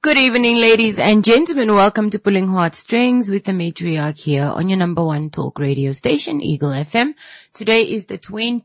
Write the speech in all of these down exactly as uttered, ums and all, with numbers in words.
Good evening, ladies and gentlemen. Welcome to Pulling Heartstrings with the Matriarch here on your number one talk radio station, Eagle F M. Today is the twenty...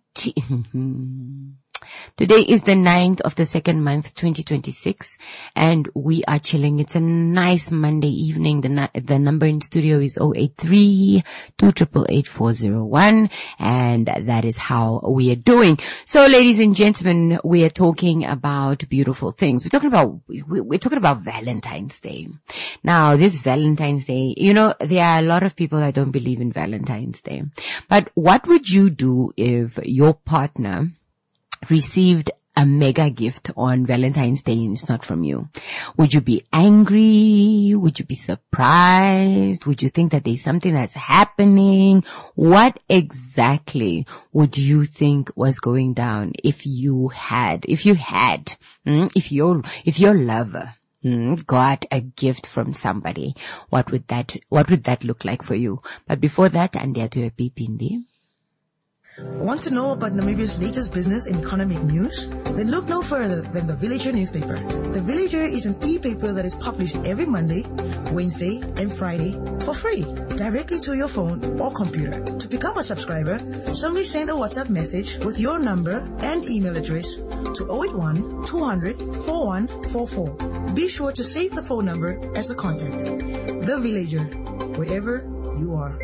Today is the ninth of the second month, twenty twenty-six, and we are chilling. It's a nice Monday evening. The, the number in studio is zero eight three, two eight eight, eight four zero one, and that is how we are doing. So, ladies and gentlemen, we are talking about beautiful things. We're talking about, we're talking about Valentine's Day. Now, this Valentine's Day, you know, there are a lot of people that don't believe in Valentine's Day. But what would you do if your partner received a mega gift on Valentine's Day and it's not from you? Would you be angry? Would you be surprised? Would you think that there's something that's happening? What exactly would you think was going down if you had, if you had, mm, if your, if your lover mm, got a gift from somebody? What would that, what would that look like for you? But before that, Andia to a Pipindi. Want to know about Namibia's latest business and economic news? Then look no further than The Villager newspaper. The Villager is an e-paper that is published every Monday, Wednesday, and Friday for free, directly to your phone or computer. To become a subscriber, simply send a WhatsApp message with your number and email address to zero eight one, two hundred, four one four four. Be sure to save the phone number as a contact. The Villager, wherever you are.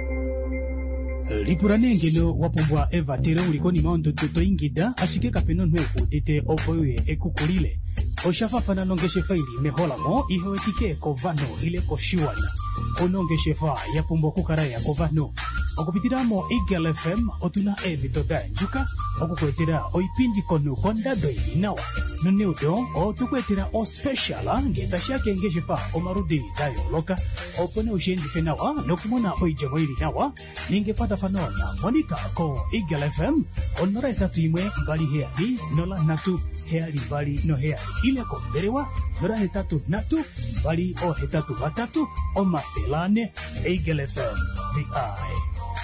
Lipuranengelo wapombwa eva tere ulikoni maondo toto ingida ashike kapeno nwe utite opoye ekukulile oshafa na nongeshe faili mehola mo iho etike kovano ile koshiwana onongeshe fa yapombo kukaraya kovano okupitiramo Eagle F M otuna evitoda njuka okukwetera oipindi konu konda bei nawa noneudo otukwetera o special ngeta shake ngeshe fa omarudi dayo loka opone ushendi fenawa nokumona oijamo ili nawa ningepata fanona monika ko Eagle F M onora etatu imwe bali heali nola natu heali bali no heali ile ko berewa nora etatu natu bali o etatu batatu o mafelane Eagle F M the eye.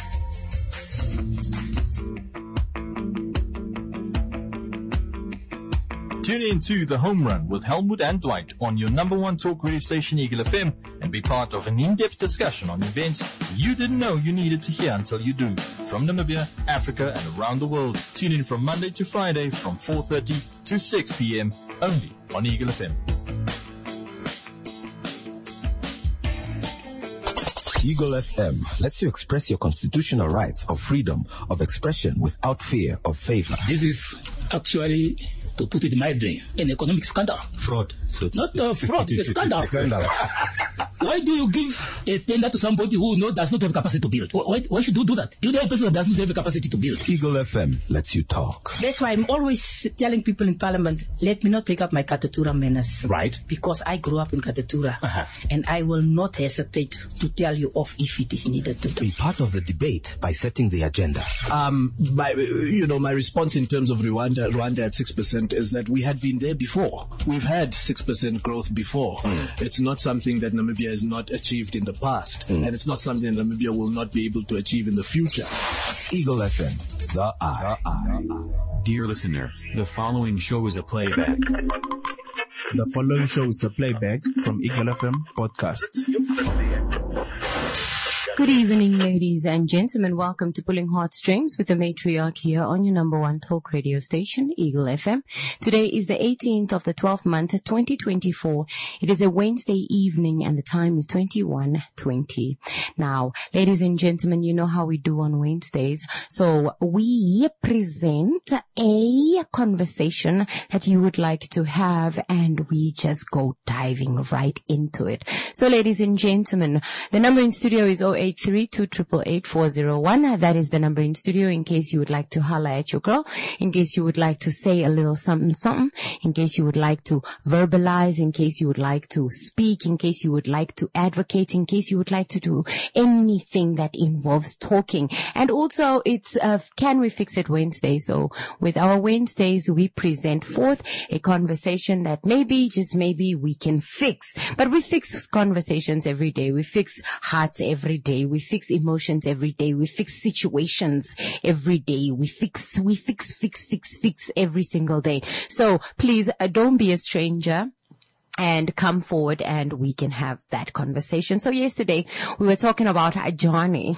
Tune in to The Home Run with Helmut and Dwight on your number one talk radio station, Eagle F M, and be part of an in-depth discussion on events you didn't know you needed to hear until you do. From Namibia, Africa, and around the world. Tune in from Monday to Friday from four thirty to six p.m. only on Eagle F M. Eagle F M lets you express your constitutional rights of freedom of expression without fear of favor. This is actually, to put it mildly, an economic scandal. Fraud. So Not uh, fraud, it's a scandal. Scandal. Why do you give a tender to somebody who no, does not have capacity to build? Why, why should you do that? You're the only person that doesn't have the capacity to build. Eagle F M lets you talk. That's why I'm always telling people in Parliament, let me not take up my Katatura menace. Right. Because I grew up in Katatura. Uh-huh. And I will not hesitate to tell you off if it is needed to do. Be part of the debate by setting the agenda. Um, my, you know, my response in terms of Rwanda, Rwanda at six percent is that we had been there before. We've had six percent growth before. Mm. It's not something that Namibia has not achieved in the past. Mm. And it's not something that Namibia will not be able to achieve in the future. Eagle F M, the eye. The eye. Dear listener, the following show is a playback. The following show is a playback from Eagle F M podcast. Good evening, ladies and gentlemen. Welcome to Pulling Heartstrings with the Matriarch here on your number one talk radio station, Eagle F M. Today is the eighteenth of the twelfth month, twenty twenty-four. It is a Wednesday evening and the time is twenty-one twenty. Now, ladies and gentlemen, you know how we do on Wednesdays. So we present a conversation that you would like to have and we just go diving right into it. So ladies and gentlemen, the number in studio is zero eight three, two eight eight, eight four zero one. That is the number in studio in case you would like to holler at your girl, in case you would like to say a little something, something, in case you would like to verbalize, in case you would like to speak, in case you would like to advocate, in case you would like to do anything that involves talking. And also it's uh, Can We Fix It Wednesday. So with our Wednesdays, we present forth a conversation that maybe, just maybe, we can fix. But we fix conversations every day. We fix hearts every day. We fix emotions every day. We fix situations every day. We fix, we fix, fix, fix, fix every single day. So please uh, don't be a stranger and come forward and we can have that conversation. So yesterday we were talking about Johnny.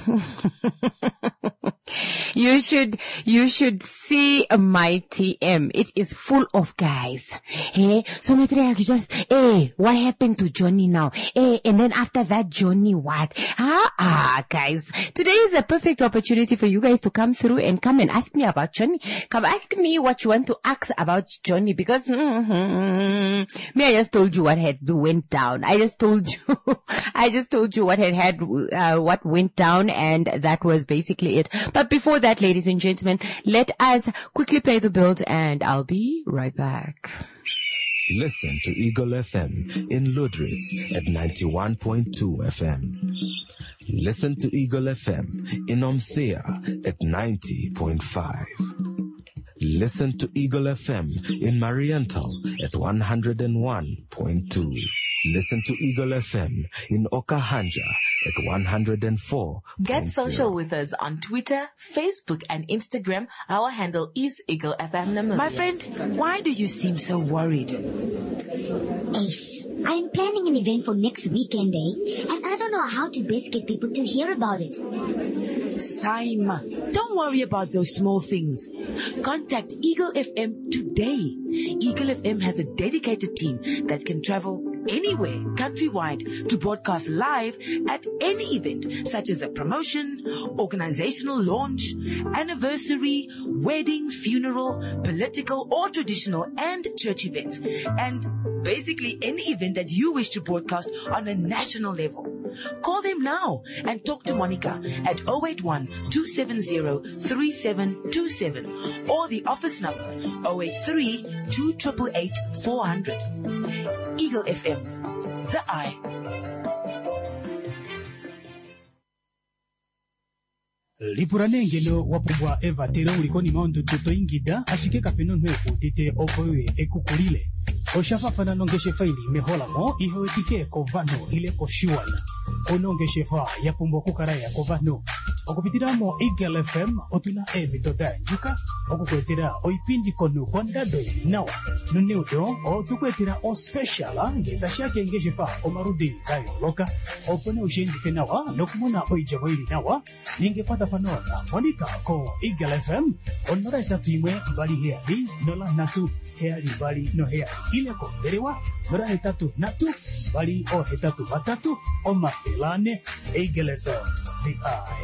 You should, you should see my T M. It is full of guys. Hey, so you just, hey, what happened to Johnny now? Hey, and then after that, Johnny what? Ah, ah, guys. Today is a perfect opportunity for you guys to come through and come and ask me about Johnny. Come ask me what you want to ask about Johnny, because mm-hmm, me, I just told you what had went down. I just told you, I just told you what had had, uh, what went down, and that was basically it. But before that, ladies and gentlemen, let us quickly pay the bills and I'll be right back. Listen to Eagle F M in Ludritz at ninety-one point two F M. Listen to Eagle F M in Omthea at ninety point five. Listen to Eagle F M in Mariental at one hundred one point two. Listen to Eagle F M in Okahanja at one hundred four. Get social with us on Twitter, Facebook, and Instagram. Our handle is Eagle F M Namibia. My friend, why do you seem so worried? Ace, I'm planning an event for next weekend, eh? And I don't know how to best get people to hear about it. Saima, don't worry about those small things. Contact Eagle F M today. Eagle F M has a dedicated team that can travel anywhere countrywide to broadcast live at any event, such as a promotion, organizational launch, anniversary, wedding, funeral, political or traditional and church events, and basically any event that you wish to broadcast on a national level. Call them now and talk to Monica at zero eight one, two seven zero, three seven two seven or the office number zero eight three, two eight eight, four hundred. Eagle F M, the eye. Lipuranenge no wapubwa eva tere ulikoni maundu tuto ingida ashike kapeno nwe kutite opowe ekukulile. Oshafa fana nongeshe faili mehola mo iho etike kovano ile koshiwana. Onongeshe fa ya pumbo kukaraya kovano. Okupitiramo Eagle F M otuna emi tota njuka. Okukwetira oipindi konu kondado nawa. Nuneudo o tukwetira o speciala ngeta shake ngeshe fa omarudi kayo loka. Opone ushendi fenawa nokumona oijaboili nawa. Ninge pata fanona Monica ko Eagle F M onora etafimwe bali heali nola natu heali bali no heali ile ko derewa nora etatu natu bali o etatu batatu o mafelane Eagle F M, the eye.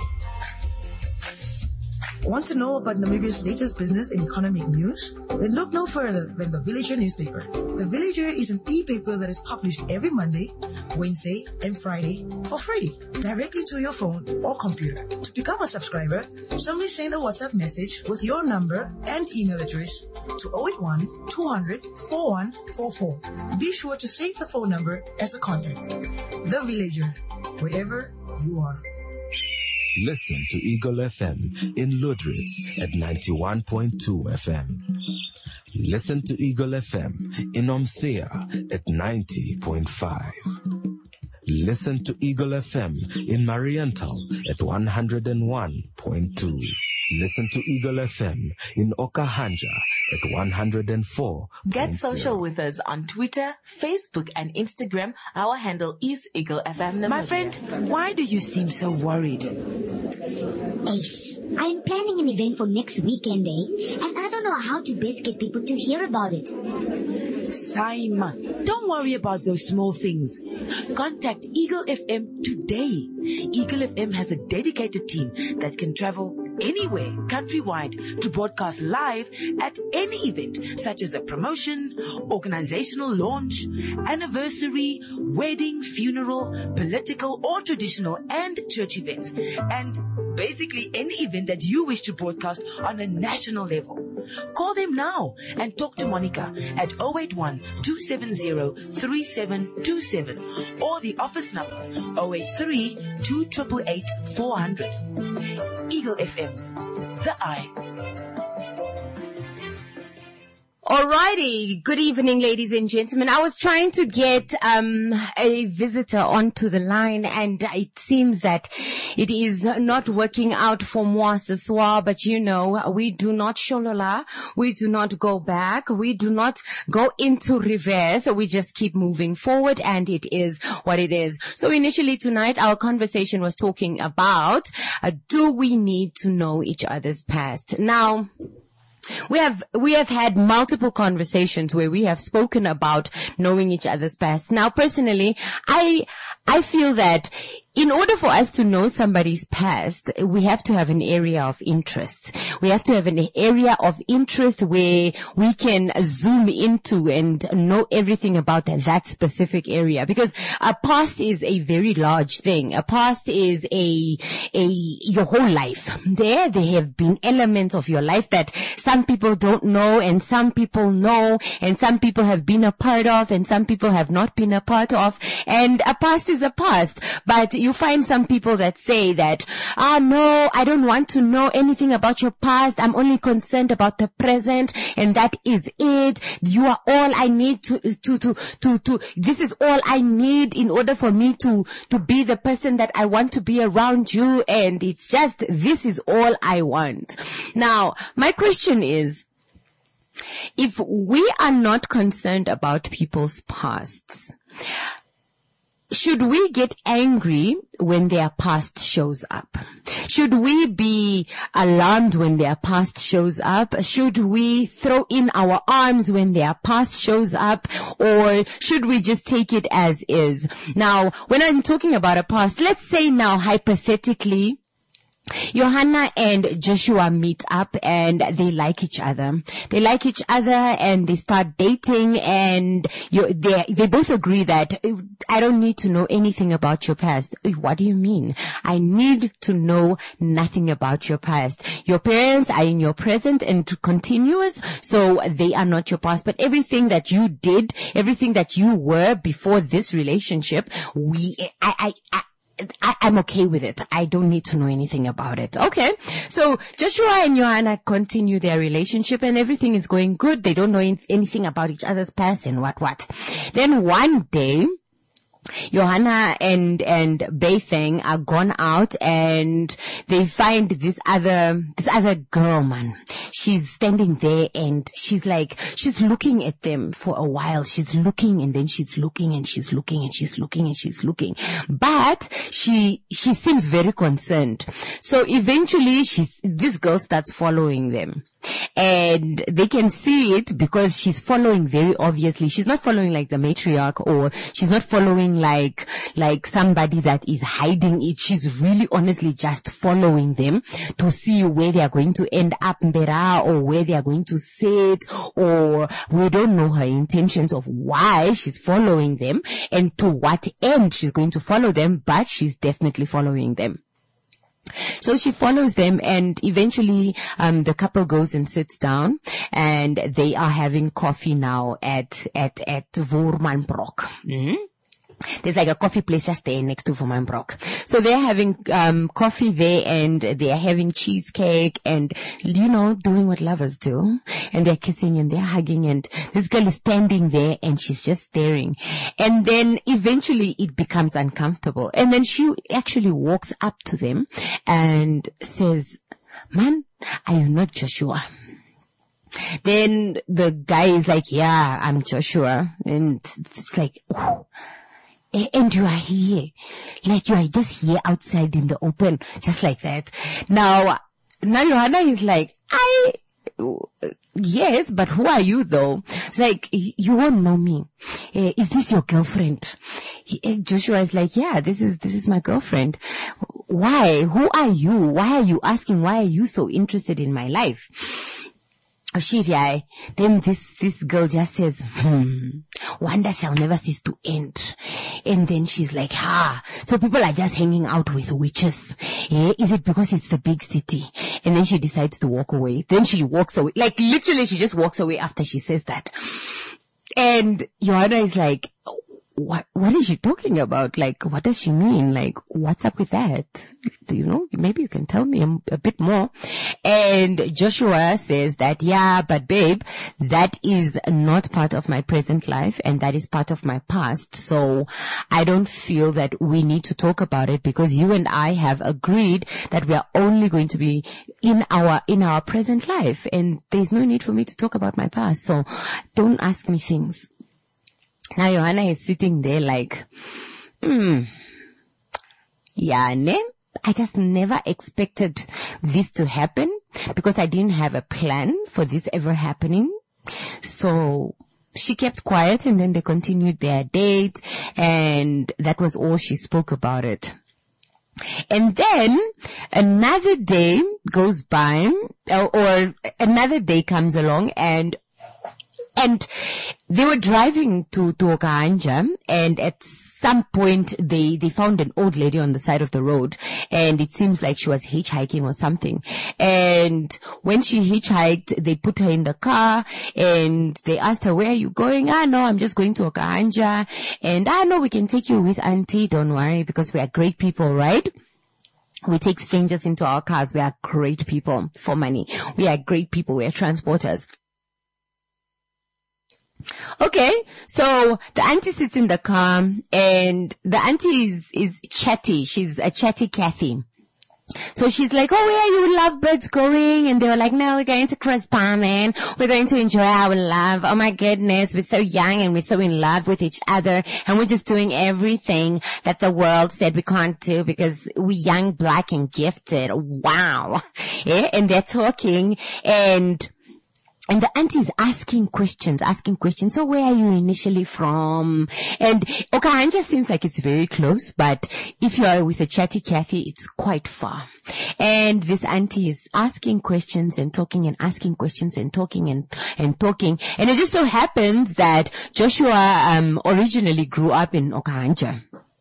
Want to know about Namibia's latest business and economic news? Then look no further than The Villager newspaper. The Villager is an e-paper that is published every Monday, Wednesday, and Friday for free, directly to your phone or computer. To become a subscriber, simply send a WhatsApp message with your number and email address to zero eight one, two hundred, four one four four. Be sure to save the phone number as a contact. The Villager, wherever you are. Listen to Eagle F M in Ludritz at ninety-one point two F M. Listen to Eagle F M in Omthea at ninety point five. Listen to Eagle F M in Mariental at one hundred one point two. Listen to Eagle F M in Okahanja at one hundred four. Get social with us on Twitter, Facebook, and Instagram. Our handle is Eagle F M Namibia. My friend, why do you seem so worried? Ace, I'm planning an event for next weekend, eh? And I don't know how to best get people to hear about it. Saima, don't worry about those small things. Contact Eagle F M today. Eagle F M has a dedicated team that can travel anywhere countrywide to broadcast live at any event, such as a promotion, organizational launch, anniversary, wedding, funeral, political or traditional and church events, and basically any event that you wish to broadcast on a national level. Call them now and talk to Monica at zero eight one, two seven zero, three seven two seven or the office number zero eight three, two eight eight, four hundred. Eagle F M, the eye. Alrighty, good evening, ladies and gentlemen. I was trying to get um a visitor onto the line, and it seems that it is not working out for moi ce soir. But you know, we do not sholola, we do not go back, we do not go into reverse. We just keep moving forward, and it is what it is. So initially tonight, our conversation was talking about uh, do we need to know each other's past? Now, We have, we have had multiple conversations where we have spoken about knowing each other's past. Now, personally, I, I feel that in order for us to know somebody's past, we have to have an area of interest. We have to have an area of interest where we can zoom into and know everything about that specific area. Because a past is a very large thing. A past is a, a, your whole life. There, there have been elements of your life that some people don't know, and some people know, and some people have been a part of, and some people have not been a part of. And a past is a past. But you find some people that say that, ah, no, I don't want to know anything about your past. I'm only concerned about the present, and that is it. You are all I need to, to, to, to, to, this is all I need in order for me to, to be the person that I want to be around you. And it's just, this is all I want. Now, my question is, if we are not concerned about people's pasts, should we get angry when their past shows up? Should we be alarmed when their past shows up? Should we throw in our arms when their past shows up? Or should we just take it as is? Now, when I'm talking about a past, let's say now hypothetically, Johanna and Joshua meet up and they like each other. They like each other and they start dating, and you, they, they both agree that I don't need to know anything about your past. What do you mean? I need to know nothing about your past. Your parents are in your present and continuous, so they are not your past. But everything that you did, everything that you were before this relationship, we, I, I, I I, I'm okay with it. I don't need to know anything about it. Okay. So Joshua and Johanna continue their relationship and everything is going good. They don't know in, anything about each other's past and what, what. Then one day, Johanna and, and Beitheng are gone out and they find this other, this other girl, man. She's standing there and she's like, she's looking at them for a while. She's looking and then she's looking and she's looking and she's looking and she's looking. But she, she seems very concerned. So eventually she's, this girl starts following them. And they can see it because she's following very obviously. She's not following like the matriarch, or she's not following like, like somebody that is hiding it. She's really honestly just following them to see where they are going to end up, Mbera, or where they are going to sit, or we don't know her intentions of why she's following them and to what end she's going to follow them, but she's definitely following them. So she follows them, and eventually um the couple goes and sits down, and they are having coffee now at at at Voormanbroek. Mm-hmm. There's like a coffee place just there next to Voormanbroek. So they're having um coffee there, and they're having cheesecake and, you know, doing what lovers do. And they're kissing and they're hugging, and this girl is standing there and she's just staring. And then eventually it becomes uncomfortable. And then she actually walks up to them and says, "Man, are you not Joshua?" Then the guy is like, "Yeah, I'm Joshua." And it's like, oh. And you are here, like you are just here outside in the open, just like that. Now, now Johanna is like, I, yes, but who are you though? It's like, you won't know me. Uh, is this your girlfriend? He, Joshua is like, yeah, this is, this is my girlfriend. Why? Who are you? Why are you asking? Why are you so interested in my life? Oh shit, yeah. Then this, this girl just says, hmm, wonder shall never cease to end. And then she's like, ha, so people are just hanging out with witches. Yeah? Is it because it's the big city? And then she decides to walk away. Then she walks away. Like literally she just walks away after she says that. And Johanna is like, what, what is she talking about? Like, what does she mean? Like, what's up with that? Do you know? Maybe you can tell me a, a bit more. And Joshua says that, yeah, but babe, that is not part of my present life and that is part of my past. So I don't feel that we need to talk about it because you and I have agreed that we are only going to be in our, in our present life. And there's no need for me to talk about my past. So don't ask me things. Now Johanna is sitting there like, hmm, yeah, ne? I just never expected this to happen because I didn't have a plan for this ever happening. So she kept quiet and then they continued their date and that was all she spoke about it. And then another day goes by or, or another day comes along and And they were driving to, to Okahanja and at some point they, they found an old lady on the side of the road and it seems like she was hitchhiking or something. And when she hitchhiked, they put her in the car and they asked her, where are you going? Ah, no, I'm just going to Okahanja. And ah, no, we can take you with auntie. Don't worry because we are great people, right? We take strangers into our cars. We are great people for money. We are great people. We are transporters. Okay, so the auntie sits in the car and the auntie is, is chatty. She's a chatty Kathy. So she's like, oh, where are you lovebirds going? And they were like, no, we're going to Cross Barman. We're going to enjoy our love. Oh my goodness, we're so young and we're so in love with each other. And we're just doing everything that the world said we can't do because we're young, black and gifted. Wow. Yeah, and they're talking and And the auntie is asking questions, asking questions. So where are you initially from? And Okahanja seems like it's very close, but if you are with a chatty Kathy, it's quite far. And this auntie is asking questions and talking and asking questions and talking and, and talking. And it just so happens that Joshua, um, originally grew up in Okahanja.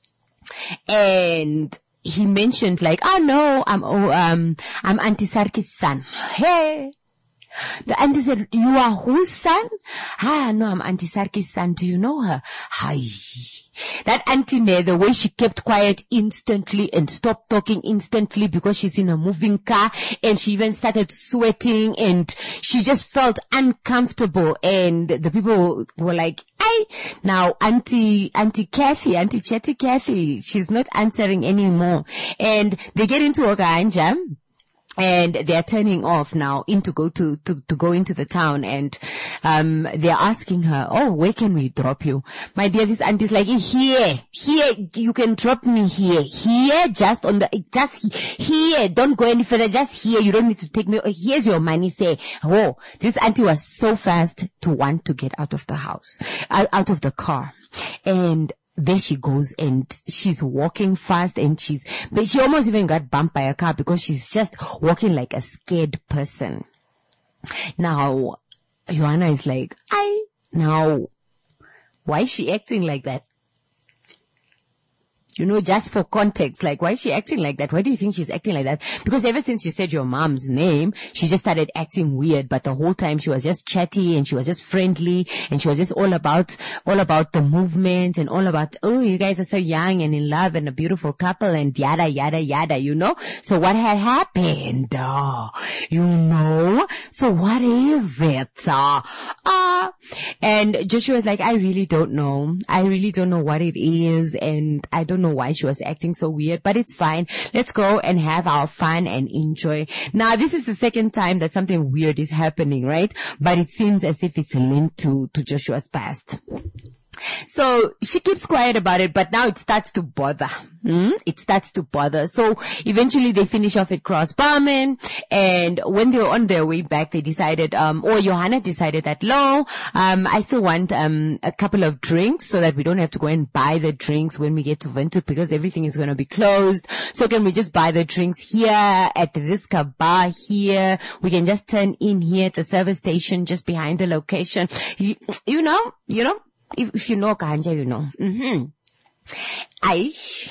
And he mentioned like, oh no, I'm, oh, um, I'm Auntie Sarki's son. Hey. The auntie said, you are whose son? Ah, no, I'm Auntie Sarki's son. Do you know her? Hi. That auntie there, the way she kept quiet instantly and stopped talking instantly because she's in a moving car and she even started sweating and she just felt uncomfortable and the people were like, hey, now Auntie, Auntie Kathy, Auntie Chatty Kathy, she's not answering anymore. And they get into Okahanja. And they're turning off now in to go to, to, to go into the town and, um, they're asking her, oh, where can we drop you? My dear, this auntie's like, here, here, you can drop me here, here, just on the, just here, don't go any further, just here, you don't need to take me, here's your money, say, oh, this auntie was so fast to want to get out of the house, out of the car. And there she goes and she's walking fast and she's, but she almost even got bumped by a car because she's just walking like a scared person. Now, Johanna is like, I, now, why is she acting like that? You know, just for context, like, why is she acting like that? Why do you think she's acting like that? Because ever since you said your mom's name, she just started acting weird, but the whole time she was just chatty and she was just friendly and she was just all about, all about the movement and all about, oh, you guys are so young and in love and a beautiful couple and yada, yada, yada, you know? So what had happened? Uh, you know? So what is it? Uh, uh, and Joshua was like, I really don't know. I really don't know what it is and I don't know why she was acting so weird, but it's fine. Let's go and have our fun and enjoy. Now, this is the second time that something weird is happening, right? But it seems as if it's linked to, to Joshua's past. So she keeps quiet about it, but now it starts to bother. Hmm? It starts to bother. So eventually they finish off at Cross Barman, and when they were on their way back, they decided, um, or Johanna decided that, no, um, I still want, um, a couple of drinks so that we don't have to go and buy the drinks when we get to Windhoek because everything is going to be closed. So can we just buy the drinks here at this bar here? We can just turn in here at the service station just behind the location. You, you know, you know. If, if you know Okahanja, you know. Mm-hmm. I,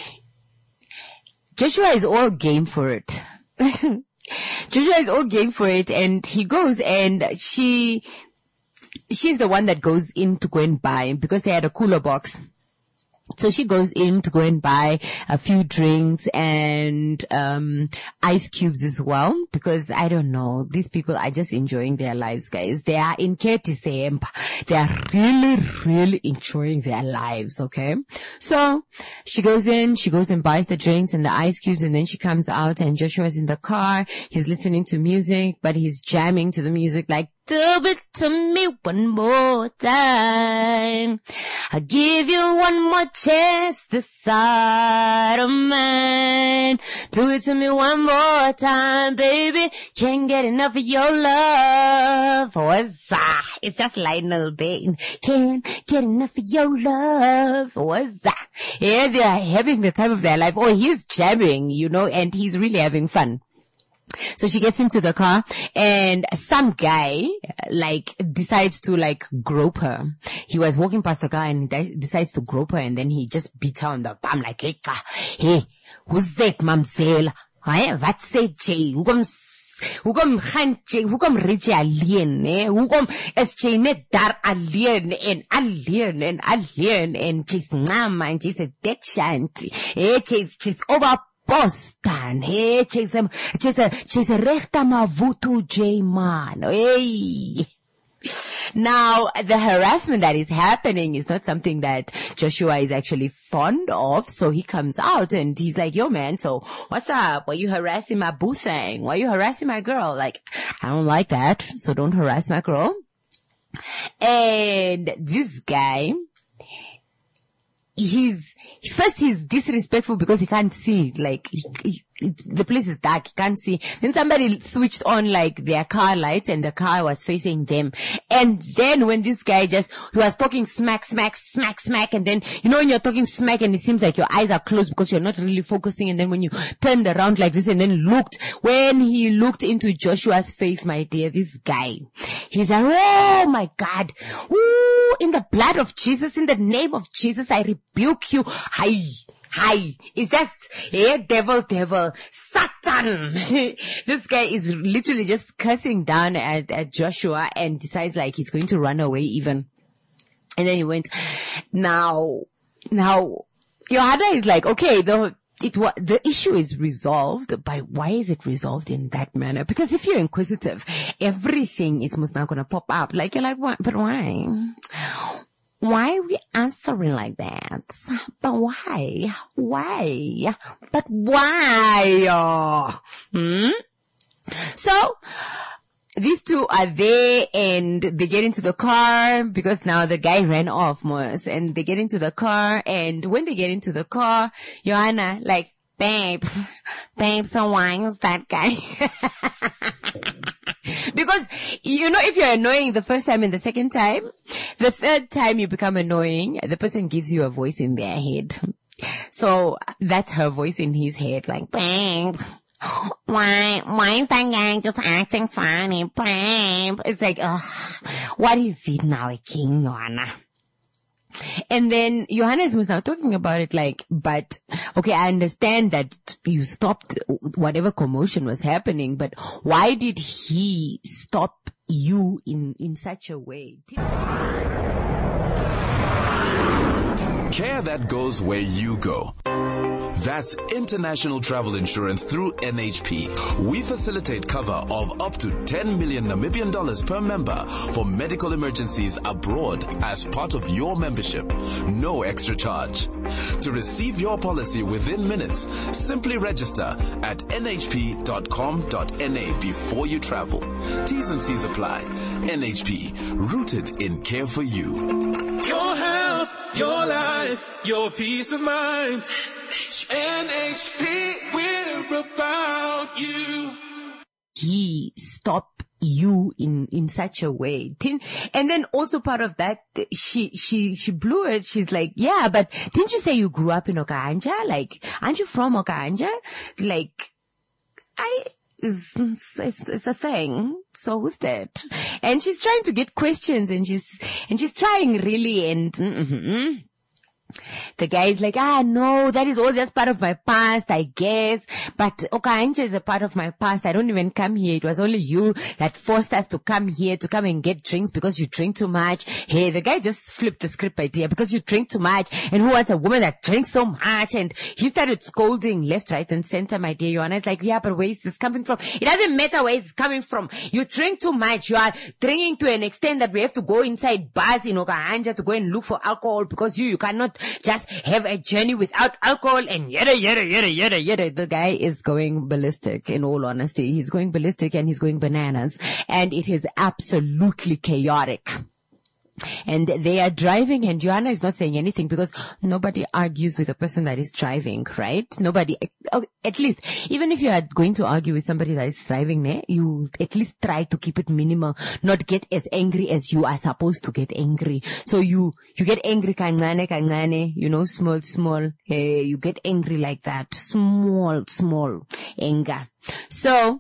Joshua is all game for it. Joshua is all game for it, and he goes and she, she's the one that goes in to go and buy because they had a cooler box. So she goes in to go and buy a few drinks and um ice cubes as well, because I don't know, these people are just enjoying their lives, guys. They are in K T C M. They are really, really enjoying their lives, okay? So she goes in, she goes and buys the drinks and the ice cubes, and then she comes out and Joshua's in the car. He's listening to music, but he's jamming to the music like, do it to me one more time. I'll give you one more chance this side of mine. Do it to me one more time, baby. Can't get enough of your love. What's that? It's just Lionel Bain. Can't get enough of your love. What's that? Yeah, they are having the time of their life. Oh, he's jamming, you know, and he's really having fun. So she gets into the car and some guy like decides to like grope her. He was walking past the car and he de- decides to grope her, and then he just beats her on the bum like, hey, hey, who's that, mamsela? Hey, what's that, Jay? Who comes? Hoekom gaan jy, hoekom rit jy alleen, hè? Hoekom is jy net daar alleen en alleen en alleen en jy's ngam en jy's a dick shanty, hè? Jy's, jy's over Boston, hey, she's a, she's a, she's a rechta mavutu J man, hey. Now, the harassment that is happening is not something that Joshua is actually fond of, so he comes out and he's like, yo man, so what's up? Why you harassing my boo thing? Why you harassing my girl? Like, I don't like that, so don't harass my girl. And this guy, he's, first he's disrespectful because he can't see, like, he, he, the place is dark, he can't see. Then somebody switched on like their car lights and the car was facing them. And then when this guy just, he was talking smack, smack, smack, smack, and then, you know when you're talking smack and it seems like your eyes are closed because you're not really focusing, and then when you turned around like this and then looked, when he looked into Joshua's face, my dear, this guy, he's like, oh my God, ooh, in the blood of Jesus, in the name of Jesus, I rebuke you. Hi. Hi. It's just, yeah, devil, devil, Satan. This guy is literally just cursing down at, at Joshua and decides like he's going to run away even. And then he went, now, now, Johanna is like, okay, the, it was, the issue is resolved, but why is it resolved in that manner? Because if you're inquisitive, everything is most now gonna pop up. Like, you're like, what? But why? Why are we answering like that? But why? Why? But why? Hmm? So, these two are there and they get into the car because now the guy ran off, Moose, and they get into the car, and when they get into the car, Johanna, like, babe, babe, so why is that guy? Because, you know, if you're annoying the first time and the second time, the third time you become annoying, the person gives you a voice in their head. So that's her voice in his head, like, babe, why, why is that guy just acting funny, babe? It's like, ugh, what is it now, King Johanna? And then Johannes was now talking about it like, but, okay, I understand that you stopped whatever commotion was happening, but why did he stop you in, in such a way? Care that goes where you go. That's international travel insurance through N H P. We facilitate cover of up to ten million Namibian dollars per member for medical emergencies abroad as part of your membership. No extra charge. To receive your policy within minutes, simply register at N H P dot com dot N A before you travel. T's and C's apply. N H P, rooted in care for you. Your health, your life, your peace of mind. N H P, we're about you. He stop you in, in such a way. And then also part of that, she, she, she blew it. She's like, yeah, but didn't you say you grew up in Okanja? Like, aren't you from Okanja? Like, I, it's, it's, it's a thing. So who's that? And she's trying to get questions and she's, and she's trying really and, mm-hmm. The guy is like, ah, no, that is all just part of my past, I guess. But Okaanja is a part of my past. I don't even come here. It was only you that forced us to come here, to come and get drinks because you drink too much. Hey, the guy just flipped the script idea because you drink too much. And who wants a woman that drinks so much? And he started scolding left, right, and center, my dear Joanna. It's like, yeah, but where is this coming from? It doesn't matter where it's coming from. You drink too much. You are drinking to an extent that we have to go inside bars in Okaanja to go and look for alcohol because you, you cannot just have a journey without alcohol and yada, yada, yada, yada, yada. The guy is going ballistic, in all honesty. He's going ballistic and he's going bananas. And it is absolutely chaotic. And they are driving, and Joanna is not saying anything because nobody argues with a person that is driving, right? Nobody, at least, even if you are going to argue with somebody that is driving, eh, you at least try to keep it minimal, not get as angry as you are supposed to get angry. So you, you get angry, kancane, kancane, you know, small, small, eh, you get angry like that, small, small anger. So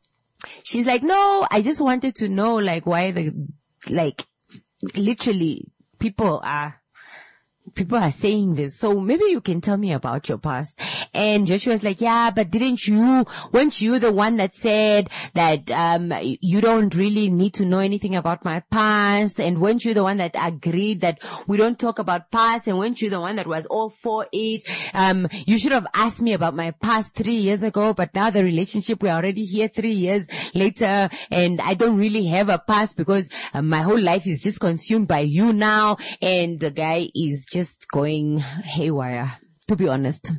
she's like, no, I just wanted to know, like, why the, like, literally, people are, people are saying this. So maybe you can tell me about your past. And Joshua's like, yeah, but didn't you, weren't you the one that said that, um, you don't really need to know anything about my past? And weren't you the one that agreed that we don't talk about past? And weren't you the one that was all for it? Um, you should have asked me about my past three years ago, but now the relationship, we're already here three years later, and I don't really have a past because uh, my whole life is just consumed by you now. And the guy is just going haywire. To be honest,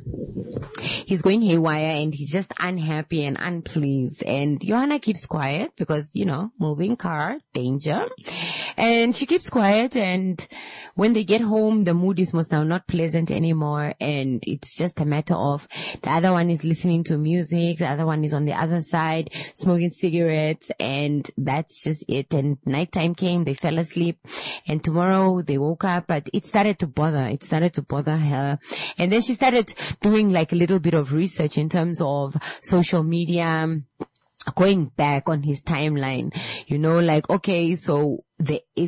he's going haywire and he's just unhappy and unpleased. And Joanna keeps quiet because, you know, moving car, danger. And she keeps quiet, and when they get home, the mood is most now not pleasant anymore. And it's just a matter of the other one is listening to music, the other one is on the other side smoking cigarettes, and that's just it. And nighttime came, they fell asleep, and tomorrow they woke up, but it started to bother. It started to bother her. And then she started doing like a little bit of research in terms of social media, going back on his timeline, you know, like, okay, so the, it,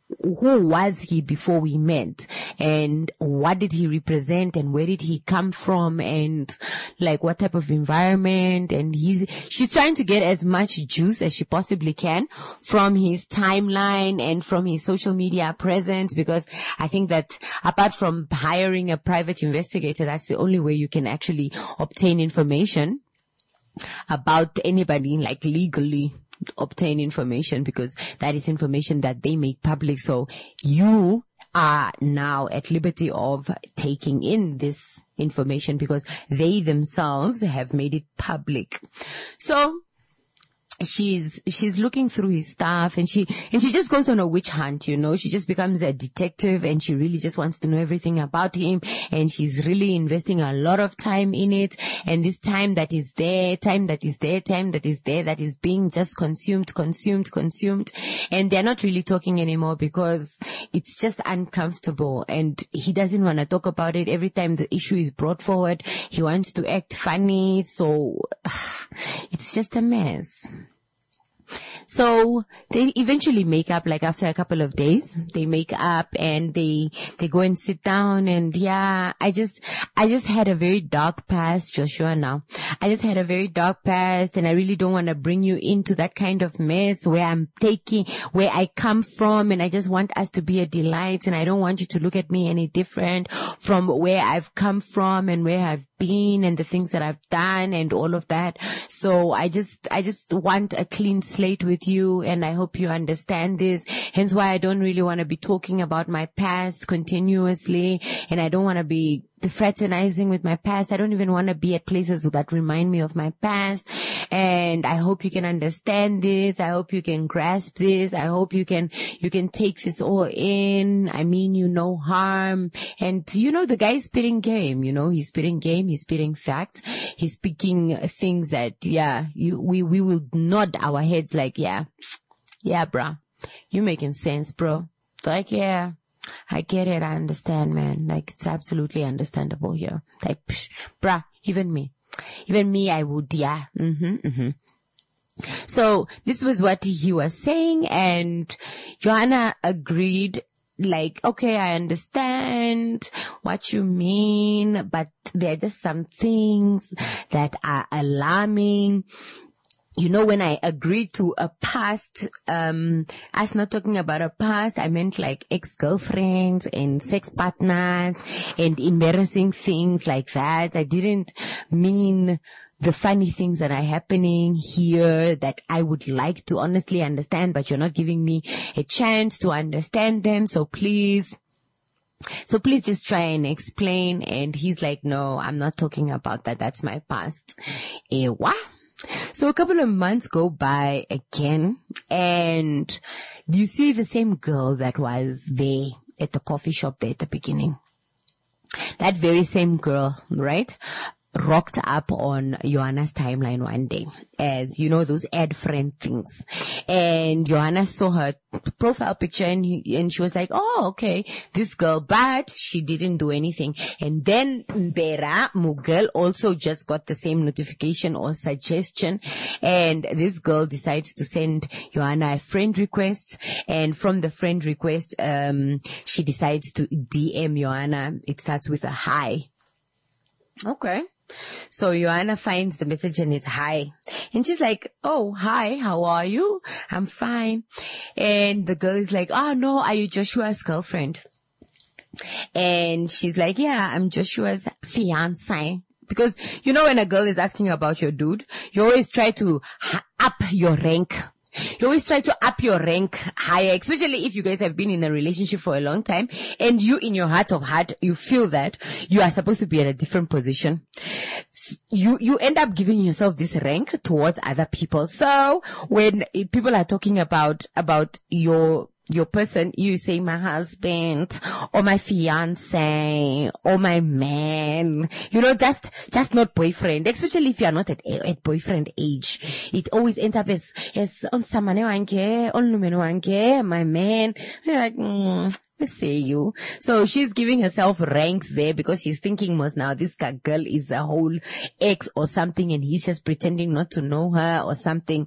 who was he before we met, and what did he represent, and where did he come from, and like what type of environment? And he's, she's trying to get as much juice as she possibly can from his timeline and from his social media presence, because I think that apart from hiring a private investigator, that's the only way you can actually obtain information about anybody, like legally obtain information, because that is information that they make public. So you are now at liberty of taking in this information because they themselves have made it public. So she's she's looking through his stuff, and she and she just goes on a witch hunt, you know. She just becomes a detective, and she really just wants to know everything about him, and she's really investing a lot of time in it. And this time that is there, time that is there, time that is there, that is being just consumed, consumed, consumed, and they're not really talking anymore because it's just uncomfortable, and he doesn't want to talk about it. Every time the issue is brought forward, he wants to act funny, so it's just a mess. So they eventually make up, like after a couple of days, they make up and they, they go and sit down. And yeah, I just, I just had a very dark past, Joshua. Now I just had a very dark past, and I really don't want to bring you into that kind of mess where I'm taking, where I come from. And I just want us to be a delight. And I don't want you to look at me any different from where I've come from and where I've been and the things that I've done and all of that. So I just, I just want a clean slate with you, and I hope you understand this. Hence why I don't really want to be talking about my past continuously, and I don't want to be fraternizing with my past. I don't even want to be at places that remind me of my past. And I hope you can understand this. I hope you can grasp this. I hope you can, you can take this all in. I mean you no harm. And you know, the guy's spitting game, you know, he's spitting game, he's spitting facts, he's speaking things that, yeah, you, we, we will nod our heads like, yeah, yeah, bruh, you making sense, bro. Like, yeah. I get it. I understand, man. Like, it's absolutely understandable here. Like, psh, bruh, even me, even me, I would, yeah. Mm-hmm, mm-hmm. So this was what he was saying, and Joanna agreed like, okay, I understand what you mean, but there are just some things that are alarming. You know, when I agreed to a past, um, us not talking about a past, I meant like ex-girlfriends and sex partners and embarrassing things like that. I didn't mean the funny things that are happening here that I would like to honestly understand, but you're not giving me a chance to understand them. So please, so please just try and explain. And he's like, no, I'm not talking about that. That's my past. Eh, what? So a couple of months go by again, and you see the same girl that was there at the coffee shop there at the beginning. That very same girl, right? Rocked up on Joanna's timeline one day, as you know, those add friend things. And Joanna saw her profile picture and, he, and she was like, oh, okay, this girl, but she didn't do anything. And then Mbera Mughal also just got the same notification or suggestion. And this girl decides to send Joanna a friend request. And from the friend request, um, she decides to D M Joanna. It starts with a hi. Okay. So Joanna finds the message and it's hi. And she's like, oh, hi, how are you? I'm fine. And the girl is like, oh no, are you Joshua's girlfriend? And she's like, yeah, I'm Joshua's fiance. Because, you know, when a girl is asking about your dude, you always try to up your rank. You always try to up your rank higher, especially if you guys have been in a relationship for a long time and you in your heart of heart, you feel that you are supposed to be at a different position. You, you end up giving yourself this rank towards other people. So when people are talking about, about your, your person, you say my husband or my fiance or my man, you know, just, just not boyfriend, especially if you are not at, at boyfriend age. It always ends up as, as on samane wange, on lumeno wange, my man. You're like, mm, let's say you. So she's giving herself ranks there because she's thinking most now this girl is a whole ex or something and he's just pretending not to know her or something.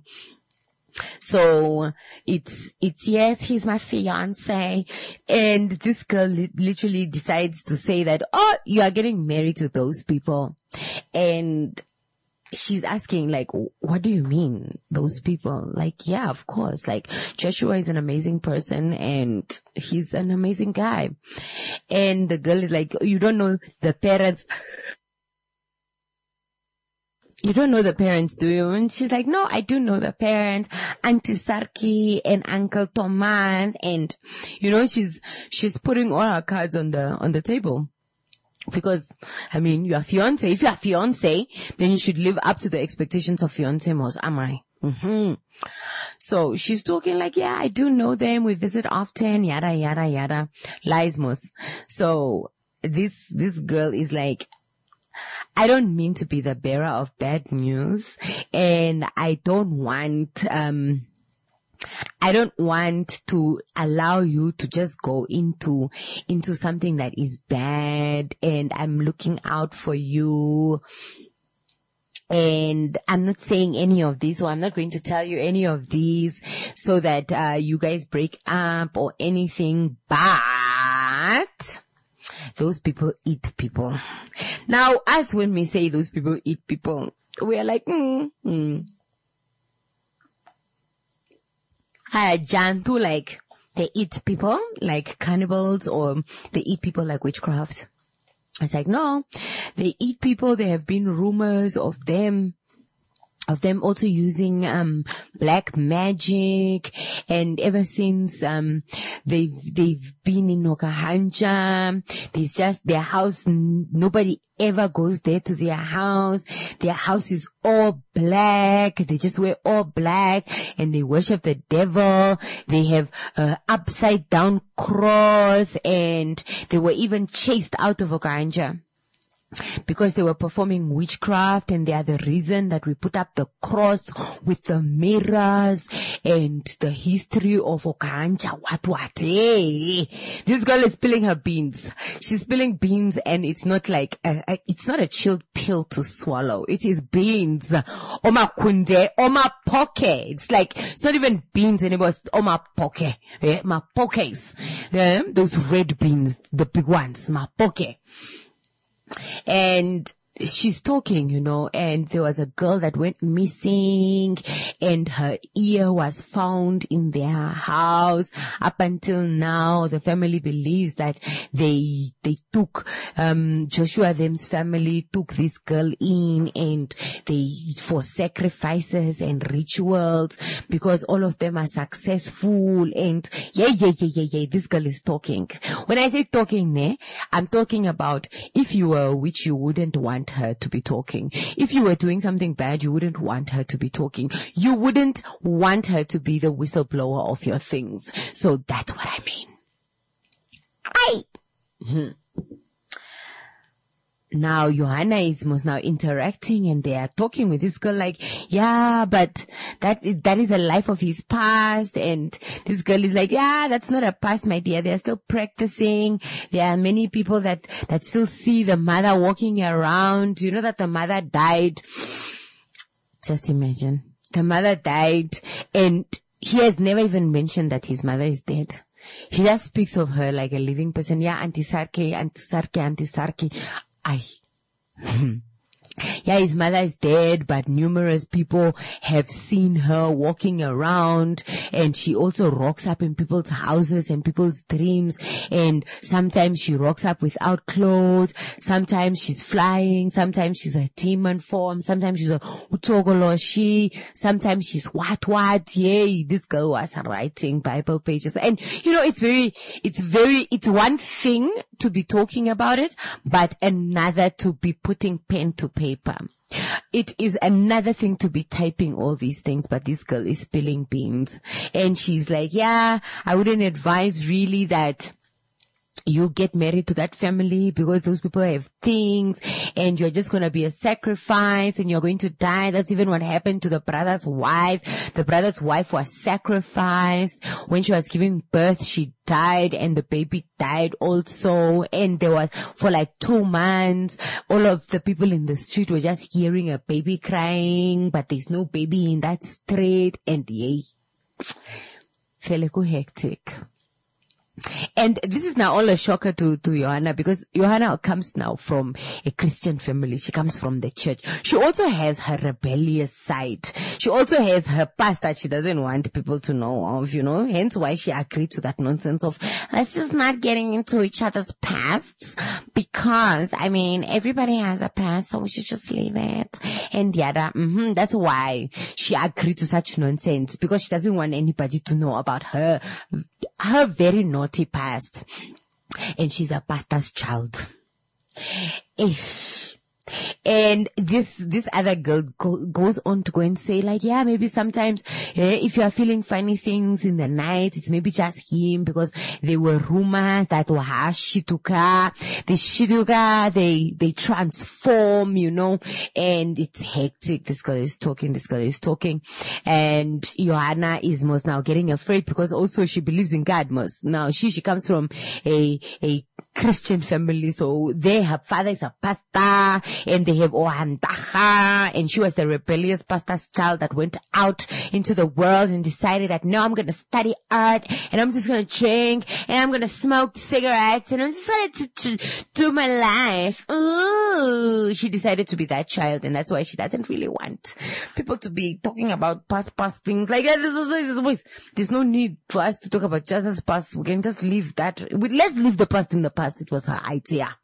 So it's, it's, yes, he's my fiance. And this girl li- literally decides to say that, oh, you are getting married to those people. And she's asking like, what do you mean those people? Like, yeah, of course. Like Joshua is an amazing person and he's an amazing guy. And the girl is like, you don't know the parents. You don't know the parents, do you? And she's like, no, I do know the parents, Auntie Sarki and Uncle Thomas. And, you know, she's, she's putting all her cards on the, on the table. Because, I mean, you are fiance. If you are fiance, then you should live up to the expectations of fiance most, am I? Mm-hmm. So she's talking like, yeah, I do know them. We visit often, yada, yada, yada. Lies most. So this, this girl is like, I don't mean to be the bearer of bad news, and I don't want, um, I don't want to allow you to just go into, into something that is bad, and I'm looking out for you. And I'm not saying any of these, or I'm not going to tell you any of these so that, uh, you guys break up or anything, but those people eat people. Now, as when we say those people eat people, we are like, mm, mm. Uh, Jantu, like, they eat people like cannibals, or they eat people like witchcraft. It's like, no, they eat people. There have been rumors of them of them also using um black magic, and ever since um they've they've been in Okahanja, there's just their house, n- nobody ever goes there to their house. Their house is all black. They just wear all black and they worship the devil. They have a upside down cross, and they were even chased out of Okahanja. because they were performing witchcraft, and they are the reason that we put up the cross with the mirrors and the history of Okanja. What, what? Hey, this girl is spilling her beans. She's spilling beans, and it's not like, a, a, it's not a chilled pill to swallow. It is beans. Oma kunde, oma poke. It's like, it's not even beans anymore. It's oma poke. Eh? Ma pokes. Eh? Those red beans, the big ones. Ma poke. And she's talking, you know, and there was a girl that went missing, and her ear was found in their house. Up until now, the family believes that they they took um Joshua them's family took this girl in, and they for sacrifices and rituals, because all of them are successful. And yeah yeah yeah yeah yeah this girl is talking. When I say talking, ne, I'm talking about, if you were a witch, you wouldn't want her to be talking. If you were doing something bad, you wouldn't want her to be talking. You wouldn't want her to be the whistleblower of your things. So that's what I mean. I. Mm-hmm. Now Johanna is most now interacting, and they are talking with this girl like, yeah, but that that is a life of his past. And this girl is like, yeah, that's not a past, my dear. They are still practicing. There are many people that that still see the mother walking around. You know that the mother died. Just imagine, the mother died, and he has never even mentioned that his mother is dead. He just speaks of her like a living person. Yeah, Auntie Sarki, Auntie Sarki, Auntie Sarki. I, yeah, his mother is dead, but numerous people have seen her walking around, and she also rocks up in people's houses and people's dreams. And sometimes she rocks up without clothes. Sometimes she's flying. Sometimes she's a demon form. Sometimes she's a utogoloshi. Sometimes she's what what. Yay, this girl was writing Bible pages. And you know, it's very, it's very, it's one thing to be talking about it, but another to be putting pen to paper. It is another thing to be typing all these things, but this girl is spilling beans. And she's like, yeah, I wouldn't advise really that you get married to that family, because those people have things, and you're just going to be a sacrifice, and you're going to die. That's even what happened to the brother's wife. The brother's wife was sacrificed. When she was giving birth, she died, and the baby died also. And there was, for like two months, all of the people in the street were just hearing a baby crying, but there's no baby in that street. And yay, feleku hectic. And this is now all a shocker to, to Johanna, because Johanna comes now from a Christian family. She comes from the church. She also has her rebellious side. She also has her past that she doesn't want people to know of, you know, hence why she agreed to that nonsense of, let's just not getting into each other's pasts, because, I mean, everybody has a past, so we should just leave it. And the other, mm-hmm, that's why she agreed to such nonsense, because she doesn't want anybody to know about her, her very naughty past. And she's a pastor's child. Ish. And this, this other girl go, goes on to go and say like, yeah, maybe sometimes, eh, if you are feeling funny things in the night, it's maybe just him, because there were rumors that Waha Shituka, the Shituka, they, they transform, you know, and it's hectic. This girl is talking, this girl is talking, and Johanna is most now getting afraid, because also she believes in God most. Now she, she comes from a, a Christian family, so they, her father is a pastor, and they have Ohandaha, and she was the rebellious pastor's child that went out into the world and decided that, no, I'm going to study art, and I'm just going to drink, and I'm going to smoke cigarettes, and I'm just going to, to do my life. Ooh, she decided to be that child, and that's why she doesn't really want people to be talking about past, past things like that. There's no need for us to talk about just past. We can just leave that. Let's leave the past in the past. It was her idea.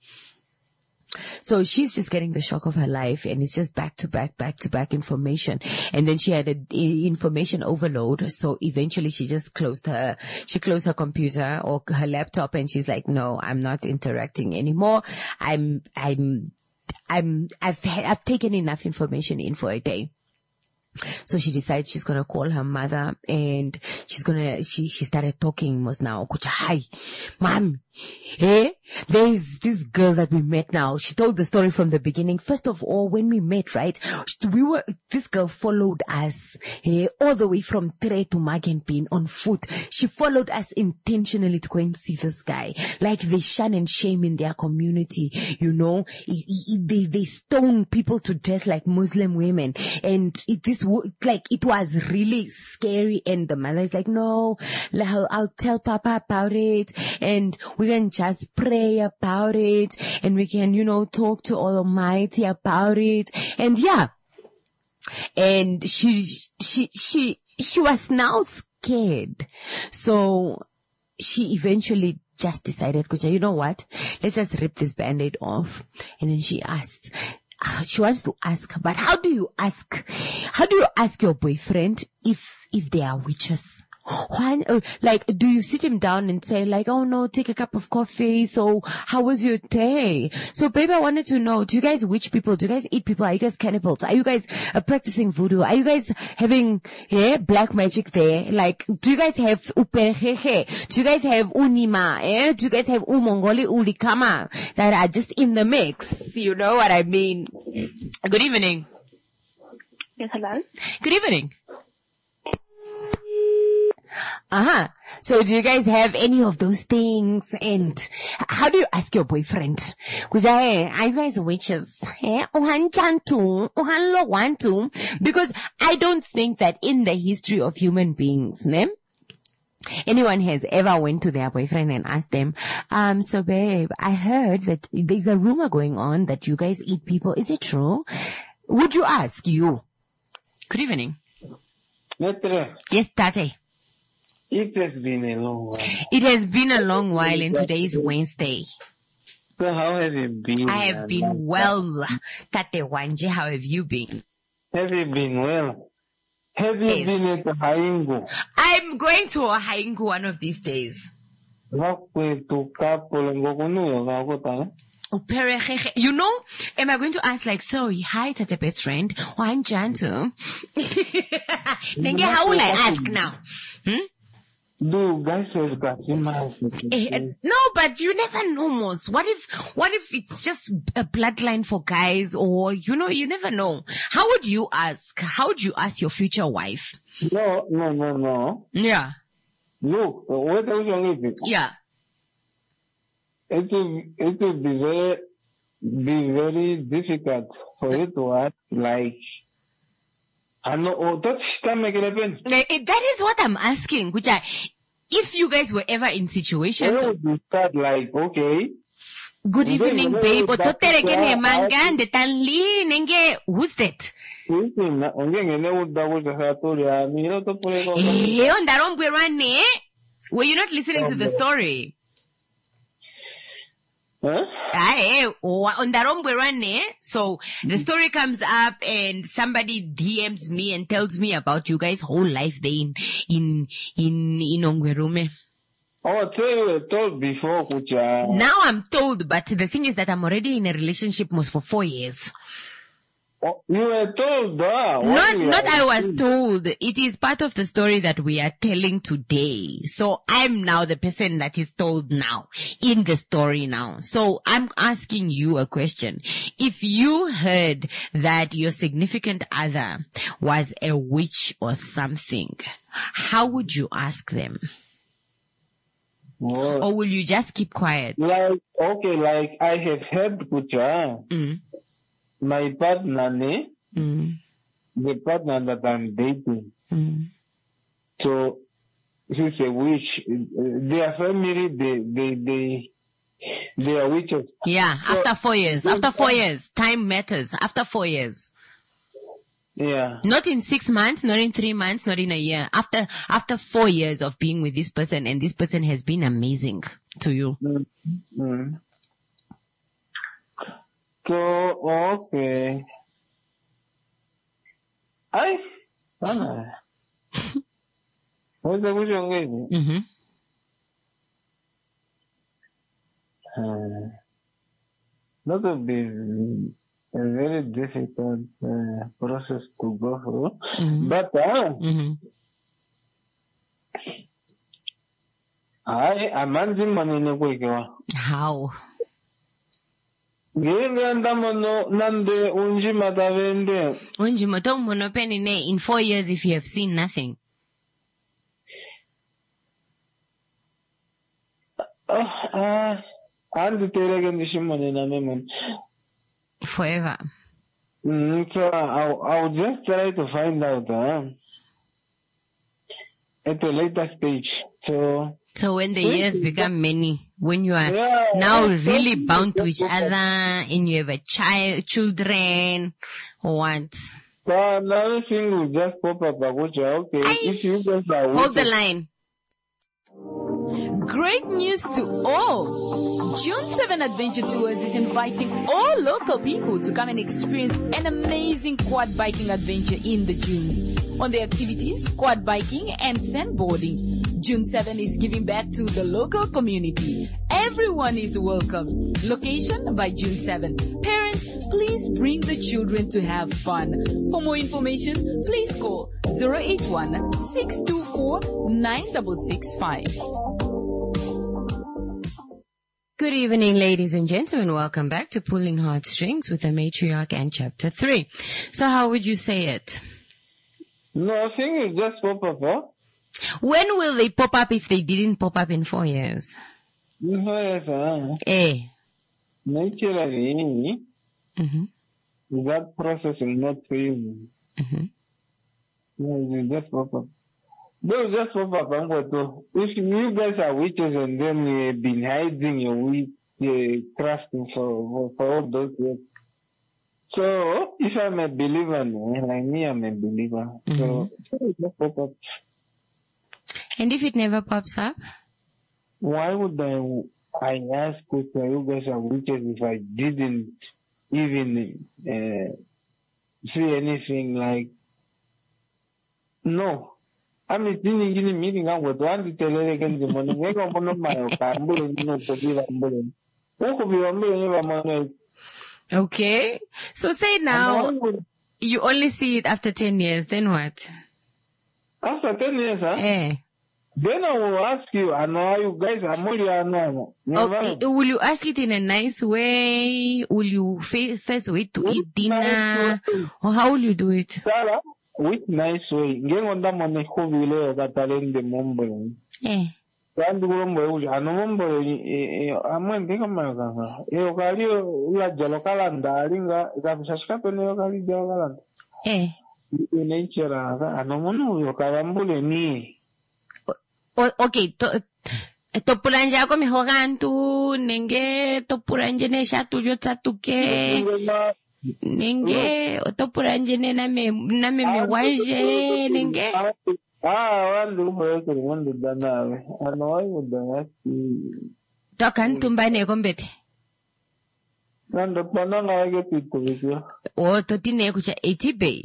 So she's just getting the shock of her life, and it's just back to back, back to back information. And then she had an information overload. So eventually she just closed her, she closed her computer or her laptop, and she's like, no, I'm not interacting anymore. I'm, I'm, I'm, I've, I've taken enough information in for a day. So she decides she's going to call her mother, and she's going to, she, she started talking was now, hi, mom, eh, there's this girl that we met now. She told the story from the beginning. First of all, when we met, right, we were, this girl followed us eh, all the way from Tre to Magenpin on foot. She followed us intentionally to go and see this guy. Like they shun and shame in their community, you know. They, they stone people to death like Muslim women. And it, this, like, it was really scary. And the mother is like, no, I'll, I'll tell Papa about it. And we can just pray about it. And we can, you know, talk to Almighty about it. And yeah. And she, she, she, she was now scared. So she eventually just decided, Kucha, you know what? Let's just rip this band-aid off. And then she asked, she wants to ask, but how do you ask? How do you ask your boyfriend if, if they are witches? One, uh, like, do you sit him down and say like, oh no, take a cup of coffee. So how was your day? So baby, I wanted to know, do you guys witch people? Do you guys eat people? Are you guys cannibals? Are you guys uh, practicing voodoo? Are you guys having, yeah, black magic there? Like, do you guys have uperhehe? Do you guys have unima? Eh? Do you guys have umongoli ulikama that are just in the mix? You know what I mean? Good evening. Yes, hello. Good evening. Uh-huh. So do you guys have any of those things? And how do you ask your boyfriend? Kuja, hey, are you guys witches? Eh? Because I don't think that in the history of human beings, ne? anyone has ever went to their boyfriend and asked them, um, so babe, I heard that there's a rumor going on that you guys eat people. Is it true? Would you ask you? Good evening. Netra. Yes, Tate. It has been a long while. It has been a long while, and today is Wednesday. So how have you been? I have been well. Tate Wanje, how have you been? Have you been well? Have you yes. been at the Haingu? I'm going to a Haingu one of these days. You know, am I going to ask like, so, hi, Tate best friend, one Jantu? Then how will I ask now? Hmm? Do guys have got No, but you never know, Mos. What if, what if it's just a bloodline for guys, or, you know, you never know. How would you ask? How would you ask your future wife? No, no, no, no. Yeah. Look, what are you doing? Yeah. It will, it will be very, be very difficult for you to ask, like, I know, oh, that's make it happen. That is what I'm asking, which I, if you guys were ever in situations. I would start like, okay. Good evening, babe. Who's that? Were you not listening to the story? Huh? So the story comes up and somebody D Ms me and tells me about you guys' whole life there in in in, in Ongwerume. Oh, I tell you, I told before, Kucha. Now I'm told, but the thing is that I'm already in a relationship almost for four years. Oh, you were told that. Not, not I was told. It is part of the story that we are telling today. So I'm now the person that is told now in the story now. So I'm asking you a question. If you heard that your significant other was a witch or something, how would you ask them? What? Or will you just keep quiet? Like, okay, like I have heard, Kucha. Mm. My partner, ne? Mm. The partner that I'm dating. Mm. So, she's a witch. Their family, they, they, they, they are witches. Yeah, so, after four years. After four years. Time matters. After four years. Yeah. Not in six months, not in three months, not in a year. After, after four years of being with this person, and this person has been amazing to you. Mm-hmm. So, okay. I, what's the question again? Mm-hmm. Uh, that would be a very difficult uh, process to go through. Mm-hmm. But, uh, mm-hmm. Hayi amanzi manene kwekewa. How? Ngenda mono nande unji matavende. Unji moto monopeni ne in four years if you have seen nothing. Ah, andi terege ndishimone na memon. Forever. Mm, so I'll, I'll just try to find out huh? at a later stage. So. So when the years become many, when you are yeah, now really bound to each other and you have a child, children, what? So another thing will just pop up, okay, I, if you guys are hold the line. Great news to all! June seventh Adventure Tours is inviting all local people to come and experience an amazing quad biking adventure in the dunes. On the activities, quad biking and sandboarding. June seventh is giving back to the local community. Everyone is welcome. Location by June seventh. Parents, please bring the children to have fun. For more information, please call zero eight one, six two four, nine six six five. Good evening, ladies and gentlemen. Welcome back to Pulling Heartstrings with the Matriarch and Chapter three. So how would you say it? No, I think it's just pop up, huh? When will they pop up if they didn't pop up in four years? In four years, huh? Eh. Naturally, mm-hmm. that process is not easy. Mm-hmm. No, it just pop up. They'll just pop up. If you guys are witches and then you've been hiding your witch uh, crafting for, for all those years. So, if I'm a believer, like me, I'm a believer. Mm-hmm. So, it just pop up. And if it never pops up? Why would I, I ask if you guys are witches if I didn't even uh, see anything like, no. I'm meeting in meeting up with one detail against the money. Make up one of my own. Okay. So say now, you only see it after ten years, then what? After ten years, huh? Eh. Then I will ask you, I know you guys are more. Okay. Will you ask it in a nice way? Will you first wait to eat dinner? Or how will you do it? Sarah, with nice way. Ngeng onda mone khobile o kataleng de mombo. Eh. Kandi mombo uja ano mombo e amwende kama kanga. E okali la jalokala ndalinga ikafishashika pene okali jalokala. Eh. Ine chera ano mono yo kabambule ni. Okay, to topulanje ako mihogantu nenge topulanje ne shatu jotsa tuke nenge topulanje ne na me na me me waje nenge ah wandu mwe wandu danawe ano ai udana to kantumba ne kombete nando pananga wage pitu o to tine kucha eighty bay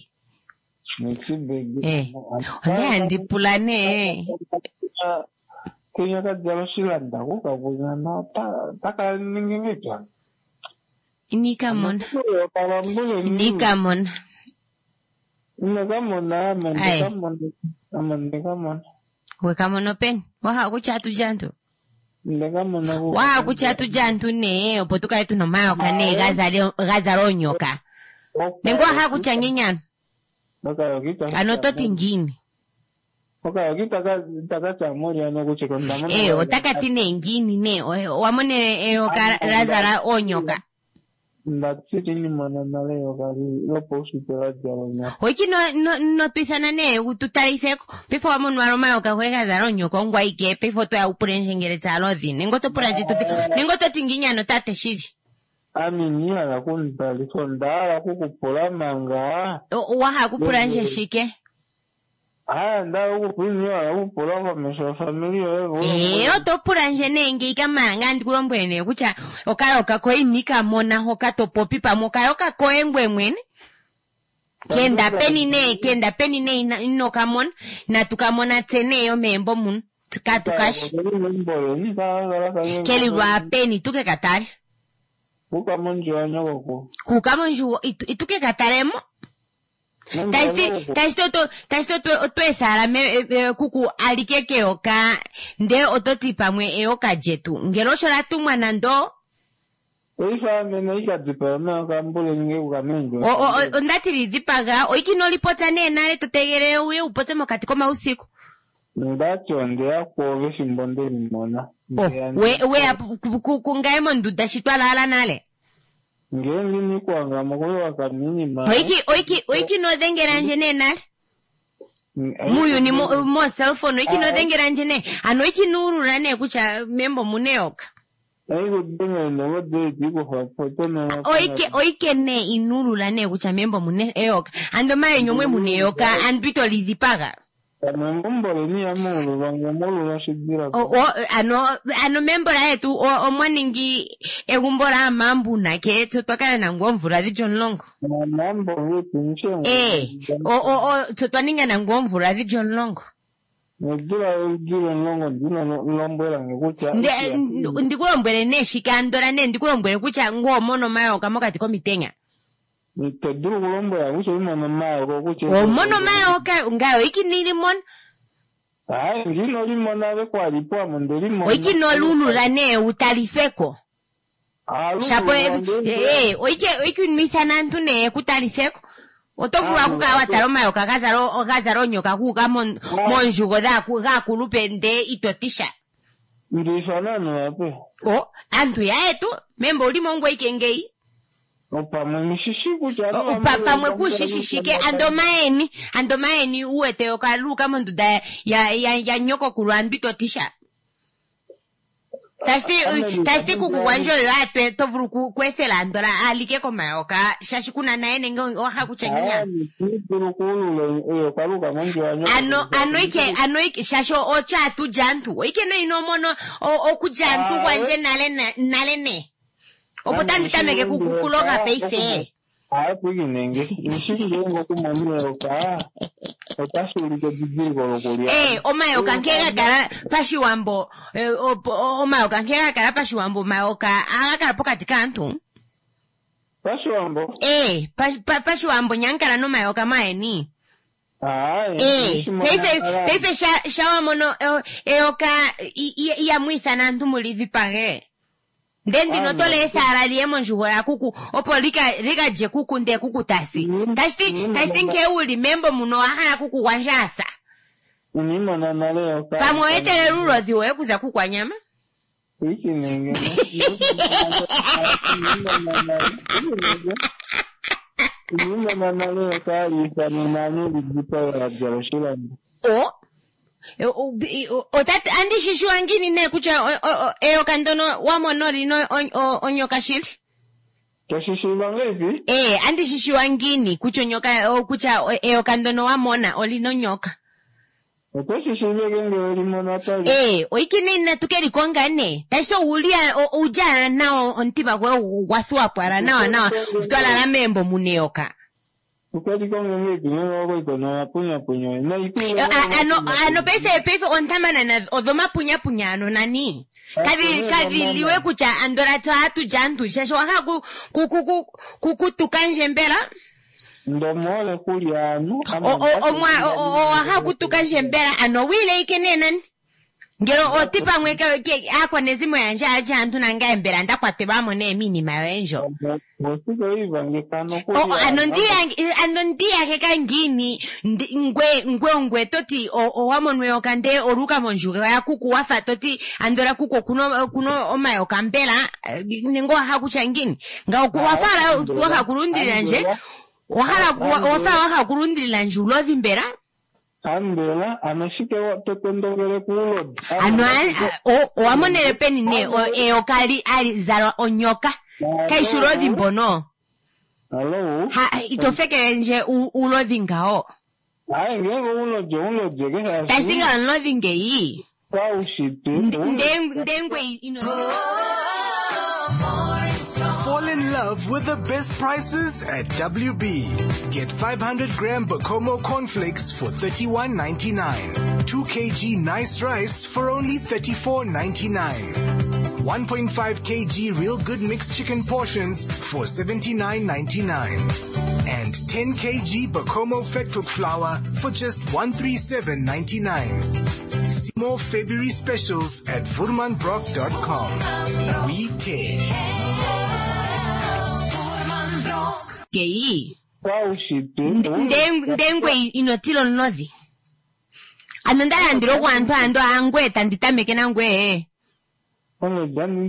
eh ande andi pulane Kenya ka jalashilanda ko kabunya na ta takaningeja. Inikamon. Inikamon. Inikamon na mandikamon. Amandikamon. Wekamon open. Waha kuchatu jantu. Inikamon na ko. Waha kuchatu jantu ne opotuka itu no mao kane gazaro gazaronyoka. Nengo ha kuchanginyana. Baka kita. Anoto tingini. Okay, kitaka taka chamori ano kuchikonda mona. Eh, otaka tine ngini ne, wamone eh okarazara onyoka. Ndatsiti ni mona nale okari lopo supera jaronya. Oiki no no no pisana ne ututaiseko. Pefo wamonu aroma okahwega zaronyoka ngwa ike pefo to ya upurenjengere chalo dhine. Ngoto puranji tuti. Ngoto tinginya no tate shiri. Ami ni ala kuntali sondara kukupula manga. Waha kupuranje shike. Ah, nda ukupinywa ukupula mesha familia eh. Eh, otopuranje nenge ikamanga ndikulombwene kucha okayoka ko inika mona hoka topopi pamoka yoka ko engwemwene. Kenda peni ne, kenda peni ne inoka mon na tukamona tene yo membo mun tukatukash. Keli wa peni tuke katari. Kukamonjo anyoko. Kukamonjo ituke kataremo. Tashti tashti to tashti to to esara me kuku alikeke oka nde ototi pamwe eoka jetu ngero shora tumwa nando Oifa mena ikadipa na kambule nge ukamengo. O o ndatiri dipaga oikino lipota ne nale totegere uye upote mokati koma usiku. Ndacho ndea kwa shimbonde mona. We we kungae monduda shitwala ala nale. Ngeni ni kwa ngamakolo wakamini ma. Oiki oiki oiki no dengera njene nale. Muyu ni mo, mo cell phone oiki no dengera njene. Ano oiki nuru rane kucha membo muneoka. Oike oike ne inuru la ne kucha membo mune eoka ando mae nyomwe mune eoka anbito lizipaga o o ano ano membo la etu o o mwaningi egumbora mambu na ke tutokana na ngomvura di John Longo eh o o o tutwaninga na ngomvura di John Longo Ndira ndira nongo ndina lombwera ngekucha. Ndi ndikulombwere neshika ndora ne ndikulombwere kucha ngomono mayo kamokati komitenya. Ndiduru kulombwera kucha imono mayo kucha. O mono mayo ka ngayo iki nili mon. Ah, ngino limon ave kwa lipo amondeli mon. Oiki no lulu rane utalifeko. Ah, shapo eh oike oiki misana ntune kutalifeko. Otokura kuka wataroma yoka kazaro okazaro nyoka kuka mon monjugo da kuka kulupende itotisha. Ndisana no ape. O antu ya etu membo ulimo ngwe ikengei. Opa mwishishi kucharo. Opa pamwe kushishishike andomaeni andomaeni uwete okaluka monduda ya ya ya nyoko kulwandu itotisha. Tasti tasti kukuwanjo yoate tovuru kwesela ndola alike koma yoka shashi kuna naene ngo waka kuchanganya ano ano ike ano ike shasho ocha tu jantu ike no inomono o kujantu wanje nale nale ne opotandi tameke kukuloga peise Ah, pigi nenge. Nishiki ngo kumamia yoka. Otasuri ke bibigo lokolia. Eh, omayoka nkega gara pashiwambo. Eh, omayoka nkega gara pashiwambo mayoka aga pokati kantu. Pashiwambo. Eh, pashiwambo nyankara no mayoka maeni. Ah, eh. Pepe pepe sha shawa mono eoka iya mwisa nantu mulivi page. Ndendi no tole sara liemo njugora kuku opo lika lika je kuku nde kuku tasi tasti tasti nke uli membo muno aha kuku wanjasa unima na naleo ka pamwe etere rulo diwe kuza kuku nyama iki nenge unima na naleo ka isa ni nani lijipa ya jarashila o Otat andi shishu angini ne kucha eo kandono wamo nori no onyoka shiri. Kashishu bangevi? Eh, andi shishu angini kucha nyoka kucha eo kandono wamona oli no nyoka. Okashishu ngenge oli mona tali. Eh, oikini na tukeri konga ne. Taso ulia ujana nao ontiba kwa wasua para nao nao utwala la membo muneoka. Ukati konga ngeki nyo ko no punya punya na iku ano ano pese pese ontamana na odoma punya punya no nani kadi kadi liwe kucha andora tatu jantu shasho waka ku ku ku ku ku tukanje mbela ndo mole kulia no o o mwa o waka kutukanje mbela ano wile ikene nani ngero otipa mweka ke akwa nezimo yanja aja antu nanga mbela ndakwate bamo ne mini mawenjo Mosiko iva ngekano kulia o anondia anondia ke kangini ngwe ngwe ngwe toti o o wamonwe okande oruka monjuga ya kuku wafa toti andora kuko kuno kuno omayo kambela ningo hakuchangini nga kuwafara waka kurundira nje wakala wafa waka kurundira nje ulovi mbera Ambela anashike watoto ndogere kulo. Ano o o amonere peni ne o e okali ali zaro onyoka. Kai shurodi mbono. Hello. Ha itofeke nje ulodi ngao. Ai ngego uno je uno je ke. Tastinga ulodi ngei. Kwa ushite. Ndengwe ino. Fall in love with the best prices at W B. Get five hundred gram Bacomo cornflakes for thirty-one ninety-nine. two kilograms nice rice for only thirty-four ninety-nine. one point five kilograms real good mixed chicken portions for seventy-nine ninety-nine. and ten kilograms Bacomo fat cook flour for just one hundred thirty-seven ninety-nine. See more February specials at vurmanbrock dot com. We care. Gay. Ndengwe inotilo nodhi. Anandala ndiro wantu ando angwe tanditameke nangwe. Ano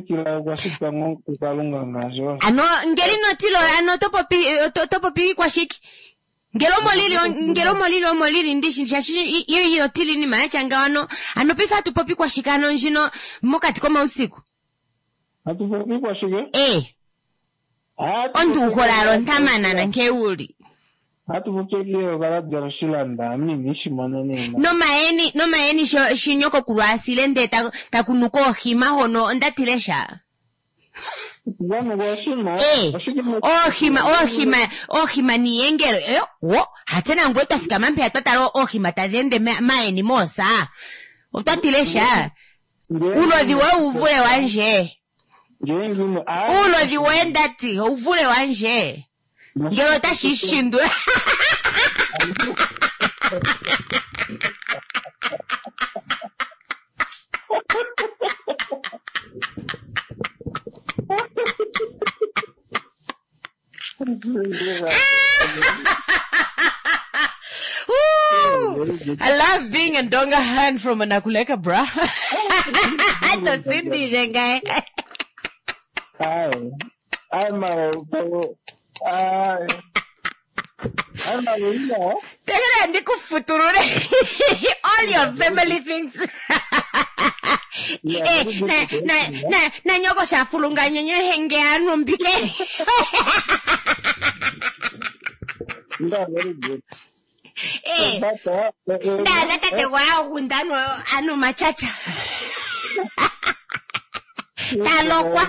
ngeli notilo ano topo pi topo pi kwa shiki. Ngelo molili ngelo molili molili ndishi shashi iyo iyo tili ni macha ngano ano pifa tu popi kwa shikano njino mokati koma usiku. Atu popi kwa shike? Eh. Ondu ukolalo ntamana na nkeuli. Atu popi leo kala jarashilanda mi nishi manane. No maeni no maeni sho shinyoko kurwasile nde ta takunuko hima hono ndatilesha. Eh, oh hima, oh hima, oh hima ni engero. Eh, oh, hatena ngweta sikamampe atataro oh hima tazende maeni mosa. Utatilesha. Ulo diwe uvule wanje. Ulo diwe ndati uvule wanje. Ngero tashishindwe. Ooh, I love being a donga hand from Anakuleka, bruh. The Cindy Jengai. I'm a, I'm a, all your family things. Eh, na, na, na, na nyoko shafulunga nyenye henge anu mbike. Very good. Eh, da, da, tate wao undano anu machacha. Talokwa.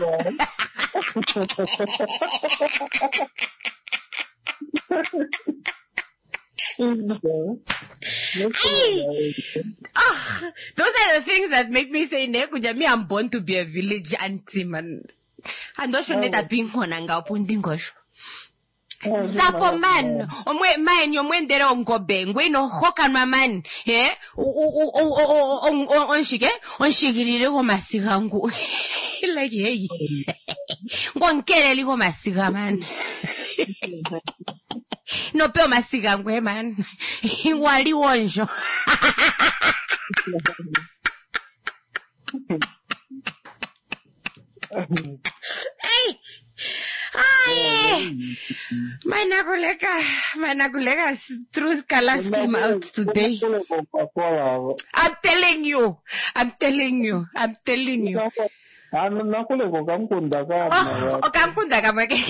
Hey. Oh, those are the things that make me say, Nekuja, me, I'm born to be a village auntie, man. And also, net a ping on and go puntingosh. Zapo man, omwe man, yo mwendere ongobe, ngwe no hokan man, eh? O o o o o o on shige, on shigiri go masigangu. Like hey, ngonkele ligo masiga man. No peo masiga ngwe man. Wali wonjo. Hey. Ay, my nakuleka, my nakuleka through colors came out today. I'm telling you, I'm telling you, I'm telling you. I'm not going to come Oh, kamkunda kamake.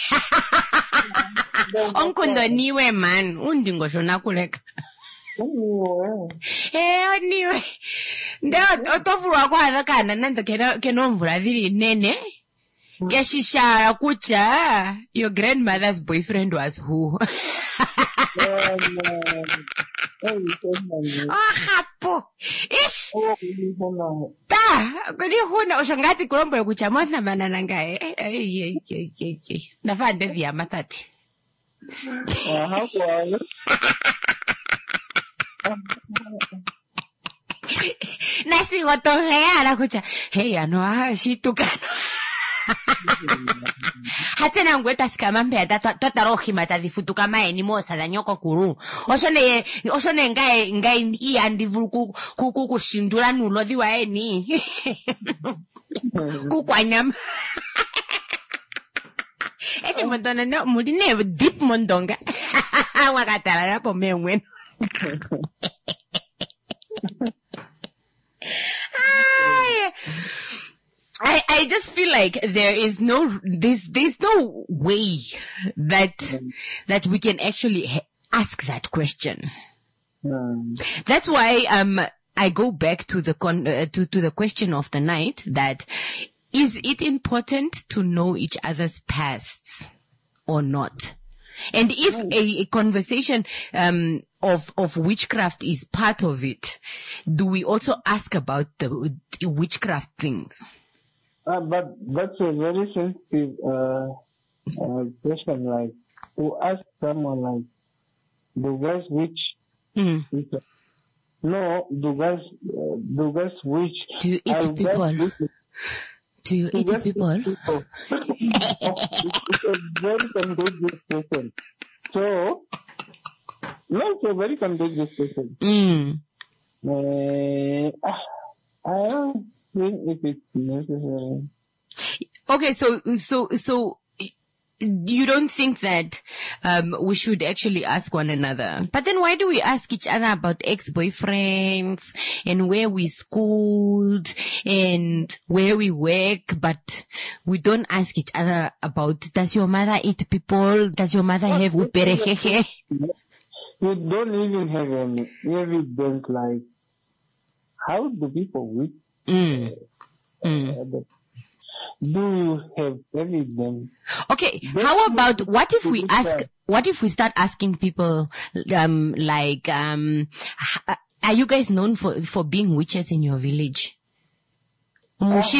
Onkundo niwe man, undingo shonakuleka. Eh, niwe. Ndeo otofurwa kwa zakana nando keno keno mvura dhiri nene. Geshisha kucha, your grandmother's boyfriend was who? Oh, hapo. Ish. Ta, kuni huna ushangati kulombo kucha mwana manana ngae. Eh, eh, eh, eh, eh. Nafande vya matati. Nasi gotohea la kucha. Hey, ano ah, shitukano. Hatena ngweta sikamambe ya tota rohi matadifutu kama eni mosa da nyoko kuru. Oshone, oshone ngai, ngai iya ndivu kuku kushindula nulo diwa eni. Kukwanyama. Eti mondona no, mudine deep mondonga. Wakatala rapo mewen. I, I just feel like there is no, there's, there's no way that, that we can actually ha- ask that question. Mm. That's why, um, I go back to the con, uh, to, to the question of the night that is it important to know each other's pasts or not? And if a, a conversation, um, of, of witchcraft is part of it, do we also ask about the, the witchcraft things? Uh, but that's a very sensitive uh, uh, question. Like, to ask someone like, do guys witch? Mm. No, do guys, uh, do guys witch? Do you eat Are people? guys witches? Do you Do eat guys people? eat people? it's, it's a very contagious question. So, no, it's a very contagious question. Mm. Uh, I don't think if it's necessary. Okay, so, so, so, you don't think that um we should actually ask one another? But then why do we ask each other about ex-boyfriends and where we schooled and where we work, but we don't ask each other about, does your mother eat people? Does your mother have uperehehe? You don't even have any evidence like, how do people witch? Mm. Mm. Do you have evidence? Okay, how about, what if we ask, what if we start asking people, um, like, um, h- are you guys known for, for being witches in your village? Like,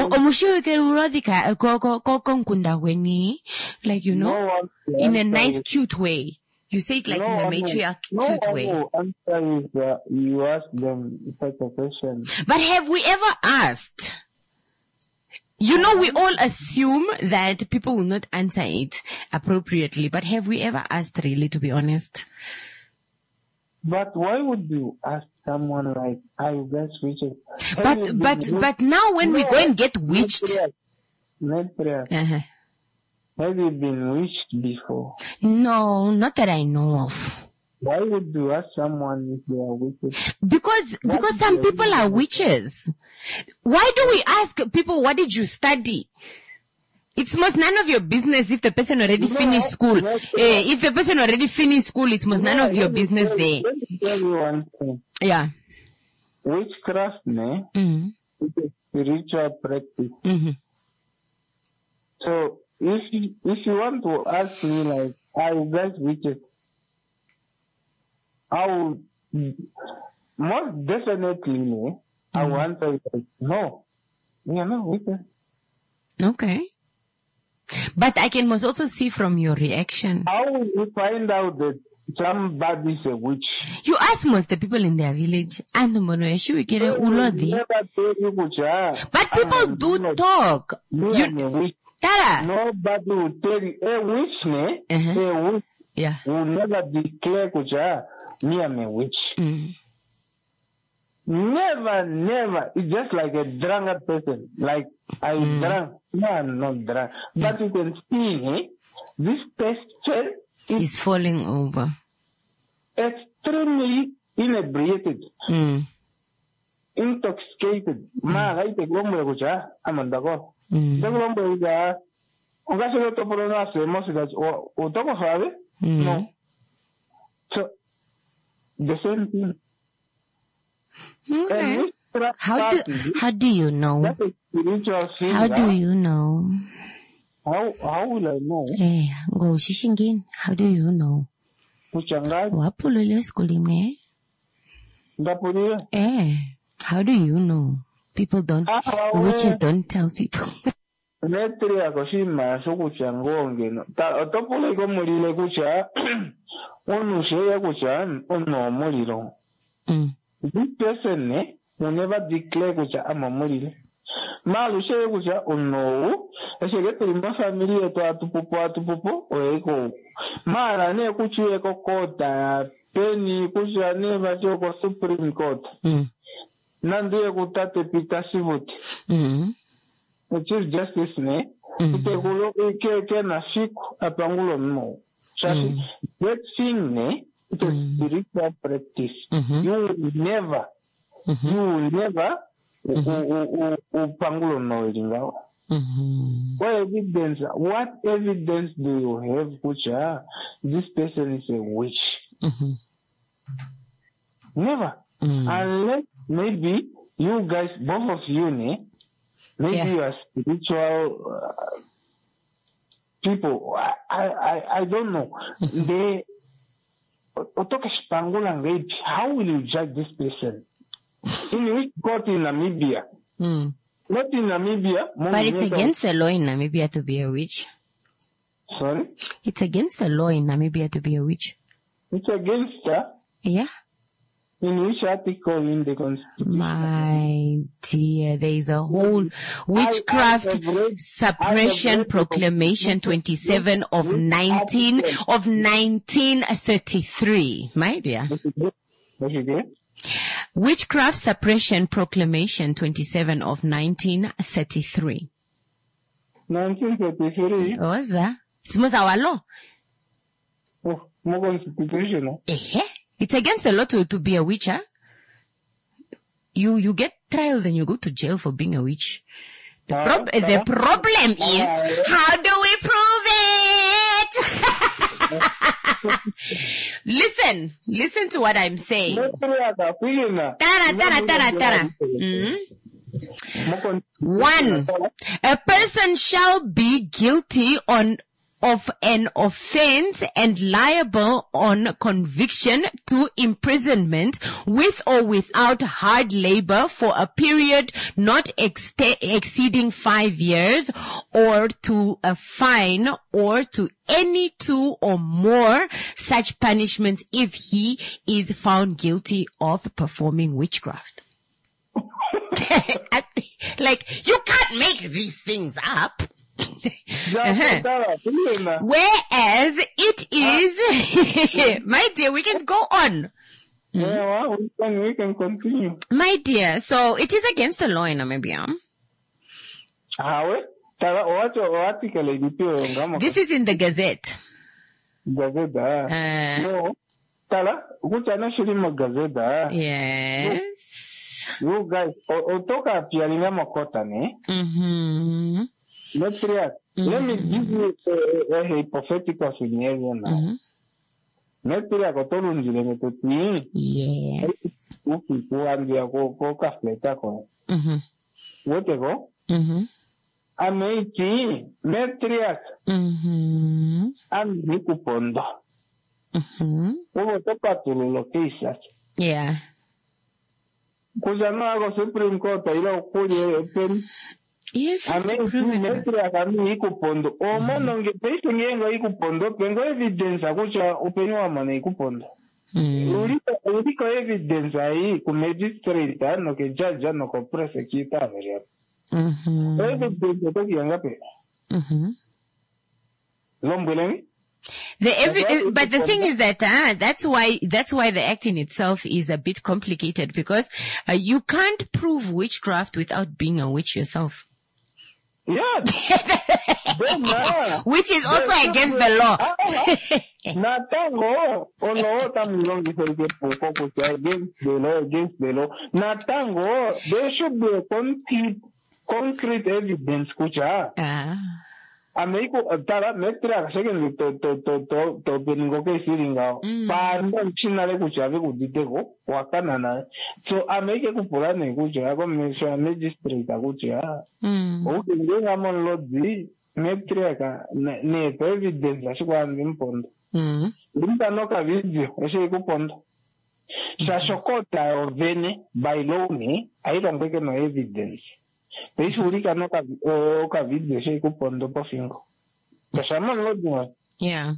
you know, in a nice, cute way. You say it like in a matriarch cute way. No, answer is uh, you ask them such a question. But have we ever asked? You know, we all assume that people will not answer it appropriately, but have we ever asked, really, to be honest? But why would you ask someone like, are you guys witches? But, but, but now when no, we go and get witched. Not prayer. Uh-huh. Have you been witched before? No, not that I know of. Why would you ask someone if they are witches? Because, what because some people are witches. Why do we ask people, what did you study? It's most none of your business if the person already no, finished school. No, eh, if the person already finished school, it's most no, none of your business tell, there. Let me tell you one thing. Yeah. Witchcraft, ne? Mm-hmm. It's a spiritual practice. Mm-hmm. So, if you, if you want to ask me like, are you guys witches? I will, most definitely, ne? I will answer it like, no, we are not witches. Okay. But I can must also see from your reaction. How will you find out that somebody's a witch? You ask most the people in their village. And But people do talk. You, Tara. Nobody will tell you, a witch, ne? Uh-huh. A witch yeah. will never declare, kucha, me am a witch. Mm. Never, never. It's just like a drunkard person. Like, I mm. drunk. No, I'm not drunk. Mm. But you can see, eh, this person is He's falling over. Extremely inebriated. Mm. Intoxicated. Ma, I take one way, which I'm on the go. The one way is a. Ongasolo toporona se mosigas or or toko have. No. So, the same thing. Okay. How do how do you know? How do you know? How how will I know? Eh, go shishingin. How do you know? Kuchanga. Wapulule skulime. Ndapulule. Eh, how do you know? People don't. Witches don't tell people. Netria koshima so kuchangonge no. Ta otopule ko mulile kucha. Onu sheya kucha ono mulilo. Mm. This person, eh, will never declare kucha ama mulile. Malu sheya kucha ono. Ese que prima familia to atupupo atupupo oeko. Mara ne kuchi eko kota peni kucha ne vajo ko Supreme Court. Mm. Nande kutate pitasivuti. Mm. Chief Justice ne. Ite kulo ike ke na fiku apangulo no. Chashi. That thing ne. It is mm. spiritual practice. Mm-hmm. You will never, mm-hmm. you will never, upangulo no ilingawa. What evidence? What evidence do you have, which uh, this person is a witch? Mm-hmm. Never, mm. unless maybe you guys, both of you, ne, maybe yeah. you are spiritual uh, people. I, I, I don't know. Mm-hmm. They. How will you judge this person? In which court in Namibia? Mm. Not in Namibia. But it's against the law in Namibia to be a witch. Sorry? It's against the law in Namibia to be a witch. It's against her? Yeah. In which article in the Constitution? My dear, there is a whole witchcraft suppression proclamation twenty-seven of nineteen of nineteen thirty-three. My dear. Witchcraft suppression proclamation twenty-seven of nineteen thirty-three. nineteen thirty-three? What's that? It's most our law. Oh, more constitutional. Eh? It's against the law to, to be a witch, huh? You, you get trial, then you go to jail for being a witch. The, prob- uh, the problem is, uh, how do we prove it? Listen, listen to what I'm saying. Tara, tara, tara, tara. Mm-hmm. One, a person shall be guilty on of an offense and liable on conviction to imprisonment with or without hard labor for a period not ex- exceeding five years or to a fine or to any two or more such punishments if he is found guilty of performing witchcraft. Like, you can't make these things up. Uh-huh. Whereas it is, my dear, we can go on. Mm. Yeah, well, we can, we can continue. My dear, so it is against the law in Namibia. This is in the Gazette. Gazette, uh, no. Tala, kuchana shirima Gazette. Yes. You guys, otoka pialina makota ne? Mm-hmm. Let's react. Mm-hmm. Let me give you a, a, a hypothetical scenario now. Let's react. Yes. Mm-hmm. Whatever. Mm-hmm. I'm eighteen. Let's react. Mm-hmm. I'm Nikupondo. Mm-hmm. Yeah. Kuzana Supreme Court, I know, open. Yes, I mean, Metria kami ikupondo. O mono nge pesi ngenga ikupondo, pengo evidence akucha upenwa mana ikupondo. Urika urika evidence ai ku magistrate no ke judge no ko prosecutor averia. Mhm. Evidence ko yanga pe. Mhm. Lombelemi? The every, but the thing is that uh, that's why that's why the act in itself is a bit complicated because uh, you can't prove witchcraft without being a witch yourself. Yeah. Which is also They're against the law. Natango, ono tamilongi against the law, against the law. Natango, there should be a concrete, concrete evidence, kucha. Ah. Americo, tara, metra, second to to to to to beningo ke siringa. Panda chinale kucha ve kuditego, wakana na. So America kupura ne kucha, ako mesha magistrate kucha. Okay, ndio amon lodi metra ka ne evidence la shikwa ndimpondo. Mm. Limba noka video, eshe kupondo. Sa shokota o vene by law ni, aita mbeke no evidence. Peishurika no ka o ka video she kupondo po fingo. Kasama lodwa. Yeah.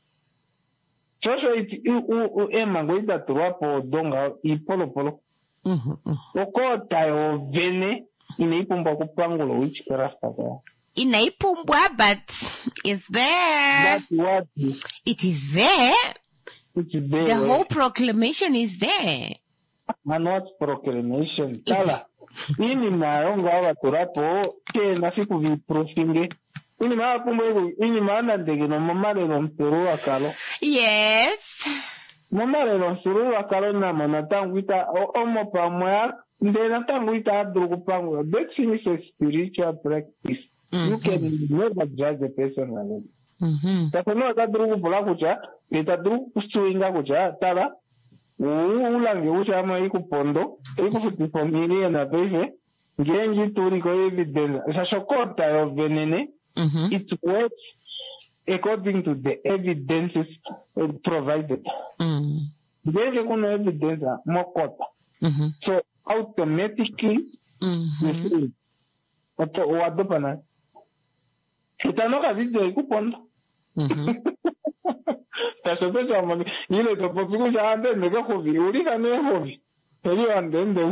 Sasa iti u u ema goida tuwapo donga ipolo polo. Mhm. Okota o vene inaipumba kupangulo witchcraft ka. Inaipumbwa, but is there? That's what it is there. It's there. The whole proclamation is there. And what proclamation? Tala. Ini maonga wa turapo ke nasiku vi profinge. Ini ma kumwe ini maana ndege no mamare no mpero akalo. Yes. Mamare no mpero akalo na manatangwita omo pamwa ndena tangwita adrugo pamwa. That thing is a spiritual practice. Mm-hmm. You can never judge a person like that. Mhm. Sasa no adrugo bola kucha, eta adrugo kusuinga kucha tala. Ulange uchama ikupondo, ikufuti familia na pese, genji turiko evidence. Sa shokota of venene, mm-hmm. it works according to the evidences provided. Mm. Genji kuna evidence mokota. Mm-hmm. So automatically, mm-hmm. Oto wadopana. Itanoka video ikupondo. Mhm. That's what I'm saying. You know, the people say, "I'm going to hobby." You really can't make hobby. Everyone then do.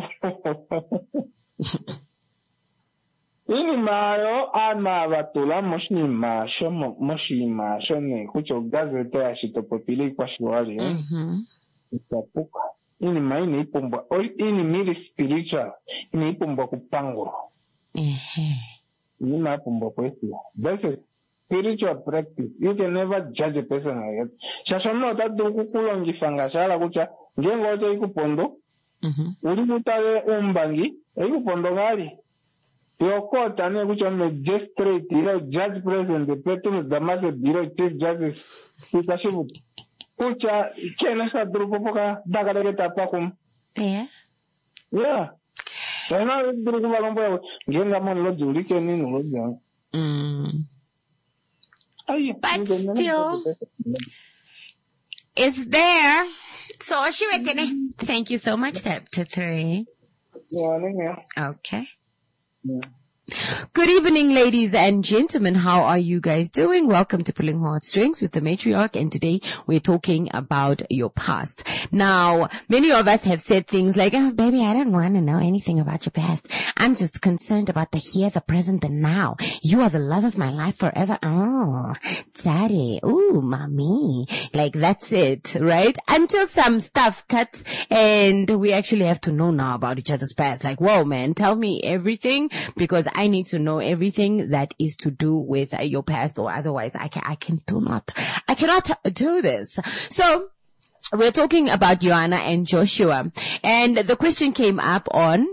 Ini mayo ama batula moshni ma shomo moshi ma shone kucho gazete ashito popili kwa shwari. Mhm. Itapuka. Ini ma ini ipumba. Ini mili spiritual. Ini ipumba kupango. Mhm. Ini ma ipumba kwesi. That's a spiritual practice. You can never judge a person like that. Shashono tatu kukulongi fanga shala kucha. Ngengo ocho ikupondo. Mhm. Uri mutare umbangi. Ikupondo ngali. Your court and which on the magistrate, you know, judge president, the president, the master bureau, chief justice, Sikashibu. Kucha, Kenasa Drupoka, Dagareta Pakum. Yeah. Yeah. And now it's Drupa, Gengamon Logic, and in Logic. Mm. But still, it's there. So, Oshiwekene, thank you so much, Chapter three. Yeah, okay. Good evening, ladies and gentlemen. How are you guys doing? Welcome to Pulling Heartstrings with the Matriarch, and today we're talking about your past. Now, many of us have said things like, "Oh, baby, I don't want to know anything about your past. I'm just concerned about the here, the present, the now. You are the love of my life forever." Oh, daddy. Ooh, mommy. Like, that's it, right? Until some stuff cuts and we actually have to know now about each other's past. Like, whoa, man, tell me everything, because I need to know everything that is to do with uh, your past, or otherwise I can, I can do not, I cannot do this. So, we're talking about Joanna and Joshua, and the question came up on,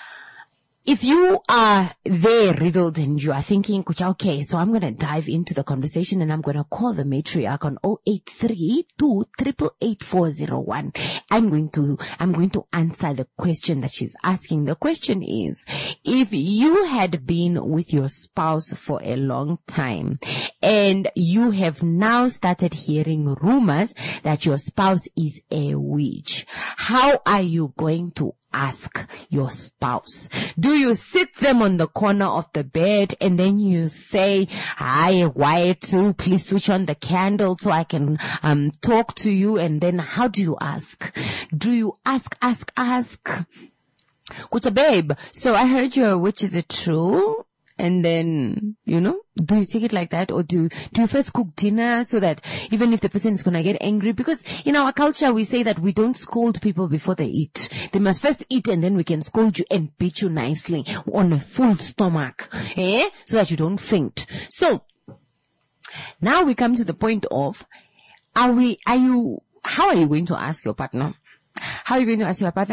if you are there riddled and you are thinking, okay, so I'm going to dive into the conversation and I'm going to call the matriarch on zero eight three two eight eight eight four zero one. I'm going to, I'm going to answer the question that she's asking. The question is, if you had been with your spouse for a long time and you have now started hearing rumors that your spouse is a witch, how are you going to ask your spouse? Do you sit them on the corner of the bed and then you say, "Hi, Wyatt, too, please switch on the candle so I can um talk to you"? And then how do you ask? Do you ask, ask, ask? Kucha, babe, so I heard you're a witch, is it true? And then, you know, do you take it like that? Or do, do you first cook dinner so that even if the person is going to get angry? Because in our culture, we say that we don't scold people before they eat. They must first eat and then we can scold you and beat you nicely on a full stomach, eh? So that you don't faint. So, now we come to the point of, are we, are you, how are you going to ask your partner? How are you going to ask your partner?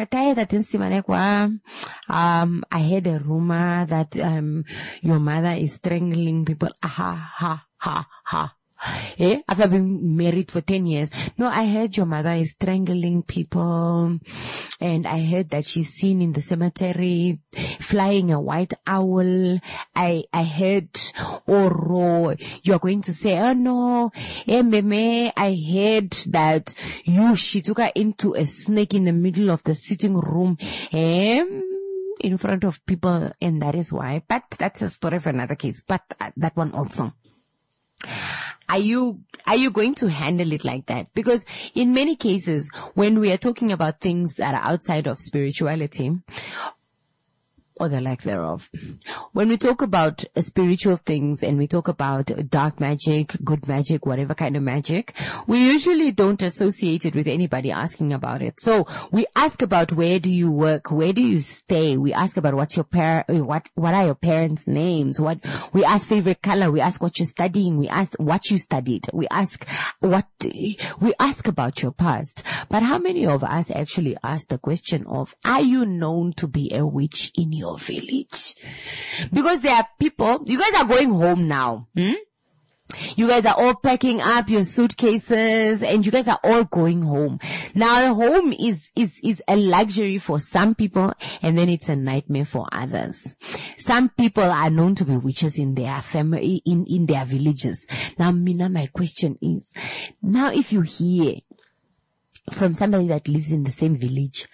Um, I heard a rumor that um your mother is strangling people. Ha ha ha ha. Eh? After being married for ten years. No, I heard your mother is strangling people, and I heard that she's seen in the cemetery flying a white owl. I, I heard, or you're going to say, "Oh no, eh, meme, I heard that you, she took her into a snake in the middle of the sitting room, eh, in front of people, and that is why." But that's a story for another case, but uh, that one also. Are you, are you going to handle it like that? Because in many cases, when we are talking about things that are outside of spirituality, or the lack thereof, when we talk about uh, spiritual things and we talk about dark magic, good magic, whatever kind of magic, we usually don't associate it with anybody asking about it. So we ask about, where do you work? Where do you stay? We ask about what's your par- what, what are your parents' names? What, we ask favorite color. We ask what you're studying. We ask what you studied. We ask what, we ask about your past. But how many of us actually ask the question of, are you known to be a witch in your your village? Because there are people, you guys are going home now. Hmm? You guys are all packing up your suitcases and you guys are all going home. Now home is, is, is a luxury for some people and then it's a nightmare for others. Some people are known to be witches in their family, in, in their villages. Now, Mina, my question is, now if you hear from somebody that lives in the same village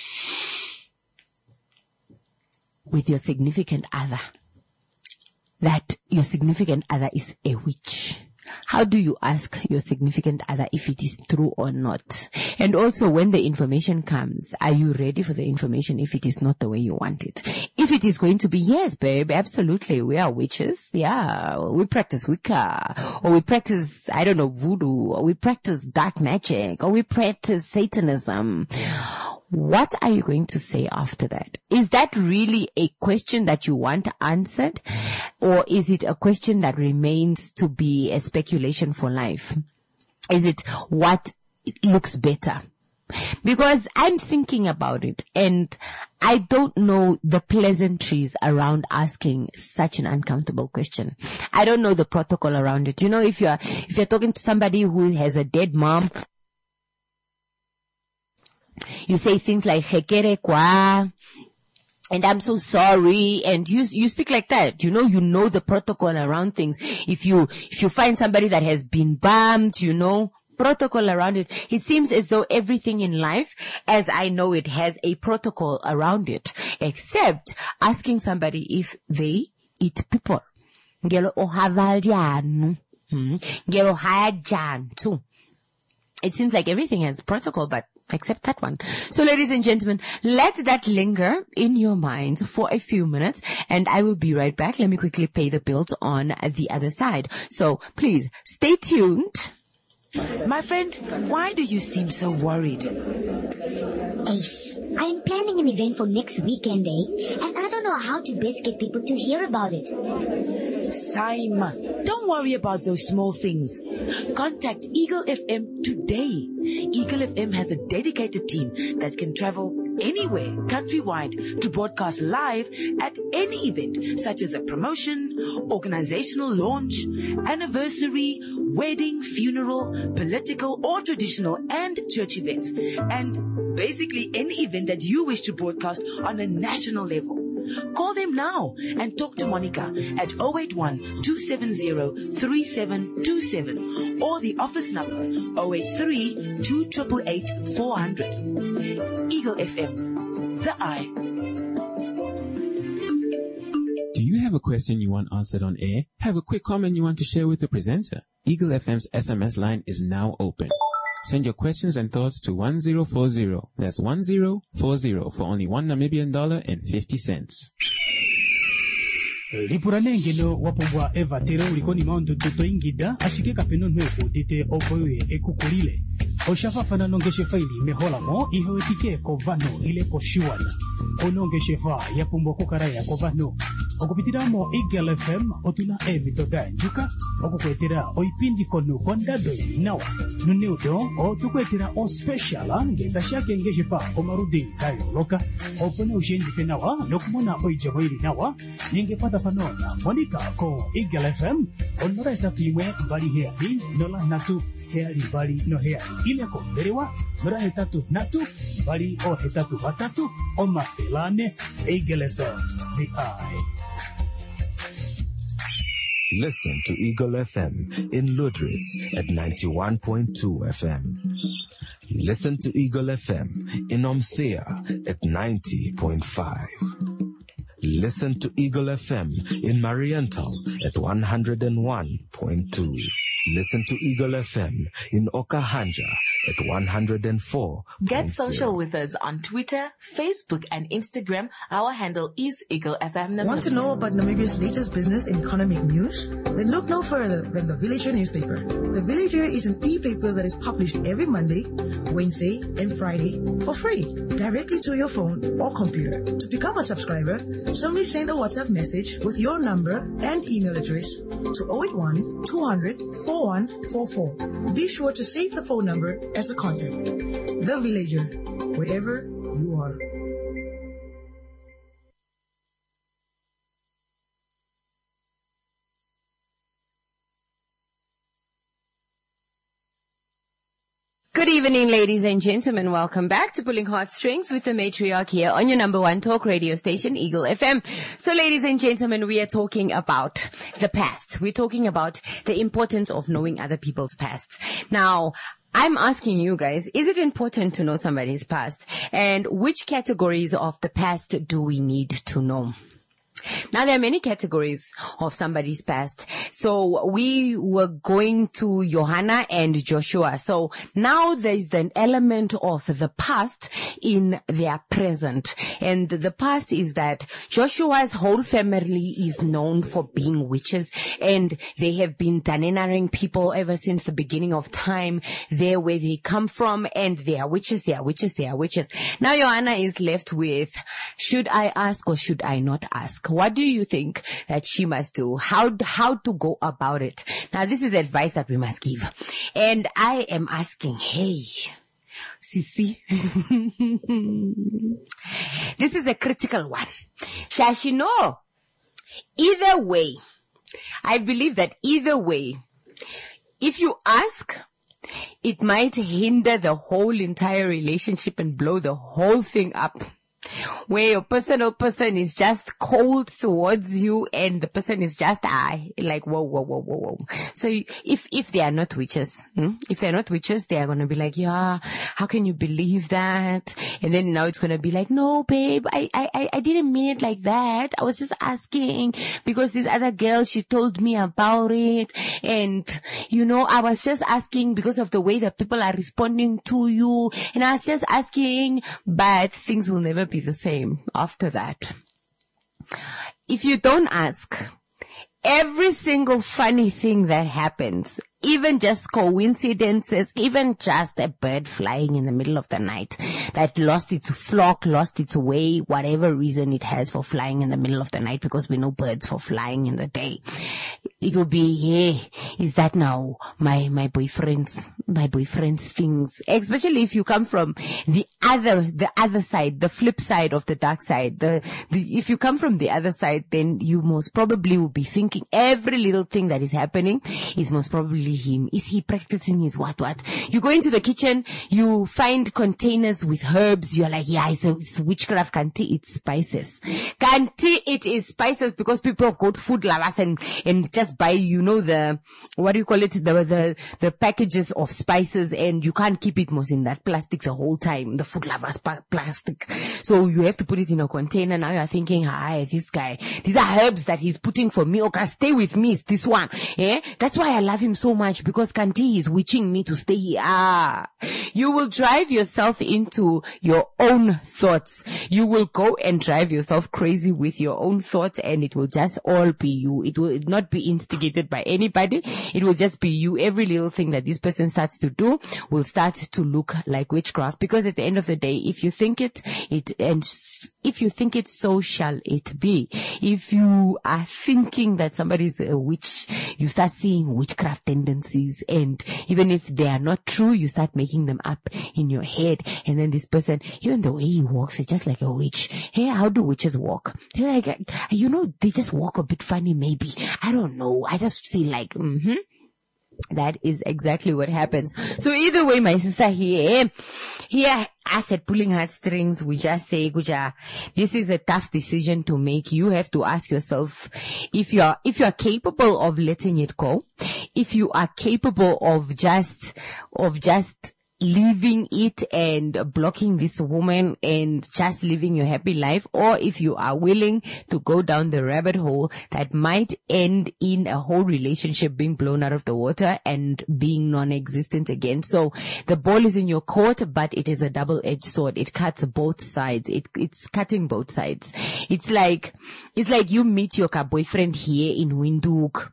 with your significant other, that your significant other is a witch, How do you ask your significant other if it is true or not? And also, when the information comes, are you ready for the information if it is not the way you want it? If it is going to be, yes, babe, absolutely, we are witches. Yeah, we practice Wicca, or we practice, I don't know, voodoo, or we practice dark magic, or we practice Satanism. What are you going to say after that? Is that really a question that you want answered? Or is it a question that remains to be a speculation for life? Is it what looks better? Because I'm thinking about it and I don't know the pleasantries around asking such an uncomfortable question. I don't know the protocol around it. You know, if you're, if you're talking to somebody who has a dead mom, you say things like, "Hekere kwa," and "I'm so sorry," and you, you speak like that. You know, you know the protocol around things. If you, if you find somebody that has been bummed, you know, protocol around it. It seems as though everything in life, as I know it, has a protocol around it, except asking somebody if they eat people. Ngelo ohavaldianu. Ngelo hajantu. It seems like everything has protocol, but except that one. So, ladies and gentlemen, let that linger in your mind for a few minutes, and I will be right back. Let me quickly pay the bills on the other side. So, please, stay tuned. My friend, why do you seem so worried? Ace, I'm planning an event for next weekend, eh? And I don't know how to best get people to hear about it. Simon, don't worry about those small things. Contact Eagle F M today. Eagle F M has a dedicated team that can travel anywhere countrywide to broadcast live at any event, such as a promotion, organizational launch, anniversary, wedding, funeral, political or traditional and church events, and basically any event that you wish to broadcast on a national level. Call them now and talk to Monica at zero eight one, two seven zero, three seven two seven or the office number zero eight three, two eight eight, eight, four zero zero. Eagle F M, the eye. Do you have a question you want answered on air? Have a quick comment you want to share with the presenter? Eagle F M's S M S line is now open. Send your questions and thoughts to one zero four zero. That's one zero four zero for only one Namibian dollar and fifty cents. Lipuranengeno wapobwa eva tere ulikoni maundu tuto ingida ashike kapeno nweko tite opoye ekukulile. Oshafa fana nongeshe faili mehola mo iho etike kovano ile koshiwana. Onongeshe fa ya pumbo kukaraya kovano. Okupitiramo Eagle F M otuna evito danjuka okukwetera oipindi kono kondado nawa nuneudo otukwetera o special ngenda shake ngeshe fa omarudi dayo loka opone ushendi fenawa nokumona oijaboiri nawa ningepata fanona Monica ko Eagle F M onora etafimwe bali heali nola natu heali bali no heali ile ko derewa nora hetatu natu bali o hetatu batatu o mafelane Eagle F M the eye. Listen to Eagle F M in Ludritz at ninety-one point two F M. Listen to Eagle F M in Omthea at ninety point five. Listen to Eagle F M in Mariental at one hundred one point two. Listen to Eagle F M in Okahanja at one hundred four. Get social with us on Twitter, Facebook, and Instagram. Our handle is Eagle F M Namibia. Want to know about Namibia's latest business and economic news? Then look no further than The Villager newspaper. The Villager is an e-paper that is published every Monday, Wednesday, and Friday for free, directly to your phone or computer. To become a subscriber, simply send a WhatsApp message with your number and email address to zero eight one, two hundred, four one four four. Be sure to save the phone number as a contact. The Villager, wherever you are. Good evening, ladies and gentlemen. Welcome back to Pulling Heartstrings with the Matriarch here on your number one talk radio station, Eagle F M. So, ladies and gentlemen, we are talking about the past. We're talking about the importance of knowing other people's pasts. Now, I'm asking you guys, is it important to know somebody's past? And which categories of the past do we need to know? Now, there are many categories of somebody's past. So we were going to Johanna and Joshua. So now there's an element of the past in their present. And the past is that Joshua's whole family is known for being witches, and they have been Danenaring people ever since the beginning of time. They're where they come from, and they are witches, they are witches, they are witches. Now Johanna is left with, should I ask or should I not ask? What do you think that she must do? How, how to go about it? Now this is advice that we must give. And I am asking, hey, Sisi, this is a critical one. Shall she know? Either way, I believe that either way, if you ask, it might hinder the whole entire relationship and blow the whole thing up. Where your personal person is just cold towards you and the person is just ah, like whoa, whoa, whoa, whoa, whoa. So if, if they are not witches, hmm? if they're not witches, they are going to be like, yeah, how can you believe that? And then now it's going to be like, no, babe, I, I, I didn't mean it like that. I was just asking because this other girl, she told me about it. And, you know, I was just asking because of the way that people are responding to you. And I was just asking, but things will never be the same after that. If you don't ask, every single funny thing that happens, even just coincidences, even just a bird flying in the middle of the night that lost its flock, lost its way, whatever reason it has for flying in the middle of the night, because we know birds for flying in the day. It will be, hey, is that now my, my boyfriend's, my boyfriend's things? Especially if you come from the other, the other side, the flip side of the dark side. The, the, if you come from the other side, then you most probably will be thinking every little thing that is happening is most probably him. Is he practicing his what what? You go into the kitchen, you find containers with herbs. You're like, yeah, it's, a, it's witchcraft. Kanti, it's spices. Kanti, it is spices, because people go to food lovers and, and just buy, you know, the, what do you call it? The, the, the packages of spices, and you can't keep it most in that plastic the whole time. The food lovers pa- plastic. So you have to put it in a container. Now you're thinking, hi, this guy, these are herbs that he's putting for me. Okay, stay with me. It's this one. Yeah. That's why I love him so much, because Kanti is witching me to stay here. Ah, you will drive yourself into your own thoughts. You will go and drive yourself crazy with your own thoughts, and it will just all be you. It will not be instigated by anybody. It will just be you. Every little thing that this person starts to do will start to look like witchcraft, because at the end of the day, if you think it, it, and if you think it, so shall it be. If you are thinking that somebody is a witch, you start seeing witchcraft tendencies, and even if they are not true, you start making them up in your head. And then this person, even the way he walks, is just like a witch. Hey, how do witches walk? They're like, you know, they just walk a bit funny, maybe. I don't know. I just feel like, mm-hmm. That is exactly what happens. So either way, my sister here, here, us at Pulling Heartstrings, we just say, Guja, this is a tough decision to make. You have to ask yourself if you are, if you are capable of letting it go, if you are capable of just, of just, leaving it and blocking this woman and just living your happy life, or if you are willing to go down the rabbit hole that might end in a whole relationship being blown out of the water and being non-existent again. So the ball is in your court, but it is a double-edged sword. It cuts both sides. It, it's cutting both sides. It's like, it's like you meet your boyfriend here in Windhoek,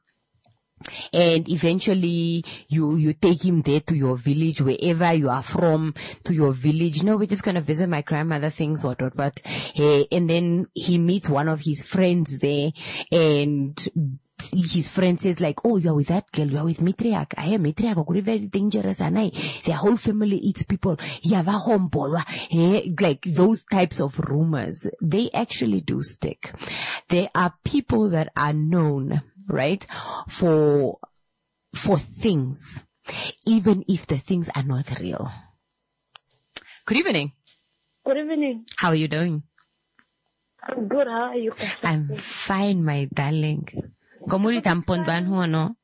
and eventually you, you take him there to your village, wherever you are from, to your village. No, we're just going to visit my grandmother, things, what, what, what. Hey, and then he meets one of his friends there, and his friend says like, oh, you are with that girl, you are with Mitriak. I am Mitriak, are very dangerous, and I, their whole family eats people. Yava homebola. Hey, like those types of rumors, they actually do stick. There are people that are known, right, for, for things, even if the things are not real. Good evening. Good evening. How are you doing? I'm good. How are you? I'm fine, my darling. Komuri tampon ban ho no?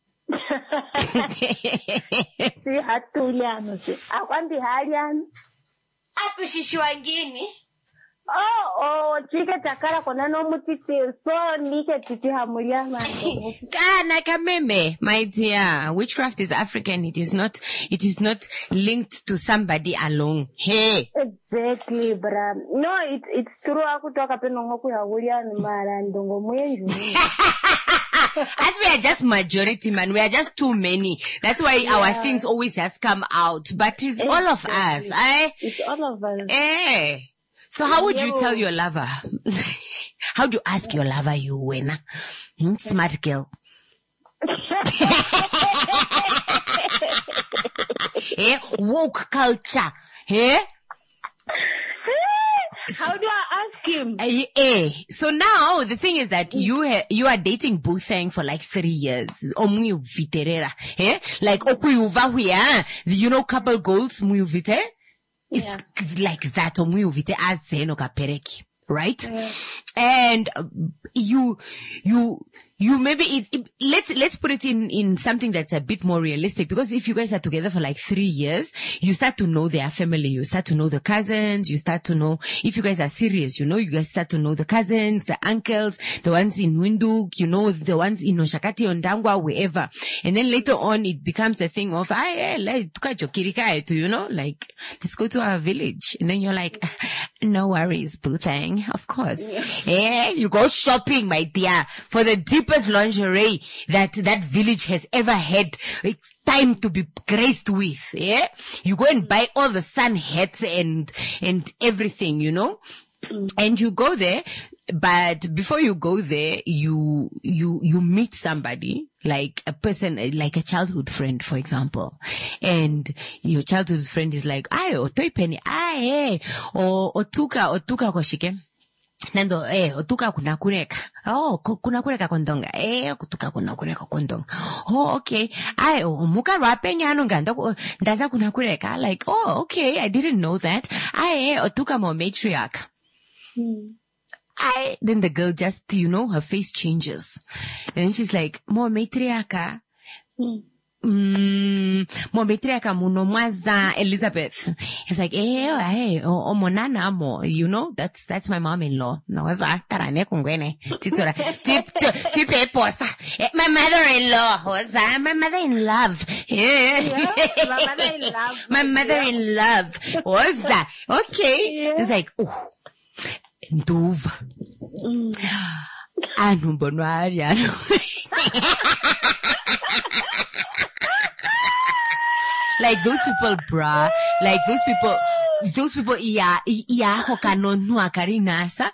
Si hatuliano si. Akwandi halian. Apo shishwangini. Oh, oh, chike takara kona no mutiti, so nike titi hamulia mando. Kana kameme, my dear. Witchcraft is African. It is not, it is not linked to somebody alone. Hey. Exactly, bra. No, it's, it's true. Akutoka penongo kuhamulia mara ndongo mwenju. As we are just majority, man, we are just too many. That's why yeah. our things always just come out. But it's exactly. all of us. I, it's all of us. Eh. So how would you tell your lover? How do you ask your lover you winner? Hmm? Smart girl. Eh? Woke culture. Eh? How do I ask him? Uh, eh. So now the thing is that you ha- you are dating Boothang for like three years. Omu viterera. Eh? Like okuyuva huya. You know couple goals mu vite? It's yeah. like that, right? Yeah. And uh, you, you, you maybe it, it, let's let's put it in in something that's a bit more realistic, because if you guys are together for like three years, you start to know their family, you start to know the cousins, you start to know, if you guys are serious, you know, you guys start to know the cousins, the uncles, the ones in Windhoek, you know, the ones in Oshakati, Ondangwa, wherever. And then later on, it becomes a thing of, ah, yeah, like, you know, like, let's go to our village. And then you're like, no worries, Boothang, of course. Yeah. Yeah, you go shopping, my dear, for the deepest lingerie that that village has ever had. It's time to be graced with. Yeah, you go and buy all the sun hats and and everything, you know. And you go there, but before you go there, you, you, you meet somebody, like a person, like a childhood friend, for example. And your childhood friend is like, ay, otoi penny, ay, o, otuka, otuka koshike. Nando, eh, otuka kuna kureka. Oh, kuna kureka kondonga. Eh, kutuka kuna kureka kondonga. Oh, okay. Ay, oh, muka rape nyano ganda, ndaza kuna kureka. Like, oh, okay, I didn't know that. Ay, otuka mo matriarch. Hmm. I, then the girl just, you know, her face changes. And then she's like, mo matriarch. Hmm. Mm, mo matriarch muno mwaza Elizabeth. It's like, eh, eh, o monana mo, you know, that's, that's my mom-in-law. No, waza, tarane kungwene. Titura, tip, tip, posa. My mother-in-law, waza, my mother-in-love. Yeah. Yeah, my mother-in-love. My mother-in-love. Waza. Okay. Yeah. It's like, oh, nduva. Mm. Anu bonwari, anu. Like those people, bruh. Like those people, those people, yeah, yeah, hokano nuakari nasa.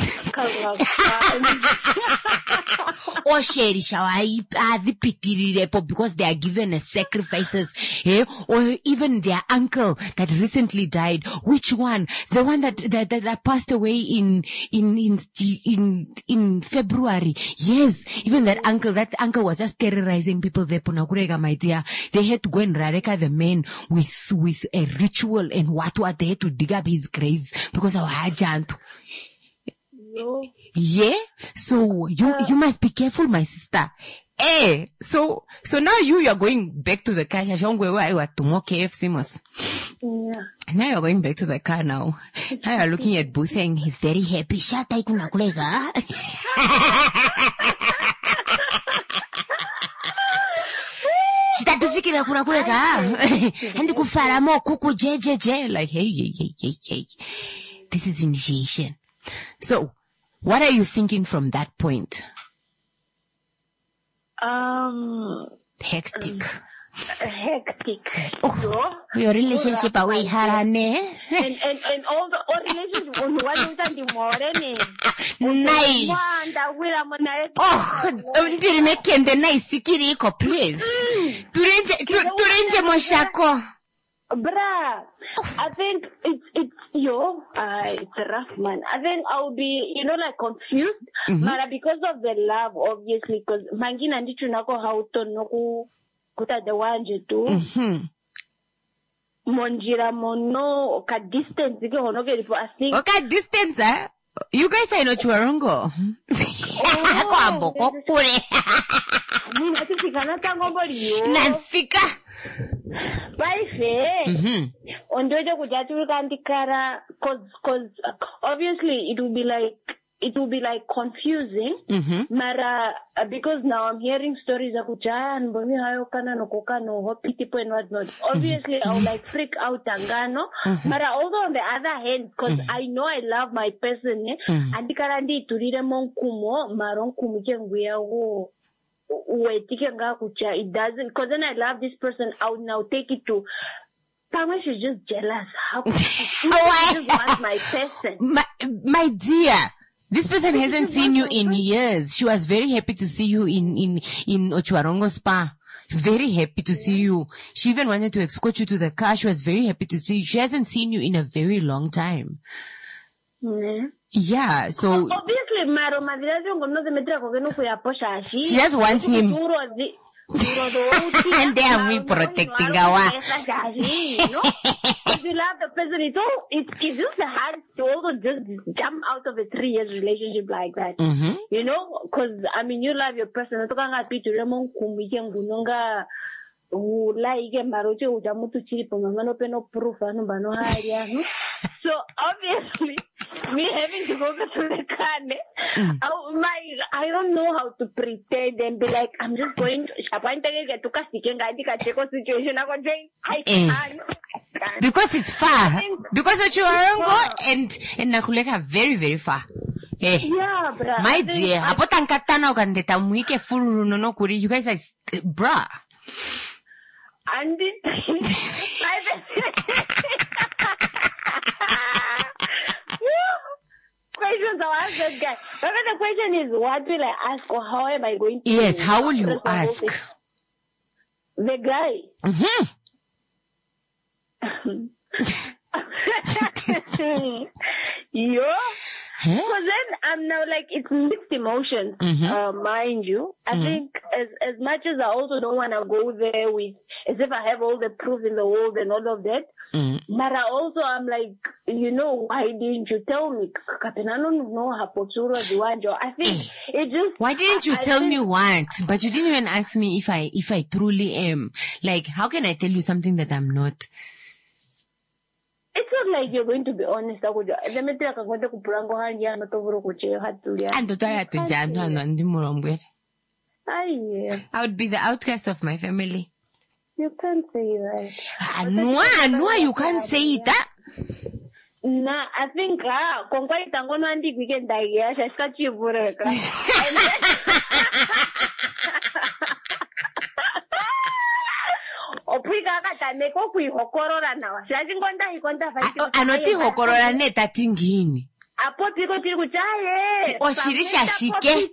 Or sheri shawai adipitirirepo because they are given as sacrifices, eh? Or even their uncle that recently died. Which one? The one that that that, that passed away in in in in in February. Yes, even that uncle. That uncle was just terrorizing people there. Punakurega, my dear. They had to go and rareka the men with with a ritual and what what they had to dig up his grave because of hajantu. No. Yeah, so you uh, you must be careful, my sister. Eh, so so now you you are going back to the car. Yeah. Now you're going back to the car now. Now you're looking at Boothang. He's very happy. Shata kuna kulega. Shitatufikira kuna kulega. And kufara mo kuku je je je. Like hey hey hey hey hey. This is initiation. So, what are you thinking from that point? Um, hectic. Uh, hectic. Oh, your relationship away, harane. And and and all the all relationships on one time more nice. Oh, didn't make the nice sikiriko, please. Turinje, turinje moshako. Bruh, I think it's, it's, yo, uh, it's a rough man. I think I'll be, you know, like confused. Mm-hmm. But because of the love, obviously, because mangina ndichu nako hauto noku kuta the wanje tu. Mm-hmm. Monjira mono, oka distance, ike honoke lipo, I think. Oka distance, eh? You guys are not chuarongo. Ako amboko kure. Nina tifika na tango bori yo. Nansika. Baife. Mm-hmm. ondoje kujatulika andikara, cause, cause, obviously it will be like, it will be like confusing. Mm-hmm. Mara, uh, because now I'm hearing stories of Kuchan, Bomi Hayokana no Kokano, Hopi Tipo and whatnot. Obviously, mm-hmm. I would like freak out Tangano. Mm-hmm. Mara, also on the other hand, because mm-hmm. I know I love my person, eh? Mm-hmm. And the Karandi to read a monkumo, Maron Kumuken, we are. It doesn't, because then I love this person, I would now take it to Pama. She's just jealous. How could she, she just wants my person? My, my dear, this person hasn't seen you in years. She was very happy to see you in, in, in Ochuarongo Spa. Very happy to see you. She even wanted to escort you to the car. She was very happy to see you. She hasn't seen you in a very long time. Mm-hmm. Yeah, so obviously, Maro she just wants him. And they are me protecting our. You know, if you love the person, it's all, it, it's just hard to also just jump out of a three years relationship like that. Mm-hmm. You know, because I mean, you love your person. So obviously, me having to go to the car, mm. I, my, I don't know how to pretend and be like, I'm just going to situation. I can't. Because it's far. Because Ochuarongo and, and Nakuleka are very, very far. Hey. Yeah, bruh. My dear, apotankatana okandeta mwike furu no kuri. You guys are, bruh. And questions I'll ask that guy. Remember the question is, what will I ask or how am I going to? Yes, how will you ask? The guy. Mm-hmm. Yo. Huh? So then I'm now like, it's mixed emotions, mm-hmm. uh, mind you. I mm-hmm. think as as much as I also don't want to go there with, as if I have all the proof in the world and all of that, mm-hmm. but I also I'm like, you know, why didn't you tell me? I don't know how I think it just. Why didn't you I, tell I me what? But you didn't even ask me if I if I truly am. Like, how can I tell you something that I'm not? It's not like you're going to be honest. I would be the outcast of my family. You can't say that. Anua, Anua, you can't say that. Nah, I think, ah, con quale tango non andi qui che dai, eh, c'è scacci pure. Anoti hokorora neta tingini. Apo tiko tiko chaye. Oshirisha shike.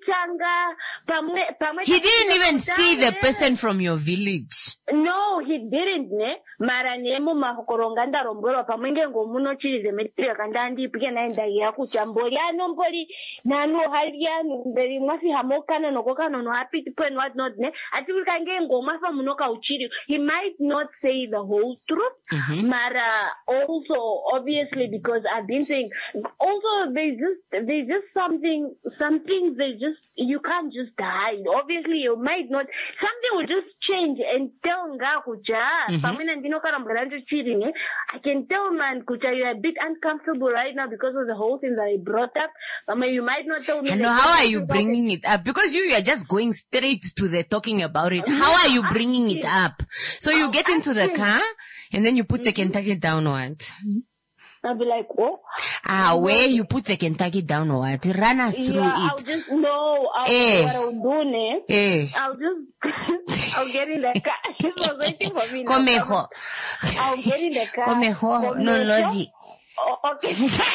He didn't even see the person from your village. No, he didn't, ne. Mara nemo mahokoronganda romboro pamwenge ngomuno chirize metri kandandi pike naenda ya kuchamboli ano mboli nanu haliano mbeli mwasi hamokana nokokana no happy to and what not, ne. Ati kange ngoma fa munoka uchiri. He might not say the whole truth. Mm-hmm. Mara also obviously because I've been saying also they just they just something some things they just you can't just hide. Obviously you might not something will just change and tell nga kucha. Mm-hmm. I can tell man kucha you're a bit uncomfortable right now because of the whole thing that I brought up. I mean, you might not tell me. And how are you bringing it up? Because you are just going straight to the talking about it. How are you bringing it up? So you get into the car and then you put the Kentucky down what? I'll be like, oh. Ah, where you put the Kentucky down what? Run us through yeah, it. I'll just, no, I'll, eh. what I'll do, ne? Eh. I'll just, I'll get in the car. She was waiting for me. Comejo. I'll get in the car. Comejo, no, Lodi. Oh, okay.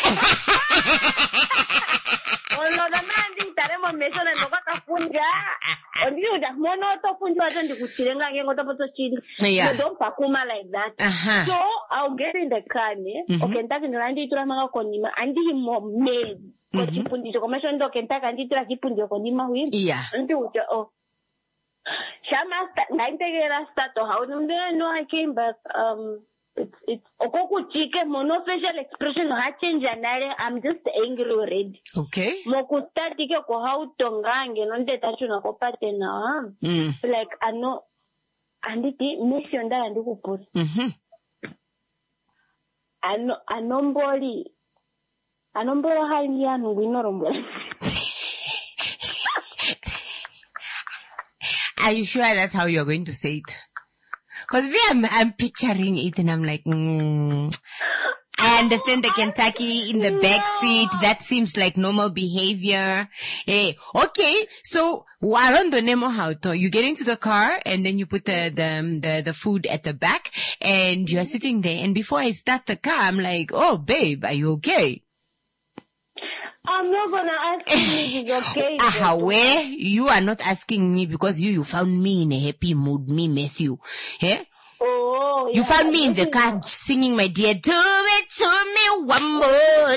Oh, no, the man didn't tell him on me, so I got a funja. On you, the mono to funja and the Kuchirenga and got up to chili. Yeah. Don't pakuma like that. Uh-huh. So I'll get in the car, ne? Okay, that's in Randy Drama Konima, and the more made. Because you put the commission doc and take and you put your Konima with. Yeah. And do it. Oh. Shama, nine days start to how do they know I came back? Um, It's, it's, okoku chike, mono facial expression, ha change anare, I'm just angry already. Okay. Mokuta tike ko hau tongange, nonde tachu na kopate na, mm. like, ano, anditi, mission da andiku post. Mm-hmm. Ano, anomboli. Anombolo hailiano winorombolo. Are you sure that's how you're going to say it? Because me, I'm, I'm picturing it and I'm like, mm. I understand the Kentucky in the back seat. That seems like normal behavior. Hey, okay. So, warondo nemo hauto. You get into the car and then you put the, the, the, the food at the back and you're sitting there. And before I start the car, I'm like, oh, babe, are you okay? I'm not gonna ask you if it's okay. Aha, where? You are not asking me because you, you found me in a happy mood, me, Matthew. Yeah? Oh, you yeah, found me in the car singing my dear, do it to me one more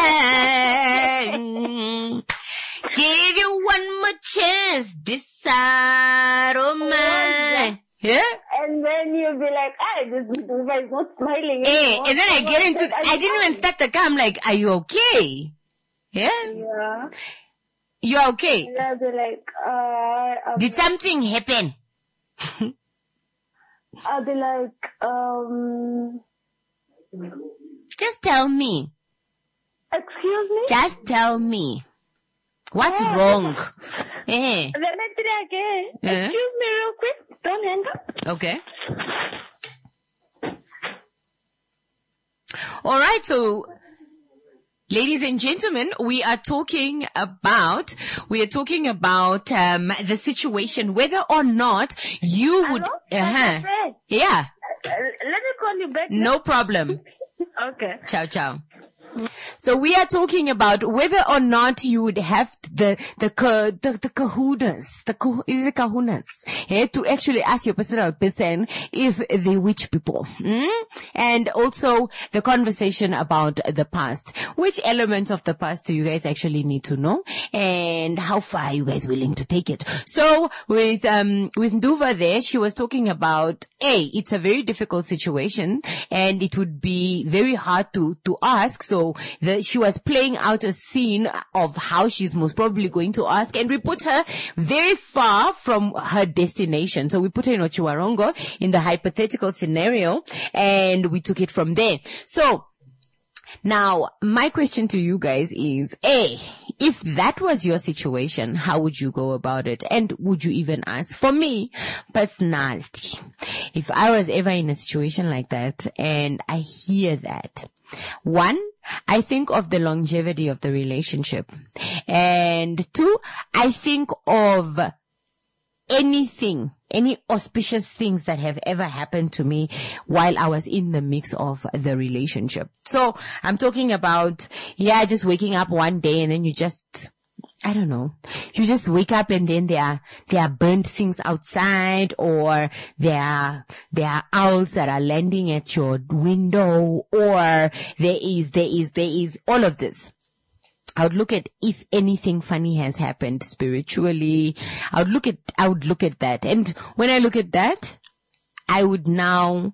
time. Give you one more chance, decide on mine. Yeah? And then you'll be like, hey, this guy is not smiling. Hey, and then I get into, I didn't even start the car. I'm like, are you okay? Yeah? Yeah. You're okay? Yeah, they're like, uh, did something happen? I'll be like, um... just tell me. Excuse me? Just tell me. What's yeah. wrong? Eh. Let me try again. Uh-huh. Excuse me real quick. Don't hang up. Okay. All right, so... ladies and gentlemen, we are talking about, we are talking about, um, the situation, whether or not you would, uh-huh. Yeah. Uh, let me call you back. No problem. Okay. Ciao, ciao. So we are talking about whether or not you would have the the the, the kahunas, the is it kahunas, yeah, to actually ask your personal person if they witch people, mm? And also the conversation about the past. Which element of the past do you guys actually need to know, and how far are you guys willing to take it? So with um with Nduva there, she was talking about a it's a very difficult situation, and it would be very hard to to ask. So the, she was playing out a scene of how she's most probably going to ask, and we put her very far from her destination. So we put her in Ochiwarongo in the hypothetical scenario, and we took it from there. So now my question to you guys is, A, if that was your situation, how would you go about it? And would you even ask? For me, personality, if I was ever in a situation like that and I hear that, one, I think of the longevity of the relationship. And two, I think of anything, any auspicious things that have ever happened to me while I was in the mix of the relationship. So I'm talking about, yeah, just waking up one day and then you just, I don't know, you just wake up and then there are, there are burnt things outside, or there are, there are owls that are landing at your window, or there is, there is, there is all of this. I would look at if anything funny has happened spiritually. I would look at, I would look at that. And when I look at that, I would now,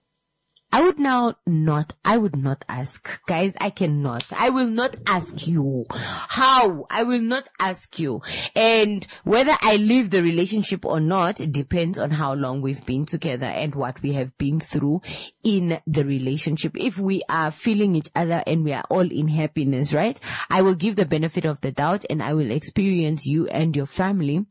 I would now not, I would not ask. Guys, I cannot. I will not ask you. How? I will not ask you. And whether I leave the relationship or not, it depends on how long we've been together and what we have been through in the relationship. If we are feeling each other and we are all in happiness, right? I will give the benefit of the doubt and I will experience you and your family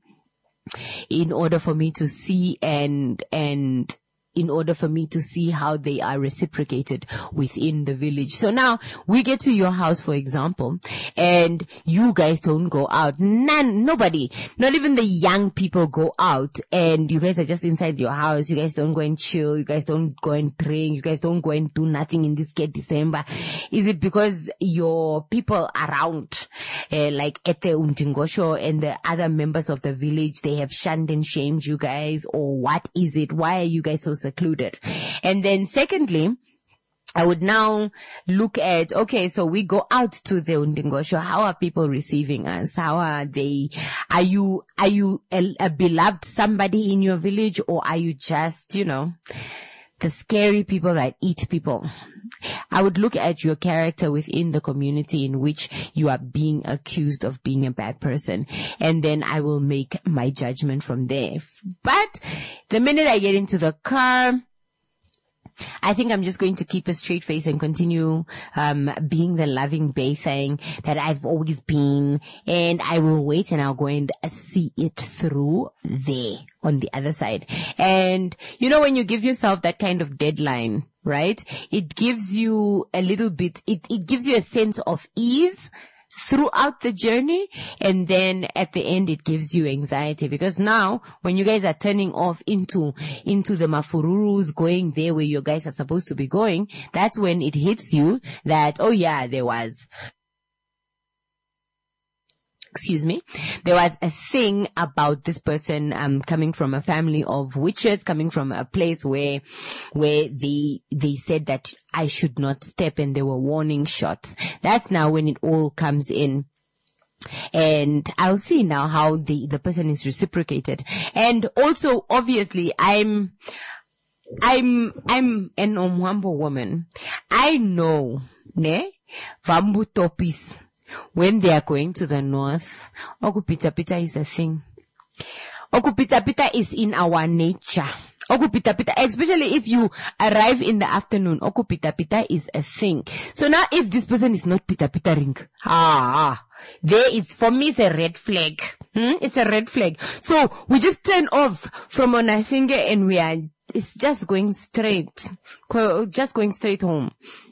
in order for me to see and, and, in order for me to see how they are reciprocated within the village. So now we get to your house, for example, and you guys don't go out. None, nobody, not even the young people go out, and you guys are just inside your house. You guys don't go and chill. You guys don't go and drink. You guys don't go and do nothing in this get December. Is it because your people around, uh, like Ete Untingosho and the other members of the village, they have shunned and shamed you guys, or what is it? Why are you guys so secluded? And then secondly, I would now look at, okay, so we go out to the Undingosho. How are people receiving us? How are they? Are you, are you a, a beloved somebody in your village, or are you just, you know, the scary people that eat people? I would look at your character within the community in which you are being accused of being a bad person, and then I will make my judgment from there. But the minute I get into the car, I think I'm just going to keep a straight face and continue um being the loving Bay thing that I've always been, and I will wait and I'll go and see it through there on the other side. And you know, when you give yourself that kind of deadline, right, it gives you a little bit, it, it gives you a sense of ease throughout the journey, and then at the end it gives you anxiety, because now when you guys are turning off into into the mafururus, going there where you guys are supposed to be going, that's when it hits you that, oh yeah, there was excuse me, there was a thing about this person um coming from a family of witches, coming from a place where where they they said that I should not step, and there were warning shots. That's now when it all comes in. And I'll see now how the the person is reciprocated. And also, obviously, I'm I'm I'm an Omwambo woman. I know, ne, Vambu Topis, when they are going to the north, okupita pita is a thing. Okupita pita is in our nature. Okupita pita, especially if you arrive in the afternoon, okupita pita is a thing. So now if this person is not pita pita ring, ah, there it's, for me, it's a red flag. Hmm? It's a red flag. So we just turn off from Onafinge and we are, it's just going straight, just going straight home.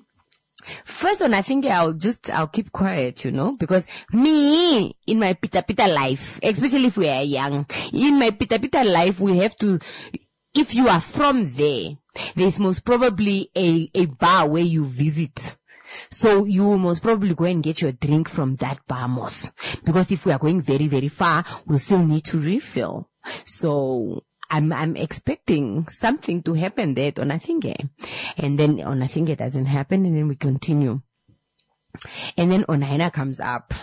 First one, I think I'll just, I'll keep quiet, you know, because me, in my pita pita life, especially if we are young, in my pita pita life, we have to, if you are from there, there's most probably a, a bar where you visit. So you will most probably go and get your drink from that bar most. Because if we are going very, very far, we'll still need to refill. So, I'm, I'm expecting something to happen there at Onafinge. And then Onafinge doesn't happen, and then we continue. And then Onaina comes up.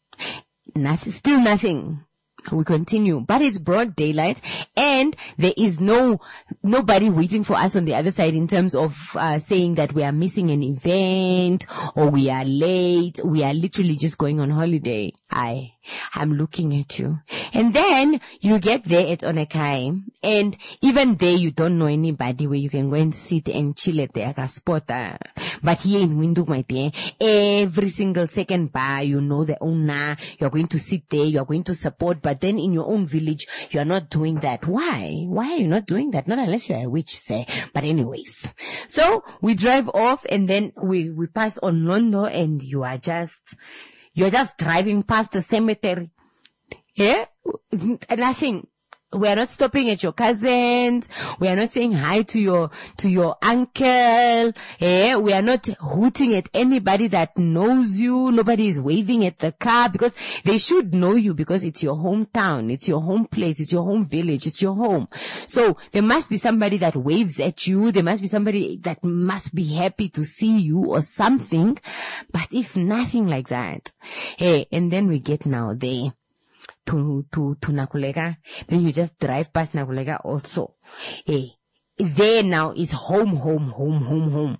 Nothing, still nothing. We continue, but it's broad daylight, and there is no nobody waiting for us on the other side in terms of uh, saying that we are missing an event or we are late. We are literally just going on holiday. I, I'm looking at you, and then you get there at Onekai, and even there you don't know anybody where you can go and sit and chill at the Akaspota. But here in Windhoek, my dear, every single second bar, you know the owner. You're going to sit there. You're going to support. But then in your own village, you're not doing that. Why? Why are you not doing that? Not unless you're a witch, say. But anyways, so we drive off, and then we we pass on Londo, and you are just you're just driving past the cemetery. Yeah, nothing. We are not stopping at your cousins. We are not saying hi to your, to your uncle. Eh? We are not hooting at anybody that knows you. Nobody is waving at the car, because they should know you, because it's your hometown. It's your home place. It's your home village. It's your home. So there must be somebody that waves at you. There must be somebody that must be happy to see you or something. But if nothing like that, hey, and then we get now there. To, to, to Nakulega, then you just drive past Nakulega also. Hey, there now is home, home, home, home, home.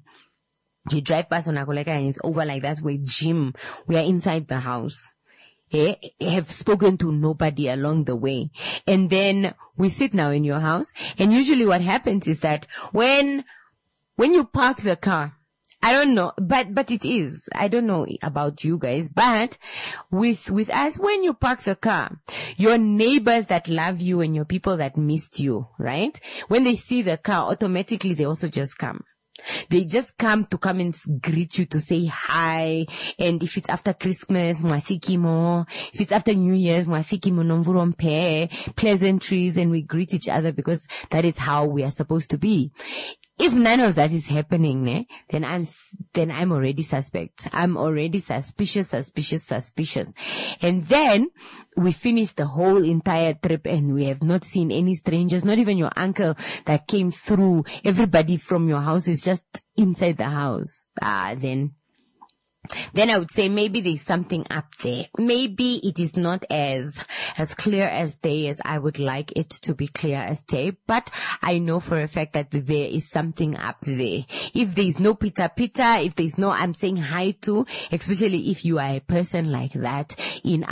You drive past Nakulega and it's over like that with Jim. We are inside the house. Hey, have spoken to nobody along the way. And then we sit now in your house. And usually what happens is that when, when you park the car, I don't know, but, but it is. I don't know about you guys, but with, with us, when you park the car, your neighbors that love you and your people that missed you, right? When they see the car, automatically they also just come. They just come to come and greet you, to say hi. And if it's after Christmas, mwathikimo. If it's after New Year's, mwathikimo nomvurompe. Pleasantries, and we greet each other, because that is how we are supposed to be. If none of that is happening, ne, then I'm, then I'm already suspect. I'm already suspicious, suspicious, suspicious. And then we finish the whole entire trip, and we have not seen any strangers, not even your uncle that came through. Everybody from your house is just inside the house. Ah, then, then I would say maybe there's something up there. Maybe it is not as, as clear as day as I would like it to be clear as day, but I know for a fact that there is something up there. If there's no pita pita, if there's no I'm saying hi to, especially if you are a person like that in our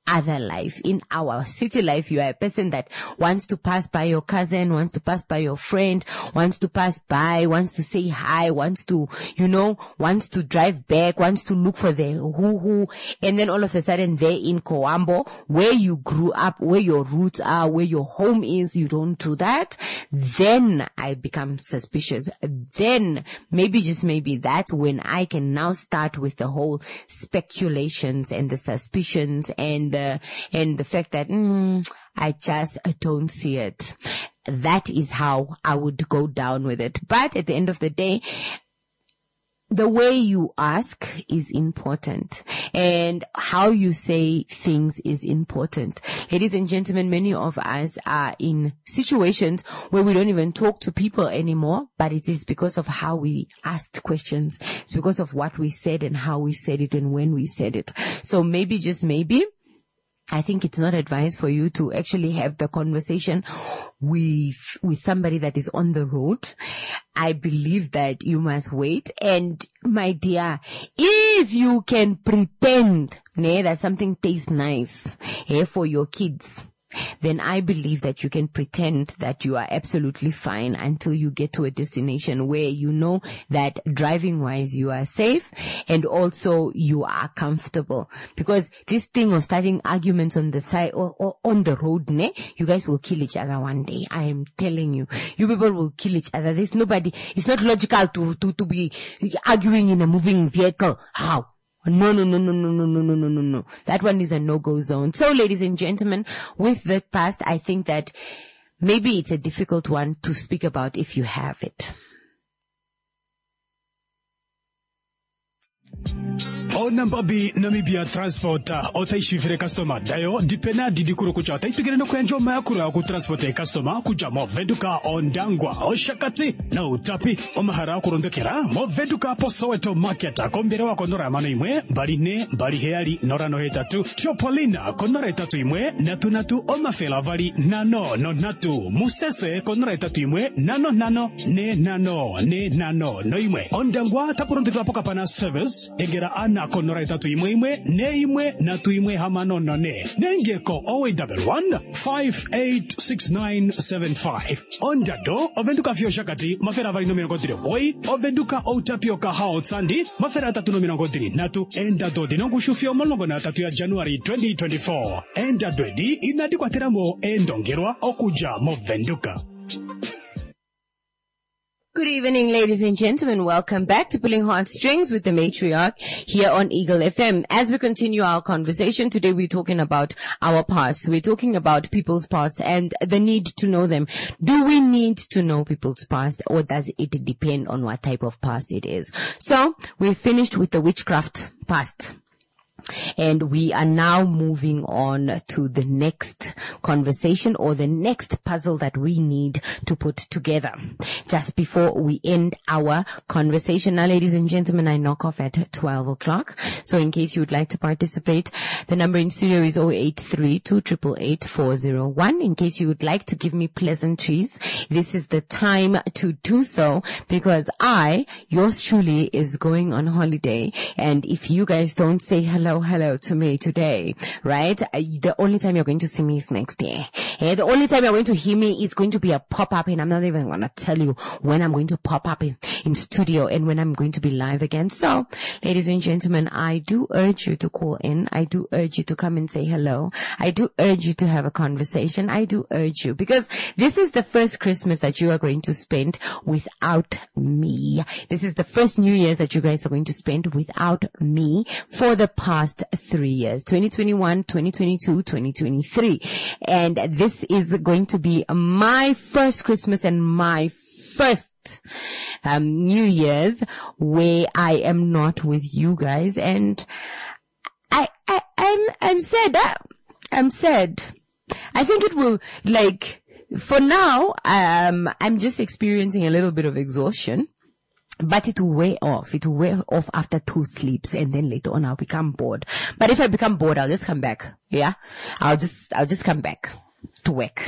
other life. In our city life, you are a person that wants to pass by your cousin, wants to pass by your friend, wants to pass by, wants to say hi, wants to, you know, wants to drive back, wants to look for the who-who. And then all of a sudden they're in Coambo, where you grew up, where your roots are, where your home is. You don't do that. Then I become suspicious. Then maybe, just maybe, that's when I can now start with the whole speculations and the suspicions and the, and the fact that, mm, I just don't see it. That is how I would go down with it. But at the end of the day, the way you ask is important, and how you say things is important. Ladies and gentlemen, many of us are in situations where we don't even talk to people anymore, but it is because of how we asked questions. It's because of what we said and how we said it and when we said it. So maybe, just maybe, I think it's not advised for you to actually have the conversation with, with somebody that is on the road. I believe that you must wait. And my dear, if you can pretend, né, that something tastes nice, eh, for your kids, then I believe that you can pretend that you are absolutely fine until you get to a destination where you know that driving wise you are safe and also you are comfortable. Because this thing of starting arguments on the side or, or on the road, ne, you guys will kill each other one day. I am telling you, you people will kill each other. There's nobody, it's not logical to, to, to be arguing in a moving vehicle. How? No, no, no, no, no, no, no, no, no, no, no. That one is a no-go zone. So, ladies and gentlemen, with the past, I think that maybe it's a difficult one to speak about if you have it. O namba B Namibia Transporter otaishivire customer dayo dipena didikuru kucha taipigire no kwenjo makura ku transporte customer kuja mo venduka ondangwa oshakati na utapi omahara kurondekera mo venduka posoweto market akombere wako nora mano imwe bali ne bali heali nora no hetatu Chopolina konora etatu imwe natu natu omafela vali nano no natu musese konora etatu imwe nano nano ne nano ne nano no imwe ondangwa tapurondekera pokapana service egera ana konora etatu imwe imwe ne imwe natu imwe hamano no ne nengeko owe double one five eight six nine seven five ondado ovenduka fio shakati mafera vali no mirongo tiri boy ovenduka outapioka hao tsandi mafera tatu no mirongo tiri natu endado dinongu shufio molongo na tatu ya January twenty twenty-four endado edi inadikwa teramo endongerwa okuja mo venduka. Good evening, ladies and gentlemen. Welcome back to Pulling Heartstrings with the Matriarch here on Eagle F M. As we continue our conversation, today we're talking about our past. We're talking about people's past and the need to know them. Do we need to know people's past, or does it depend on what type of past it is? So, we finished with the witchcraft past. And we are now moving on to the next conversation, or the next puzzle that we need to put together. Just before we end our conversation, now, ladies and gentlemen, I knock off at twelve o'clock. So in case you would like to participate, the number in studio is zero eight three two eight eight eight four zero one. In case you would like to give me pleasantries, this is the time to do so, because I, yours truly, is going on holiday. And if you guys don't say hello, hello to me today, right? The only time you're going to see me is next year. Yeah, the only time you're going to hear me is going to be a pop-up, and I'm not even going to tell you when I'm going to pop up in, in studio and when I'm going to be live again. So, ladies and gentlemen, I do urge you to call in. I do urge you to come and say hello. I do urge you to have a conversation. I do urge you, because this is the first Christmas that you are going to spend without me. This is the first New Year's that you guys are going to spend without me for the past three years, twenty twenty-one, twenty twenty-two, twenty twenty-three. And this is going to be my first Christmas and my first um New Year's where I am not with you guys. And I, I, I'm, I'm sad. I'm sad. I think it will, like, for now, um, I'm just experiencing a little bit of exhaustion. But it will wear off. It will wear off after two sleeps, and then later on I'll become bored. But if I become bored, I'll just come back. Yeah? I'll just, I'll just come back to work.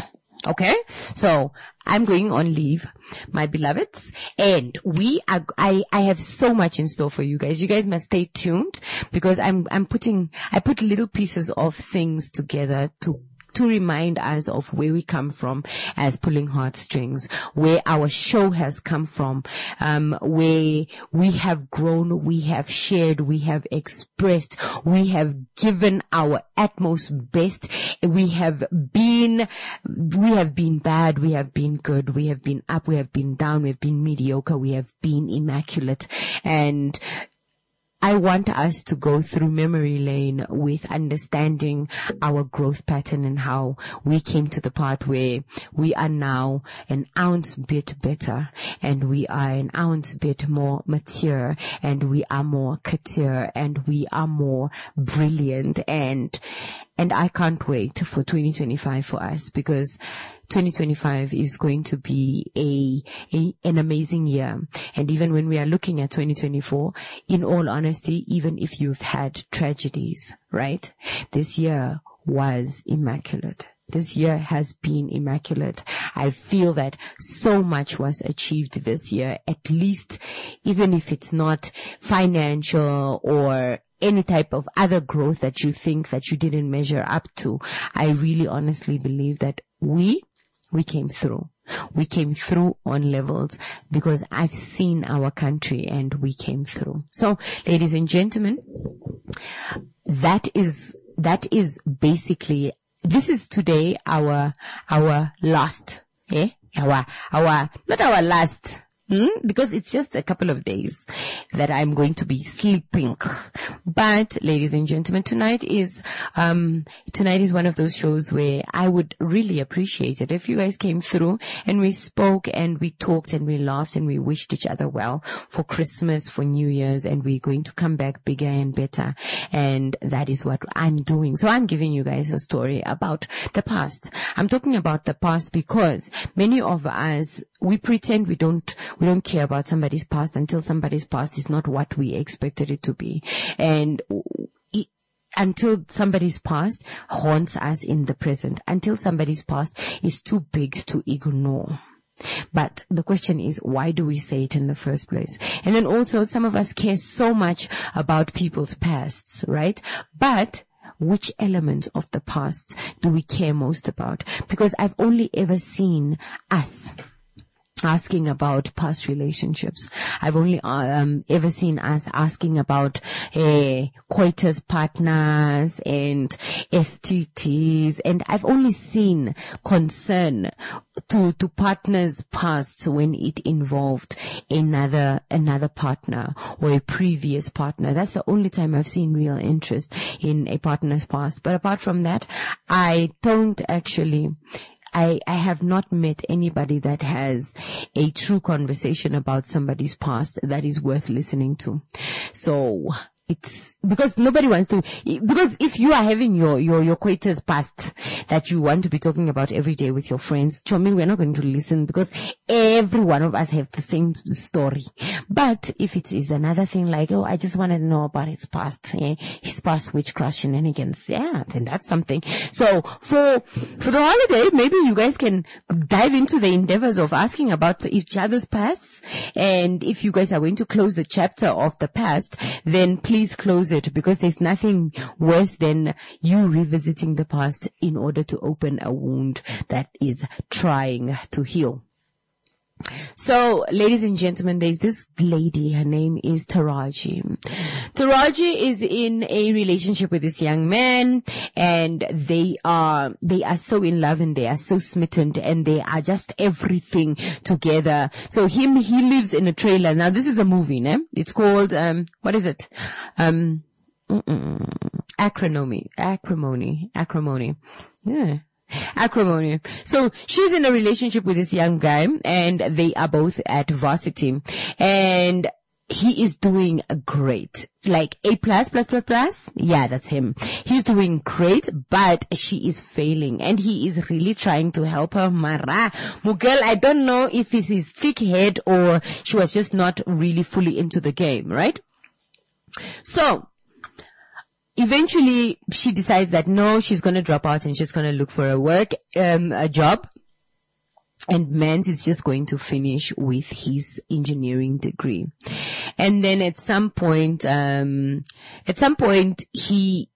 Okay, so I'm going on leave, my beloveds, and we are, I, I have so much in store for you guys. You guys must stay tuned because I'm, I'm putting, I put little pieces of things together to to remind us of where we come from as Pulling Heartstrings, where our show has come from, um, where we have grown, we have shared, we have expressed, we have given our utmost best. We have been, we have been bad, we have been good, we have been up, we have been down, we have been mediocre, we have been immaculate. And I want us to go through memory lane with understanding our growth pattern and how we came to the part where we are now an ounce bit better and we are an ounce bit more mature and we are more couture and we are more brilliant. And And I can't wait for twenty twenty-five for us because twenty twenty-five is going to be a, a, an amazing year. And even when we are looking at twenty twenty-four, in all honesty, even if you've had tragedies, right? This year was immaculate. This year has been immaculate. I feel that so much was achieved this year, at least even if it's not financial or any type of other growth that you think that you didn't measure up to. I really honestly believe that we, we came through. We came through on levels because I've seen our country and we came through. So, ladies and gentlemen, that is, that is basically, this is today our, our last, eh? Our, our, not our last, Hmm? Because it's just a couple of days that I'm going to be sleeping. But, ladies and gentlemen, tonight is, um, tonight is one of those shows where I would really appreciate it if you guys came through and we spoke and we talked and we laughed and we wished each other well for Christmas, for New Year's, and we're going to come back bigger and better. And that is what I'm doing. So I'm giving you guys a story about the past. I'm talking about the past because many of us, we pretend we don't, we don't care about somebody's past until somebody's past is not what we expected it to be. And it, until somebody's past haunts us in the present, until somebody's past is too big to ignore. But the question is, why do we say it in the first place? And then also, some of us care so much about people's pasts, right? But which elements of the past do we care most about? Because I've only ever seen us asking about past relationships. I've only um, ever seen us asking about uh, coitus partners and S T Ts, and I've only seen concern to to partners' pasts when it involved another another partner or a previous partner. That's the only time I've seen real interest in a partner's past. But apart from that, I don't actually. I, I have not met anybody that has a true conversation about somebody's past that is worth listening to. So it's because nobody wants to, because if you are having your, your, your coitus past that you want to be talking about every day with your friends, Chomi, we're not going to listen because every one of us have the same story. But if it is another thing like, oh, I just want to know about his past, eh, his past witchcraft shenanigans, yeah, then that's something. So for, for the holiday, maybe you guys can dive into the endeavors of asking about each other's pasts. And if you guys are going to close the chapter of the past, then please Please close it, because there's nothing worse than you revisiting the past in order to open a wound that is trying to heal. So, ladies and gentlemen, there's this lady, her name is Taraji. Taraji is in a relationship with this young man, and they are, they are so in love and they are so smitten and they are just everything together. So him, he lives in a trailer. Now this is a movie, ne? It's called, um, what is it? Um, mm-mm, acrimony, acrimony, acrimony. Yeah. Acrimony. So she's in a relationship with this young guy and they are both at varsity and he is doing great. Like A plus, plus, plus, plus. Yeah, that's him. He's doing great, but she is failing and he is really trying to help her. Mara, Mugel, I don't know if it's his thick head or she was just not really fully into the game, right? So, eventually, she decides that no, she's going to drop out and she's going to look for a work, um, a job. And Mans is just going to finish with his engineering degree. And then at some point, um, at some point, he,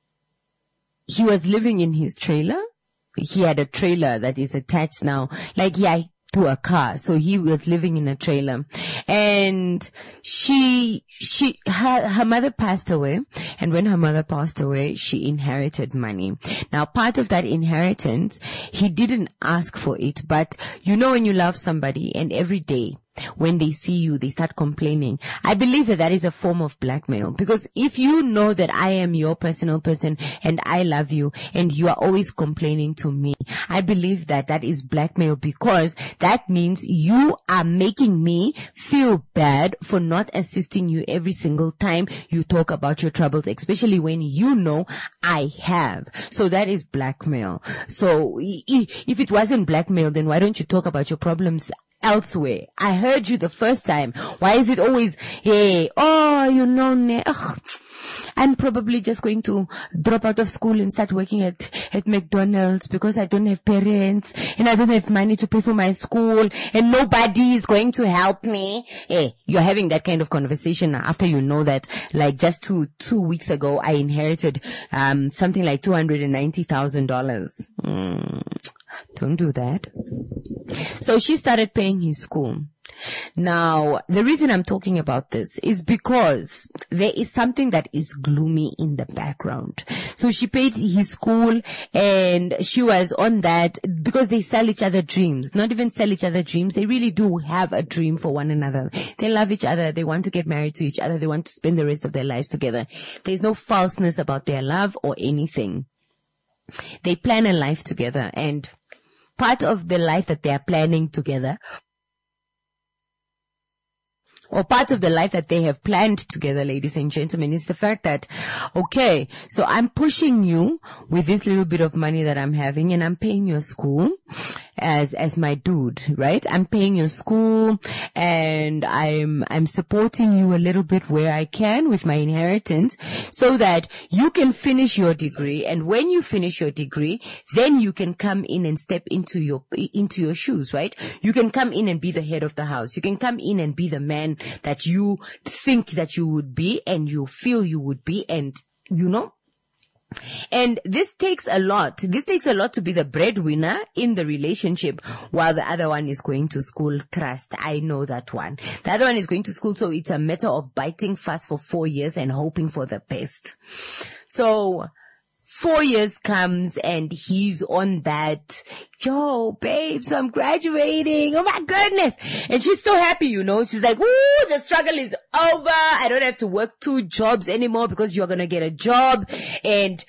he was living in his trailer. He had a trailer that is attached now, like, yeah, to a car. So he was living in a trailer, and she, she, her, her mother passed away. And when her mother passed away, she inherited money. Now, part of that inheritance, he didn't ask for it, but you know, when you love somebody and every day, when they see you, they start complaining. I believe that that is a form of blackmail, because if you know that I am your personal person and I love you and you are always complaining to me, I believe that that is blackmail, because that means you are making me feel bad for not assisting you every single time you talk about your troubles, especially when you know I have. So that is blackmail. So if it wasn't blackmail, then why don't you talk about your problems elsewhere? I heard you the first time. Why is it always, hey, oh, you know, ne- ugh, I'm probably just going to drop out of school and start working at, at McDonald's because I don't have parents and I don't have money to pay for my school and nobody is going to help me. Hey, you're having that kind of conversation after you know that, like, just two, two weeks ago, I inherited, um, something like two hundred ninety thousand dollars. Mm, don't do that. So she started paying his school. Now, the reason I'm talking about this is because there is something that is gloomy in the background. So she paid his school and she was on that because they sell each other dreams. Not even sell each other dreams. They really do have a dream for one another. They love each other. They want to get married to each other. They want to spend the rest of their lives together. There's no falseness about their love or anything. They plan a life together, and part of the life that they are planning together, or part of the life that they have planned together, ladies and gentlemen, is the fact that, okay, so I'm pushing you with this little bit of money that I'm having, and I'm paying your school as, as my dude, right? I'm paying your school and I'm, I'm supporting you a little bit where I can with my inheritance so that you can finish your degree. And when you finish your degree, then you can come in and step into your, into your shoes, right? You can come in and be the head of the house. You can come in and be the man that you think that you would be and you feel you would be, and you know. And this takes a lot. This takes a lot to be the breadwinner in the relationship while the other one is going to school. Trust, I know that one. The other one is going to school, so it's a matter of biting fast for four years and hoping for the best. So Four years comes and he's on that, yo, babes, I'm graduating. Oh my goodness. And she's so happy, you know. She's like, ooh, the struggle is over. I don't have to work two jobs anymore because you're going to get a job. And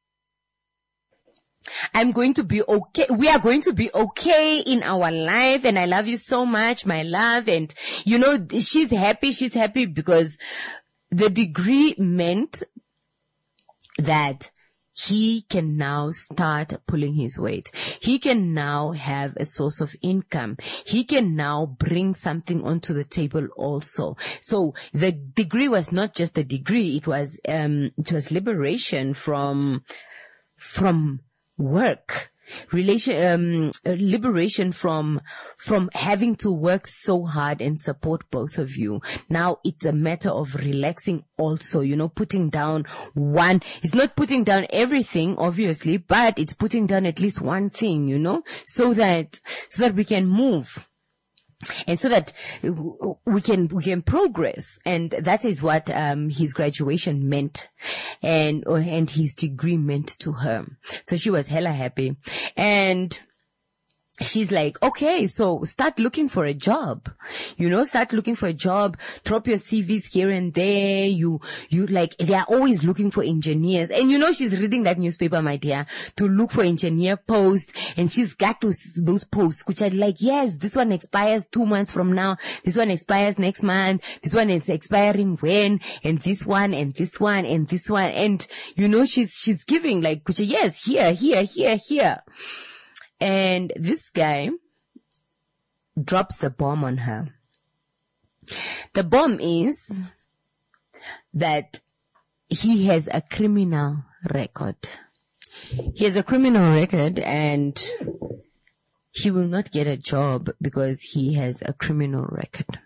I'm going to be okay. We are going to be okay in our life. And I love you so much, my love. And, you know, she's happy. She's happy because the degree meant that he can now start pulling his weight. He can now have a source of income. He can now bring something onto the table also. So the degree was not just a degree. It was, um, it was liberation from, from work. Relation, um, liberation from, from having to work so hard and support both of you. Now it's a matter of relaxing also, you know, putting down one, it's not putting down everything, obviously, but it's putting down at least one thing, you know, so that, so that we can move. And so that we can, we can progress. And that is what, um, his graduation meant and, and his degree meant to her. So she was hella happy. And she's like, okay, so start looking for a job, you know, start looking for a job, drop your C Vs here and there. You, you like, they are always looking for engineers. And you know, she's reading that newspaper, my dear, to look for engineer posts. And she's got those, those posts, which are like, yes, this one expires two months from now. This one expires next month. This one is expiring when, and this one, and this one, and this one. And you know, she's, she's giving like, yes, here, here, here, here. And this guy drops the bomb on her. The bomb is that he has a criminal record. He has a criminal record and he will not get a job because he has a criminal record.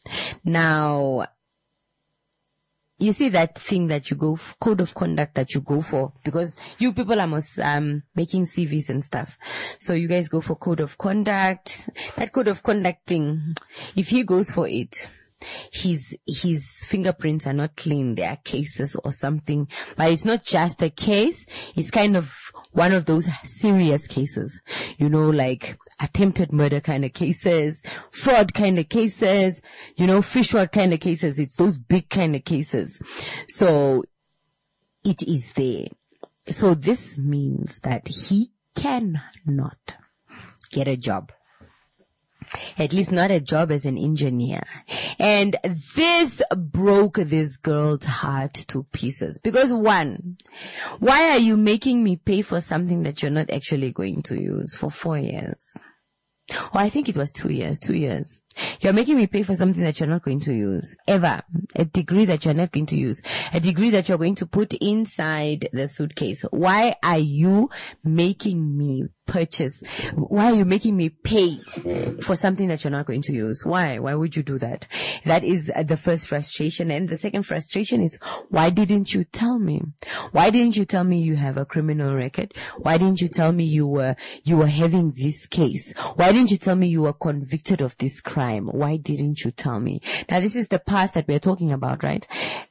Now, you see that thing that you go, f- code of conduct that you go for, because you people are most, um, making C Vs and stuff. So you guys go for code of conduct. That code of conduct thing, if he goes for it, his, his fingerprints are not clean. There are cases or something, but it's not just a case. It's kind of one of those serious cases, you know, like attempted murder kind of cases, fraud kind of cases, you know, fish rod kind of cases. It's those big kind of cases. So it is there. So this means that he cannot get a job. At least not a job as an engineer. And this broke this girl's heart to pieces. Because one, why are you making me pay for something that you're not actually going to use for four years? Oh, I think it was two years, two years. You're making me pay for something that you're not going to use, ever. A degree that you're not going to use. A degree that you're going to put inside the suitcase. Why are you making me purchase? Why are you making me pay for something that you're not going to use? Why? Why would you do that? That is the first frustration. And the second frustration is, why didn't you tell me? Why didn't you tell me you have a criminal record? Why didn't you tell me you were, you were having this case? Why didn't you tell me you were convicted of this crime? Why didn't you tell me? Now, this is the past that we're talking about, right?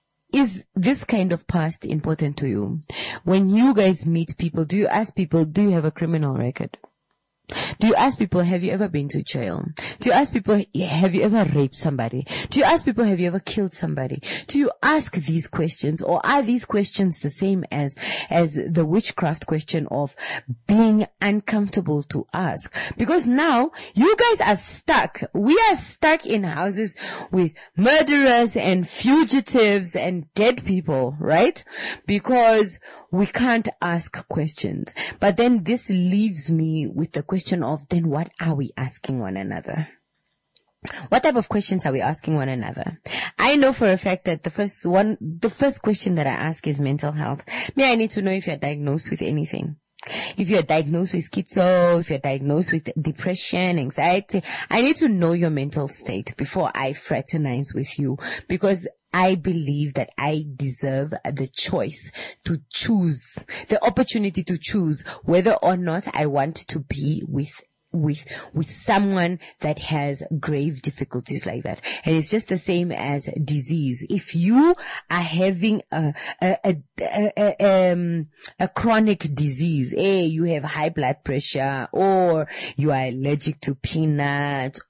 Is this kind of past important to you? When you guys meet people, do you ask people, do you have a criminal record? Do you ask people, have you ever been to jail? Do you ask people, have you ever raped somebody? Do you ask people, have you ever killed somebody? Do you ask these questions, or are these questions the same as, as the witchcraft question of being uncomfortable to ask? Because now you guys are stuck. We are stuck in houses with murderers and fugitives and dead people, right? Because we can't ask questions. But then this leaves me with the question of, then what are we asking one another? What type of questions are we asking one another? I know for a fact that the first one, the first question that I ask is mental health. May I need to know if you're diagnosed with anything. If you're diagnosed with schizo, if you're diagnosed with depression, anxiety, I need to know your mental state before I fraternize with you, because I believe that I deserve the choice to choose, the opportunity to choose whether or not I want to be with with with someone that has grave difficulties like that. And it's just the same as disease. If you are having a a a, a, a, um, a chronic disease, eh, you have high blood pressure, or you are allergic to peanuts,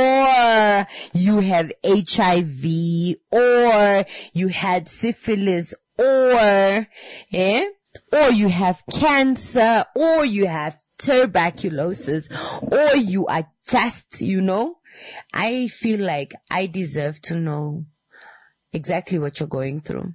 or you have H I V, or you had syphilis, or eh, or you have cancer, or you have tuberculosis, or you are just, you know, I feel like I deserve to know exactly what you're going through.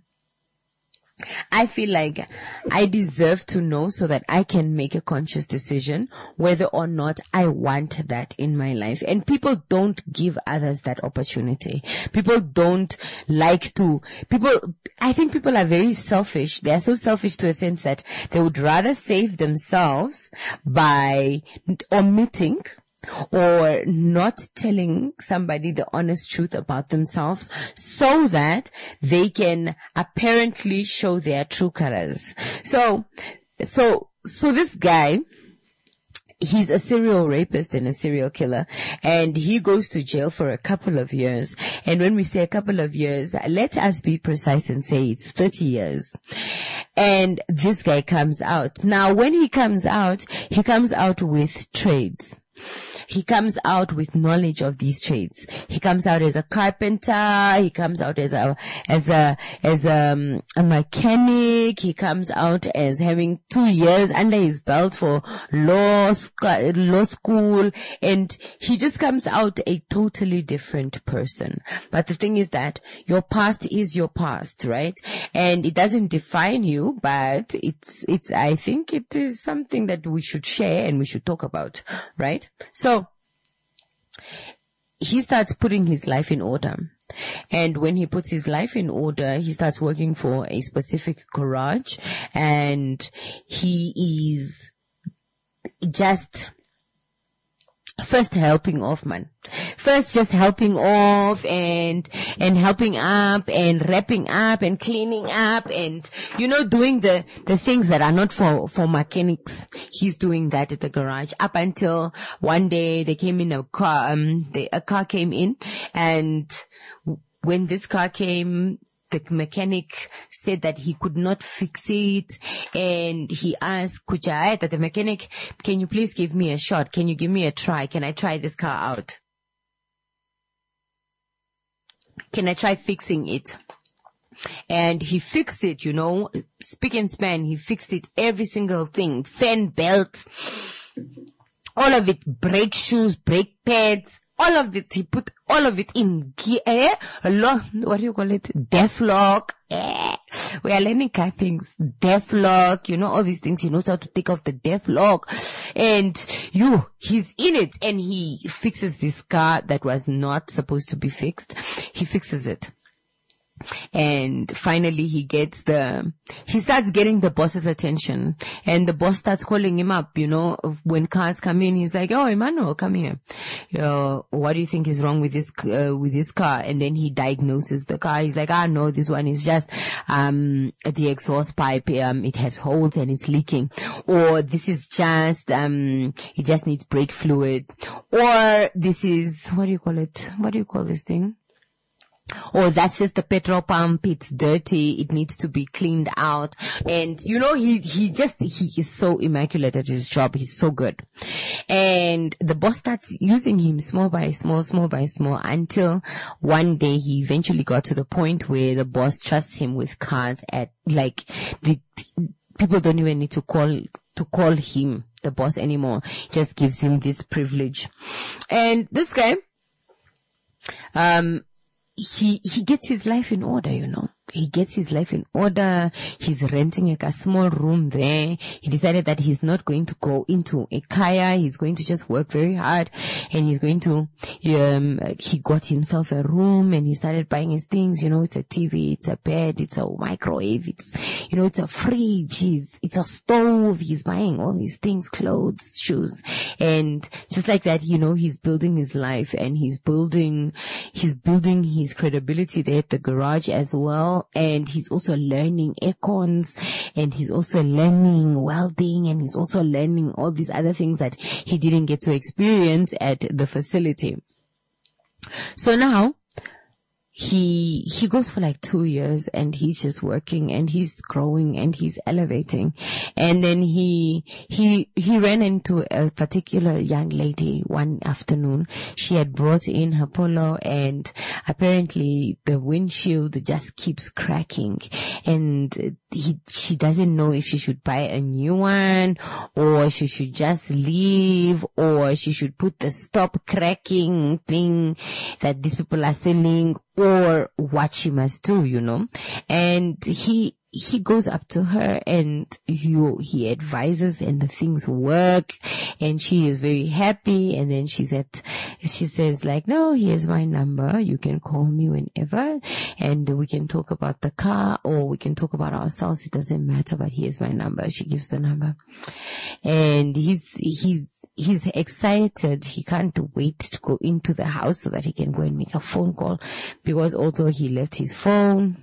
I feel like I deserve to know so that I can make a conscious decision whether or not I want that in my life. And people don't give others that opportunity. People don't like to, people, I think people are very selfish. They are so selfish to a sense that they would rather save themselves by omitting or not telling somebody the honest truth about themselves so that they can apparently show their true colors. So, so, so this guy, he's a serial rapist and a serial killer, and he goes to jail for a couple of years. And when we say a couple of years, let us be precise and say it's thirty years. And this guy comes out. Now, when he comes out, he comes out with trades. He comes out with knowledge of these trades. He comes out as a carpenter. He comes out as a, as a, as a, um, a mechanic. He comes out as having two years under his belt for law, law school. And he just comes out a totally different person. But the thing is that your past is your past, right? And it doesn't define you, but it's, it's, I think it is something that we should share and we should talk about, right? So, he starts putting his life in order. And when he puts his life in order, he starts working for a specific garage, and he is just First helping off, man. First just helping off and, and helping up and wrapping up and cleaning up and, you know, doing the, the things that are not for, for mechanics. He's doing that at the garage up until one day they came in a car, um, they, a car came in, and when this car came, the mechanic said that he could not fix it, and he asked Kucha, that the mechanic, can you please give me a shot? Can you give me a try? Can I try this car out? Can I try fixing it? And he fixed it, you know, spick and span. He fixed it, every single thing, fan belt, all of it, brake shoes, brake pads, all of it. He put all of it in gear. Eh? What do you call it? Def lock. Eh? We are learning car things. Def lock, you know, all these things. He knows how to take off the def lock. And you, he's in it, and he fixes this car that was not supposed to be fixed. He fixes it. And finally he gets the, he starts getting the boss's attention, and the boss starts calling him up, you know, when cars come in, he's like, oh, Emmanuel, come here. Uh, what do you think is wrong with this, uh, with this car? And then he diagnoses the car. He's like, ah, no, this one is just, um, the exhaust pipe, um, it has holes and it's leaking. Or this is just, um, it just needs brake fluid. Or this is, what do you call it? What do you call this thing? Oh, that's just the petrol pump. It's dirty. It needs to be cleaned out. And, you know, he, he just, he is so immaculate at his job. He's so good. And the boss starts using him small by small, small by small, until one day he eventually got to the point where the boss trusts him with cars at, like, the, people don't even need to call, to call him the boss anymore. Just gives him this privilege. And this guy, um, he, he gets his life in order, you know. He gets his life in order. He's renting like a small room there. He decided that he's not going to go into a kaya. He's going to just work very hard, and he's going to, um, he got himself a room, and he started buying his things. You know, it's a T V, it's a bed, it's a microwave, it's, you know, it's a fridge, it's, it's a stove. He's buying all these things, clothes, shoes. And just like that, you know, he's building his life, and he's building, he's building his credibility there at the garage as well. And he's also learning econs, and he's also learning welding, and he's also learning all these other things that he didn't get to experience at the facility. So now, he, he goes for like two years and he's just working, and he's growing, and he's elevating. And then he, he, he ran into a particular young lady one afternoon. She had brought in her Polo, and apparently the windshield just keeps cracking, and he, she doesn't know if she should buy a new one, or she should just leave, or she should put the stop cracking thing that these people are selling, or what she must do, you know. And he, he goes up to her, and you, he advises, and the things work, and she is very happy. And then she's at, she says like, no, here's my number. You can call me whenever, and we can talk about the car, or we can talk about ourselves. It doesn't matter, but here's my number. She gives the number, and he's, he's, he's excited. He can't wait to go into the house so that he can go and make a phone call, because also he left his phone.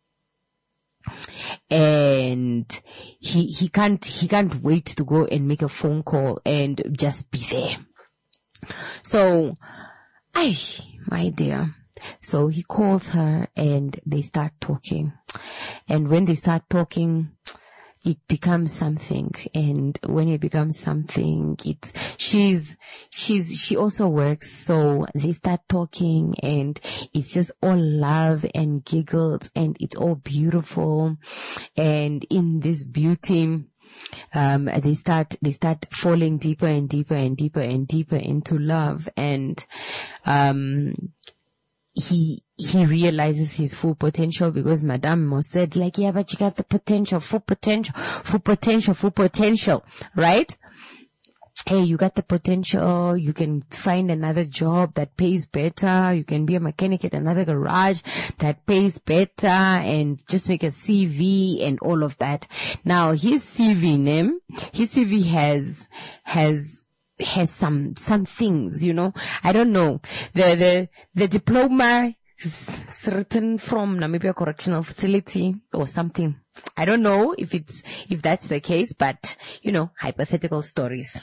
And he, he can't, he can't wait to go and make a phone call and just be there. So, ay, my dear. So he calls her, and they start talking. And when they start talking, it becomes something. And when it becomes something, it's, she's, she's, she also works. So they start talking, and it's just all love and giggles, and it's all beautiful. And in this beauty, um, they start, they start falling deeper and deeper and deeper and deeper into love. And, um, he, he realizes his full potential, because Madame Mo said like, yeah, but you got the potential, full potential, full potential, full potential, right? Hey, you got the potential. You can find another job that pays better. You can be a mechanic at another garage that pays better, and just make a C V and all of that. Now his C V name, his C V has, has, has some, some things, you know. I don't know. The, the, the diploma is written from Namibia Correctional Facility or something. I don't know if it's, if that's the case, but, you know, hypothetical stories.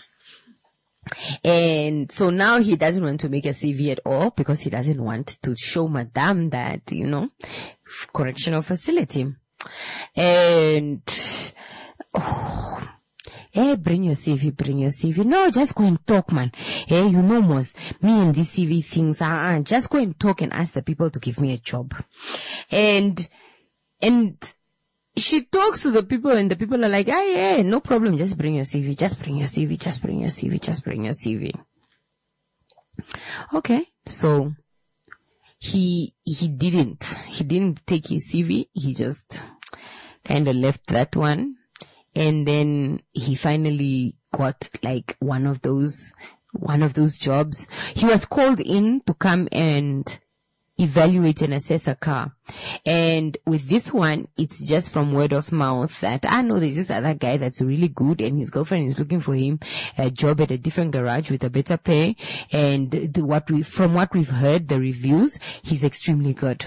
And so now he doesn't want to make a C V at all because he doesn't want to show Madame that, you know, correctional facility. And, oh, hey, bring your C V, bring your C V. No, just go and talk, man. Hey, you know, Mos, me and these C V things, uh-uh, just go and talk and ask the people to give me a job. And, and, she talks to the people and the people are like, ah, yeah, no problem. Just bring your C V. Just bring your C V. Just bring your C V. Just bring your C V. Okay. So he, he didn't, he didn't take his C V. He just kind of left that one. And then he finally got like one of those, one of those jobs. He was called in to come and evaluate and assess a car. And with this one, it's just from word of mouth that I know there's this other guy that's really good and his girlfriend is looking for him a job at a different garage with a better pay. And the, what we, from what we've heard, the reviews, he's extremely good.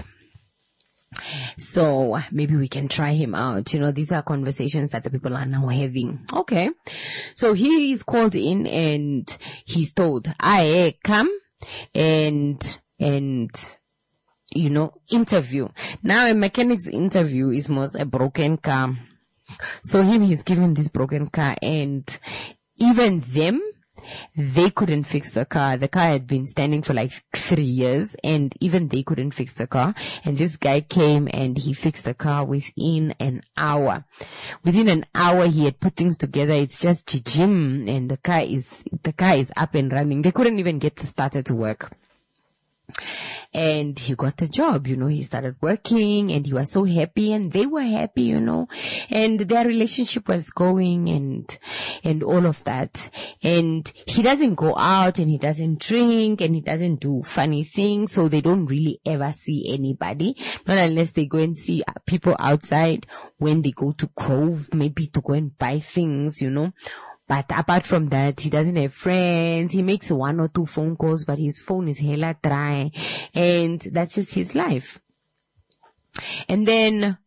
So maybe we can try him out. You know, these are conversations that the people are now having. Okay. So he is called in and he's told, I come and, and, you know, interview. Now a mechanic's interview is most a broken car. So him, he's given this broken car and even them, they couldn't fix the car. The car had been standing for like three years and even they couldn't fix the car. And this guy came and he fixed the car within an hour. Within an hour, he had put things together. It's just jim and the car is, the car is up and running. They couldn't even get the starter to work. And he got the job, you know, he started working and he was so happy and they were happy, you know, and their relationship was going and, and all of that. And he doesn't go out and he doesn't drink and he doesn't do funny things. So they don't really ever see anybody, not unless they go and see people outside when they go to Grove, maybe to go and buy things, you know. But apart from that, he doesn't have friends. He makes one or two phone calls, but his phone is hella dry. And that's just his life. And then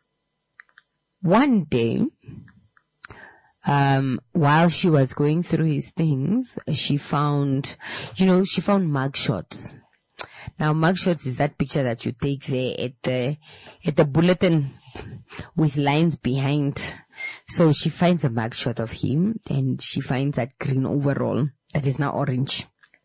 one day, um, while she was going through his things, she found, you know, she found mugshots. Now, mugshots is that picture that you take there at the, at the bulletin with lines behind. So she finds a mugshot of him and she finds that green overall that is now orange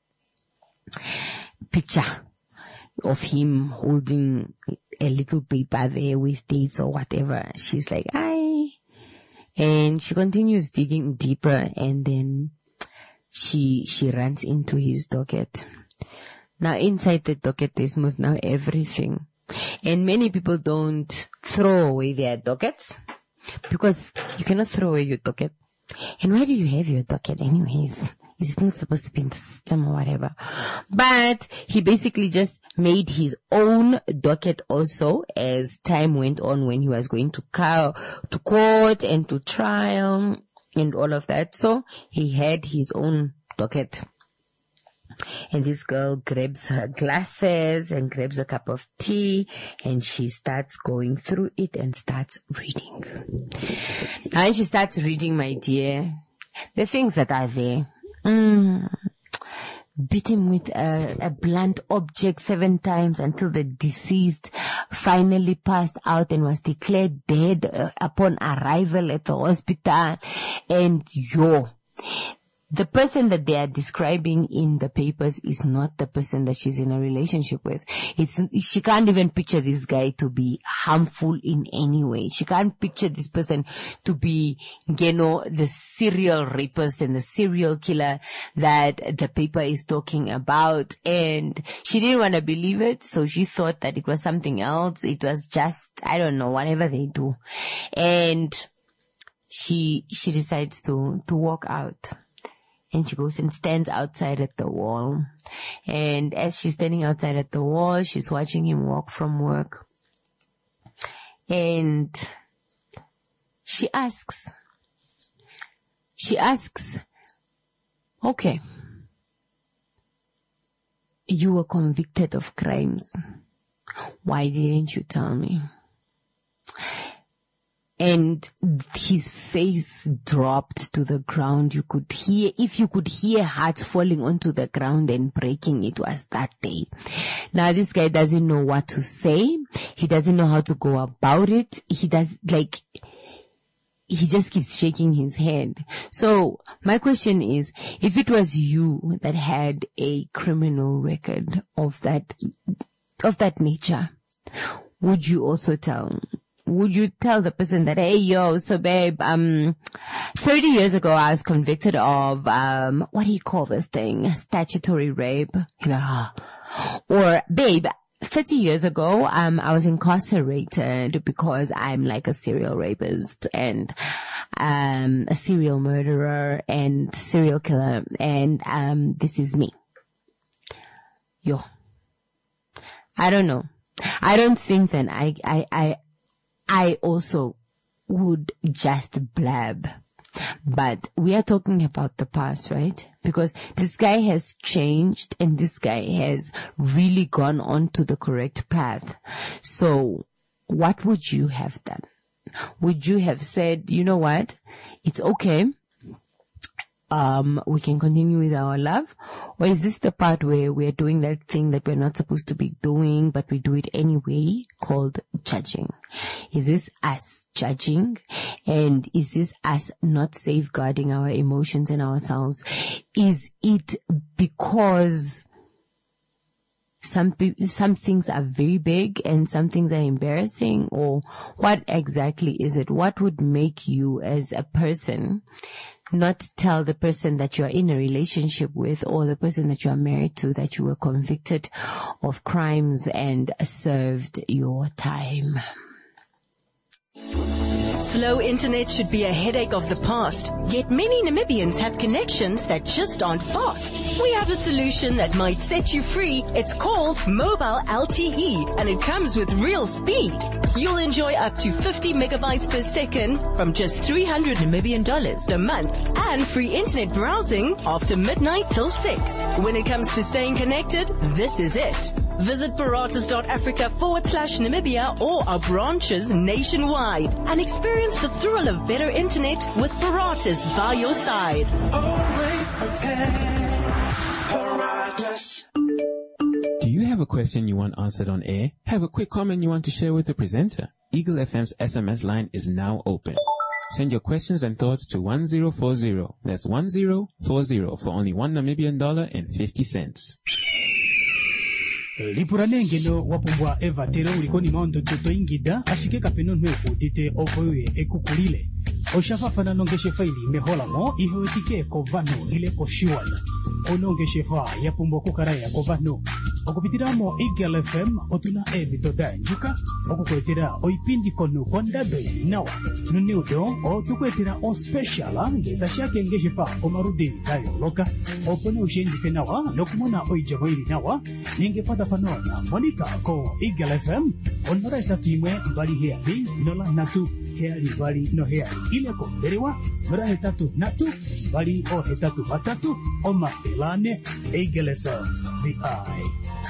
picture of him holding a little paper there with dates or whatever. She's like, "Aye," and she continues digging deeper and then she, she runs into his docket. Now inside the docket there's most now everything. And many people don't throw away their dockets. Because you cannot throw away your docket. And why do you have your docket anyways? Is it not supposed to be in the system or whatever? But he basically just made his own docket also as time went on when he was going to car, to court and to trial and all of that. So he had his own docket. And this girl grabs her glasses and grabs a cup of tea and she starts going through it and starts reading. And she starts reading, my dear, the things that are there. Mm. Beat him with a, a blunt object seven times until the deceased finally passed out and was declared dead uh, upon arrival at the hospital. And yo, the person that they are describing in the papers is not the person that she's in a relationship with. It's, she can't even picture this guy to be harmful in any way. She can't picture this person to be, you know, the serial rapist and the serial killer that the paper is talking about. And she didn't want to believe it, so she thought that it was something else. It was just, I don't know, whatever they do. And she, she decides to, to walk out. And she goes and stands outside at the wall. And as she's standing outside at the wall, she's watching him walk from work. And she asks, she asks, Okay. You were convicted of crimes. Why didn't you tell me? And his face dropped to the ground. You could hear, if you could hear hearts falling onto the ground and breaking, it was that day. Now this guy doesn't know what to say. He doesn't know how to go about it. He does, like, he just keeps shaking his head. So my question is, if it was you that had a criminal record of that, of that nature, would you also tell? Would you tell the person that, hey, yo, so babe, um, thirty years ago I was convicted of, um, what do you call this thing? Statutory rape. You know, or babe, thirty years ago, um, I was incarcerated because I'm like a serial rapist and, um, a serial murderer and serial killer. And, um, this is me. Yo. I don't know. I don't think that I, I, I, I also would just blab. But we are talking about the past, right? Because this guy has changed and this guy has really gone on to the correct path. So what would you have done? Would you have said, you know what? It's okay. Um, we can continue with our love? Or is this the part where we're doing that thing that we're not supposed to be doing, but we do it anyway, called judging? Is this us judging? And is this us not safeguarding our emotions and ourselves? Is it because some some things are very big and some things are embarrassing? Or what exactly is it? What would make you as a person not tell the person that you are in a relationship with or the person that you are married to that you were convicted of crimes and served your time? Slow internet should be a headache of the past, yet many Namibians have connections that just aren't fast. We have a solution that might set you free. It's called Mobile L T E, and it comes with real speed. You'll enjoy up to fifty megabytes per second from just three hundred Namibian dollars a month and free internet browsing after midnight till six. When it comes to staying connected, this is it. Visit paratus.africa forward slash Namibia or our branches nationwide and experience the thrill of better internet with Paratus by your side. Always prepared. Paratus. Do you have a question you want answered on air? Have a quick comment you want to share with the presenter? Eagle F M's S M S line is now open. Send your questions and thoughts to one zero four zero. That's one zero four zero for only one Namibian dollar and fifty cents. Lipuranengelo wapumbwa eva tero ulikoni maondo toto ingida ashike kapeno nwe utite opoye ekukulile oshafa fana nongeshe faili mehola mo iho etike kovano ile koshiwana onongeshe fa yapumbwa kukaraya kovano okupitiramo Eagle F M otuna ebitoda njuka okukwetera oipindi kono kondabe nawa nuniudo otukwetera o special ngeta shake ngeshe fa omarudi dayo loka opone ushendi fenawa nokumona oijabo ili nawa ninge fata fanona monika ko Eagle F M onora etatimwe bali heali nola natu heali bali no heali ile ko berewa nora hetatu natu bali o hetatu batatu o mafelane Eagle F M the eye.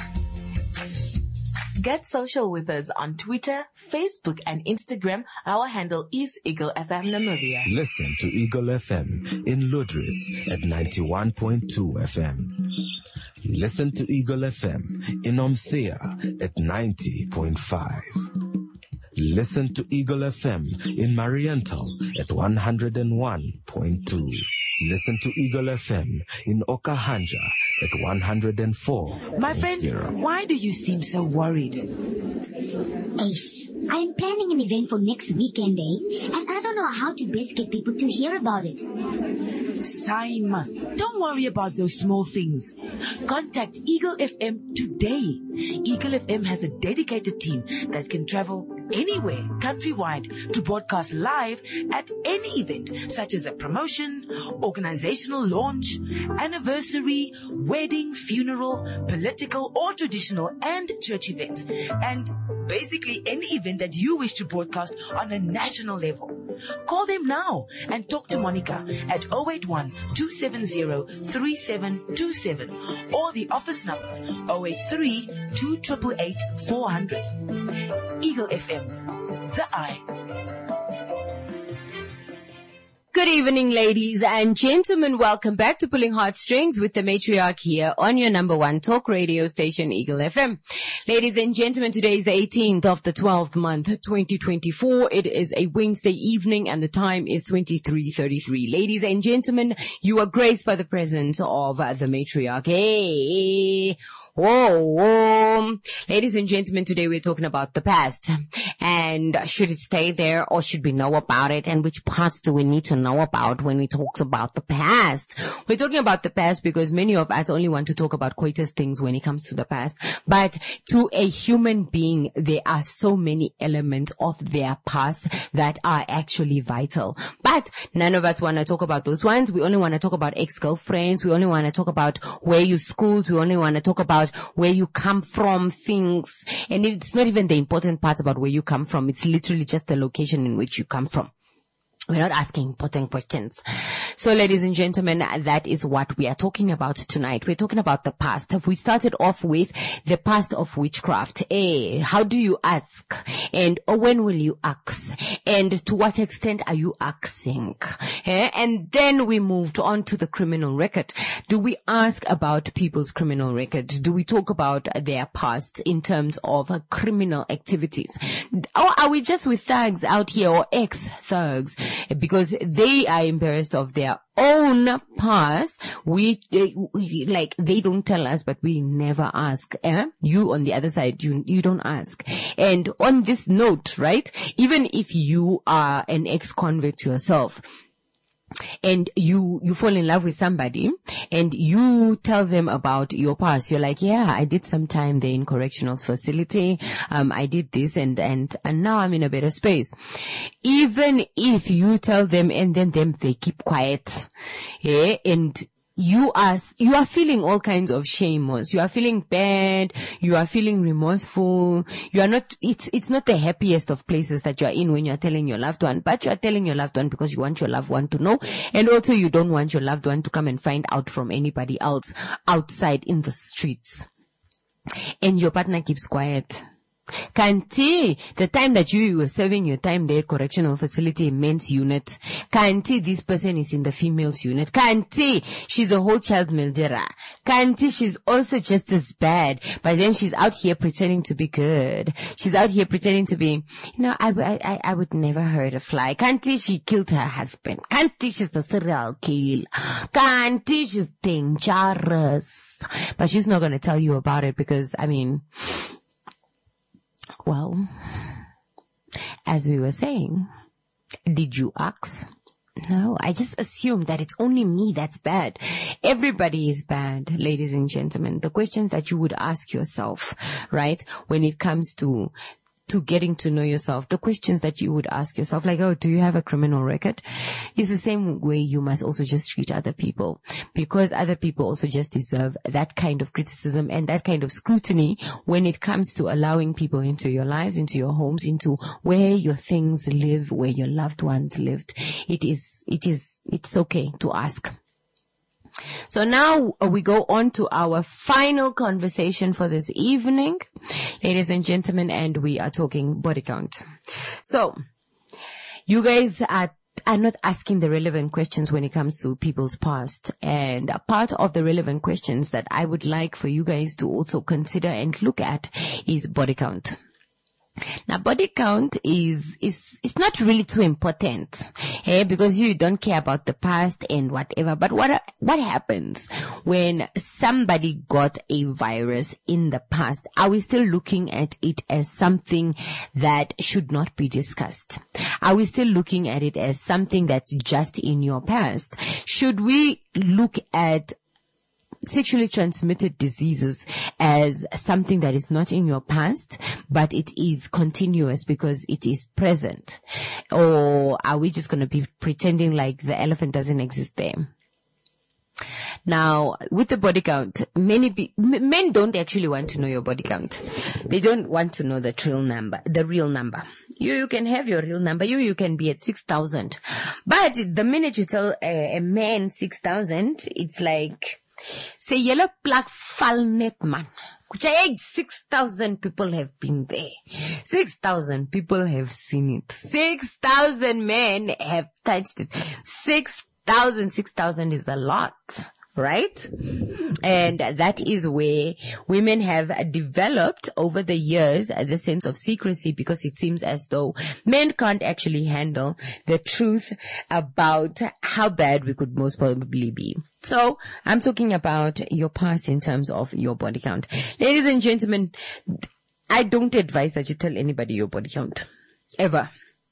Get social with us on Twitter, Facebook, and Instagram. Our handle is Eagle F M Namibia. Listen to Eagle F M in Ludritz at ninety-one point two F M. Listen to Eagle F M in Omthea at ninety point five. Listen to Eagle F M in Mariental at one hundred one point two. Listen to Eagle F M in Okahanja at one hundred four. My friend, why do you seem so worried? Ace, I'm planning an event for next weekend, eh? And I don't know how to best get people to hear about it. Simon, don't worry about those small things. Contact Eagle F M today. Eagle F M has a dedicated team that can travel anywhere, countrywide, to broadcast live at any event, such as a promotion, organizational launch, anniversary, wedding, funeral, political or traditional and church events, and basically any event that you wish to broadcast on a national level. Call them now and talk to Monica at zero eight one, two seven zero, three seven two seven or the office number zero eight three, two eight eight, four zero zero. Eagle F M, the eye. Good evening, ladies and gentlemen. Welcome back to Pulling Heartstrings with the Matriarch here on your number one talk radio station, Eagle F M. Ladies and gentlemen, today is the eighteenth of the twelfth month, twenty twenty-four. It is a Wednesday evening and the time is twenty-three thirty-three. Ladies and gentlemen, you are graced by the presence of the Matriarch. Hey! Whoa, whoa. Ladies and gentlemen, today we're talking about the past. And should it stay there or should we know about it? And which parts do we need to know about when we talk about the past? We're talking about the past because many of us only want to talk about coitus things when it comes to the past. But to a human being, there are so many elements of their past that are actually vital. But none of us want to talk about those ones. We only want to talk about ex-girlfriends. We only want to talk about where you schooled. We only want to talk about where you come from, things. And it's not even the important parts about where you come from. It's literally just the location in which you come from. We're not asking important questions. So, ladies and gentlemen, that is what we are talking about tonight. We're talking about the past. We started off with the past of witchcraft. Eh, how do you ask? And oh, when will you ask? And to what extent are you asking? Eh? And then we moved on to the criminal record. Do we ask about people's criminal record? Do we talk about their past in terms of uh, criminal activities? Or are we just with thugs out here or ex-thugs? Because they are embarrassed of their own past. We, they, we, like, they don't tell us, but we never ask. Eh? You on the other side, you, you don't ask. And on this note, right, even if you are an ex-convict yourself, and you, you fall in love with somebody and you tell them about your past. You're like, yeah, I did some time there in correctional facility. Um, I did this and, and, and now I'm in a better space. Even if you tell them and then them, they keep quiet. Yeah. And you are, you are feeling all kinds of shame. You are feeling bad. You are feeling remorseful. You are not, it's, it's not the happiest of places that you are in when you are telling your loved one, but you are telling your loved one because you want your loved one to know. And also you don't want your loved one to come and find out from anybody else outside in the streets. And your partner keeps quiet. Kanti, the time that you were serving your time there, correctional facility, men's unit. Kanti, this person is in the females unit. Kanti, she's a whole child murderer. Kanti, she's also just as bad, but then she's out here pretending to be good. She's out here pretending to be, you know, I, I, I would never hurt a fly. Kanti, she killed her husband. Kanti, she's a serial killer. Kanti, she's dangerous. But she's not going to tell you about it because, I mean, well, as we were saying, did you ask? No, I just assume that it's only me that's bad. Everybody is bad, ladies and gentlemen. The questions that you would ask yourself, right, when it comes to to getting to know yourself, the questions that you would ask yourself, like, oh, do you have a criminal record? Is the same way you must also just treat other people, because other people also just deserve that kind of criticism and that kind of scrutiny when it comes to allowing people into your lives, into your homes, into where your things live, where your loved ones lived. It is, it is, it's okay to ask. So now we go on to our final conversation for this evening, ladies and gentlemen, and we are talking body count. So you guys are are not asking the relevant questions when it comes to people's past. And a part of the relevant questions that I would like for you guys to also consider and look at is body count. Now, body count is, is, it's not really too important, eh, because you don't care about the past and whatever. But what, what happens when somebody got a virus in the past? Are we still looking at it as something that should not be discussed? Are we still looking at it as something that's just in your past? Should we look at sexually transmitted diseases as something that is not in your past, but it is continuous because it is present? Or are we just going to be pretending like the elephant doesn't exist there? Now, with the body count, many be- m- men don't actually want to know your body count. They don't want to know the real number, the real number. You, you can have your real number. You, you can be at six thousand. But the minute you tell a, a man six thousand, it's like, say, yellow black fall neck man. six thousand people have been there. six thousand people have seen it. six thousand men have touched it. six thousand, six thousand is a lot, right? And that is where women have developed over the years the sense of secrecy, because it seems as though men can't actually handle the truth about how bad we could most probably be. So I'm talking about your past in terms of your body count. Ladies and gentlemen, I don't advise that you tell anybody your body count. Ever.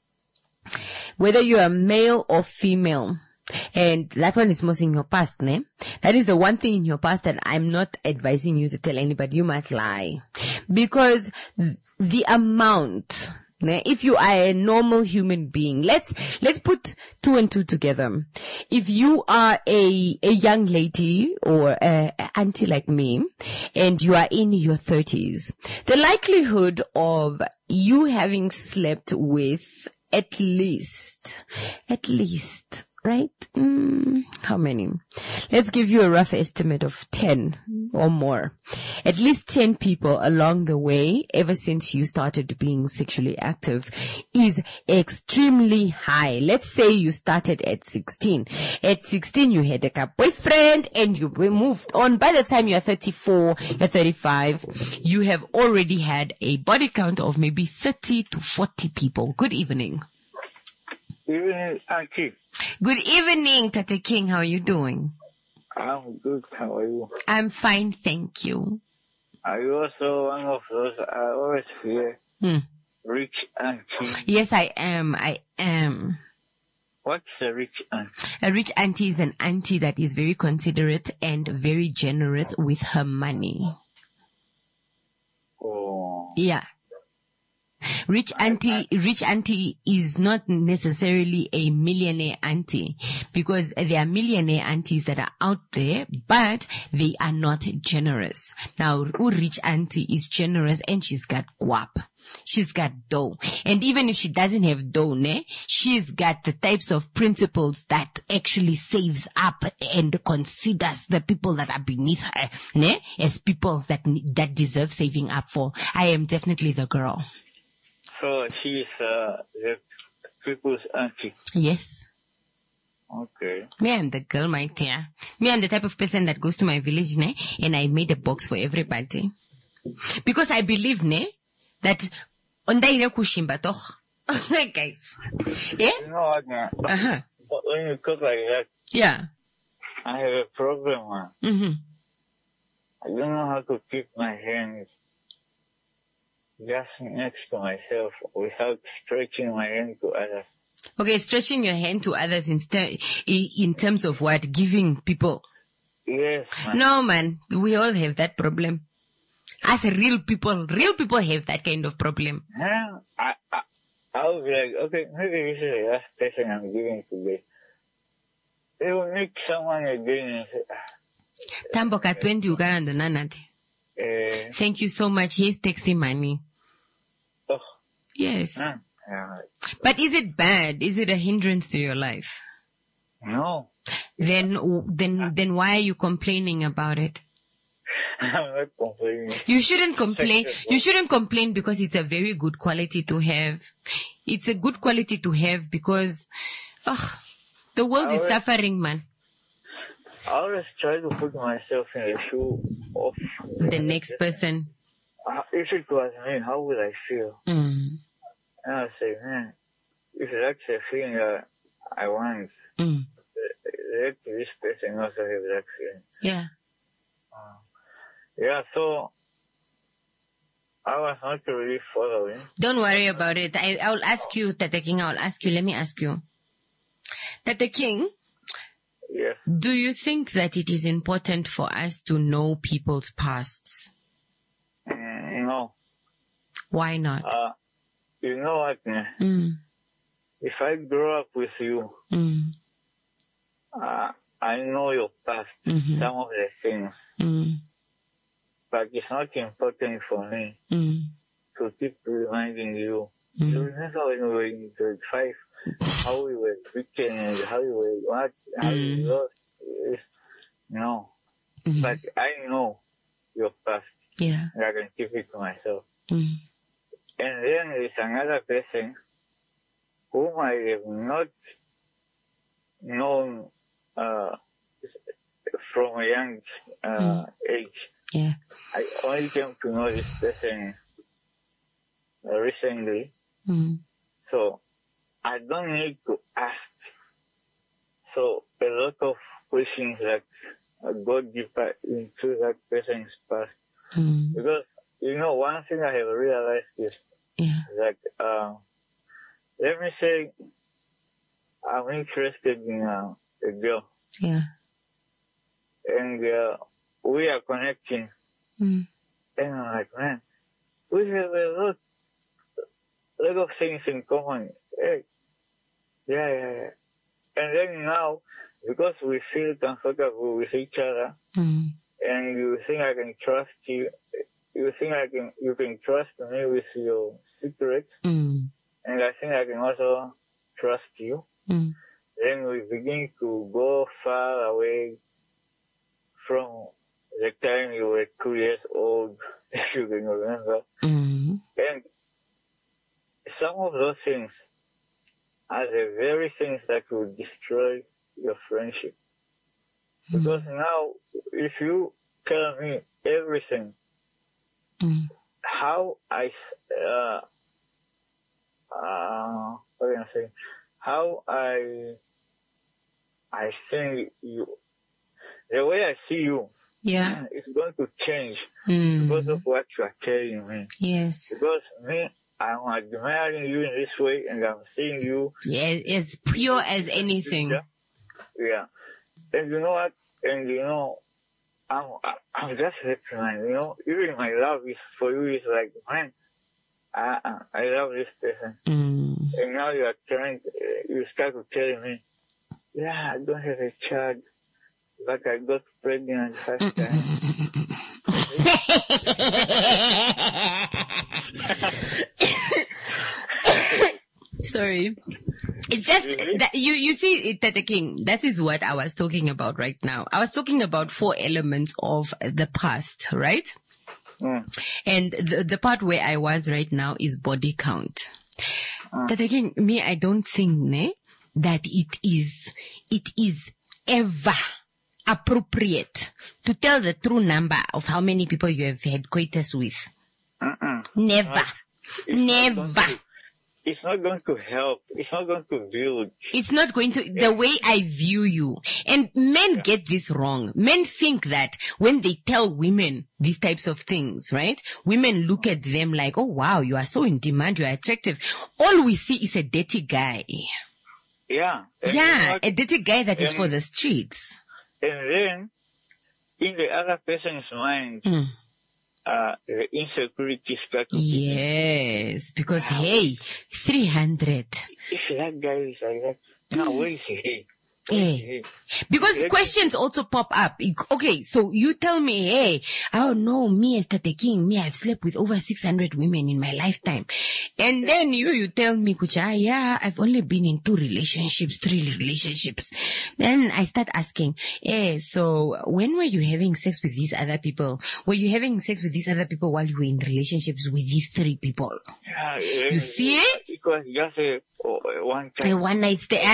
Whether you are male or female. And that one is most in your past, ne? That is the one thing in your past that I'm not advising you to tell anybody. You must lie. Because the amount, ne? If you are a normal human being, let's, let's put two and two together. If you are a, a young lady or a, a auntie like me, and you are in your thirties, the likelihood of you having slept with at least, at least, right? Mm, how many? Let's give you a rough estimate of ten or more. At least ten people along the way, ever since you started being sexually active, is extremely high. Let's say you started at sixteen. At sixteen, you had a boyfriend and you moved on. By the time you're thirty-four, you're thirty-five, you have already had a body count of maybe thirty to forty people. Good evening. Evening, Auntie. Good evening, Tate King. How are you doing? I'm good. How are you? I'm fine, thank you. Are you also one of those I always hear? Hmm. Rich auntie. Yes, I am. I am. What's a rich auntie? A rich auntie is an auntie that is very considerate and very generous with her money. Oh. Yeah. Rich auntie, rich auntie is not necessarily a millionaire auntie, because there are millionaire aunties that are out there, but they are not generous. Now, rich auntie is generous and she's got guap. She's got dough. And even if she doesn't have dough, ne, she's got the types of principles that actually saves up and considers the people that are beneath her, ne, as people that, that deserve saving up for. I am definitely the girl. So she's uh, the people's auntie. Yes. Okay. Me, I'm the girl, my dear. Me, I'm the type of person that goes to my village, ne, and I made a box for everybody. Because I believe, ne, that on the kushimba toch. Guys. Yeah? You know what, man? Uh-huh. When you cook like that, yeah, I have a problem, man. Mm-hmm. I don't know how to keep my hands just next to myself without stretching my hand to others. Okay, stretching your hand to others instead, in terms of what? Giving people? Yes, man. No, man. We all have that problem. As real people, real people have that kind of problem. Huh? I, I, I was like, okay, maybe this is the last person I'm giving today. They will meet someone again and say, Tambo ka twenty Uganda nanate. eh, Thank you so much. Here's taxi money. oh, Yes. huh? Yeah. But is it bad? Is it a hindrance to your life? No. Then, then, then why are you complaining about it? I'm not complaining. You shouldn't complain. You shouldn't complain because it's a very good quality to have. It's a good quality to have because, oh, the world is suffering, man. I always try to put myself in the shoe of The next person. uh, if it was me, how would I feel? Mm. And I say, man, if that's a feeling that I want, Mm. let this person also have that feeling. Yeah. Uh, yeah, so I was not really following. Don't worry about it. I, I'll ask you, Tate King, I'll ask you. Let me ask you. Tate King, Yes. do you think that it is important for us to know people's pasts? Mm, no. Why not? Uh, you know what, man? Mm. If I grow up with you, Mm. uh, I know your past, Mhm. some of the things, Mm. but it's not important for me Mm. to keep reminding you. Mm. You remember when we were in grade five, how we were beaten and how we were what, how we Mm. lost. It's, no. Mhm. But I know your past. Yeah. And I can keep it to myself. Mm. And then there's another person whom I have not known uh, from a young uh, Mm. age. Yeah. I only came to know this person uh, recently. Mm. So I don't need to ask. So a lot of questions that uh, go deeper into that person's past. Mm. Because, you know, one thing I have realized is Yeah. that, uh, let me say, I'm interested in uh, a girl, Yeah. and uh, we are connecting, Mm. and I'm like, man, we have a lot, lot of things in common. Hey, yeah, yeah, yeah. And then now, because we feel comfortable with each other, Mm. and you think I can trust you, you think I can, you can trust me with your secrets, Mm. and I think I can also trust you. Mm. Then we begin to go far away from the time you were two years old, if you can remember. Mm. And some of those things are the very things that will destroy your friendship. Because now, if you tell me everything, Mm. how I, uh, uh, what can I say? How I, I think you, the way I see you, Yeah. it's going to change Mm. because of what you are telling me. Yes. Because me, I'm admiring you in this way, and I'm seeing you. Yeah, as pure as anything. Yeah. Yeah. And you know what? And you know, I'm, I'm just happy, man. You know, even my love is for you is like, man, I, I love this person. Mm. And now you are trying, to, you start to tell me, yeah, I don't have a child, but I got pregnant first time. Sorry. It's just that you, you see, Tata King, that is what I was talking about right now. I was talking about four elements of the past, right? Mm. And the, the part where I was right now is body count. Mm. Tata King, me, I don't think, ne, that it is, it is ever appropriate to tell the true number of how many people you have had coitus with. Mm-mm. Never. It's Never. Not to, it's not going to help. It's not going to build. It's not going to, the way I view you. And men get this wrong. Men think that when they tell women these types of things, right? Women look at them like, oh wow, you are so in demand, you are attractive. All we see is a dirty guy. Yeah. And Yeah, you know, a dirty guy that is and- for the streets. And then, in the other person's mind, Mm. uh, the insecurity starts to Yes, because hey, three hundred. If that guy is like that, now where is he? Eh. Because questions also pop up. Okay, so you tell me, hey, oh no, me as Tate King, me, I've slept with over six hundred women in my lifetime. And then you, you tell me, Kucha, yeah, I've only been in two relationships, three relationships. Then I start asking, hey, so when were you having sex with these other people? Were you having sex with these other people while you were in relationships with these three people? Yeah, You see it? It was just a, oh, one A time. one night stay.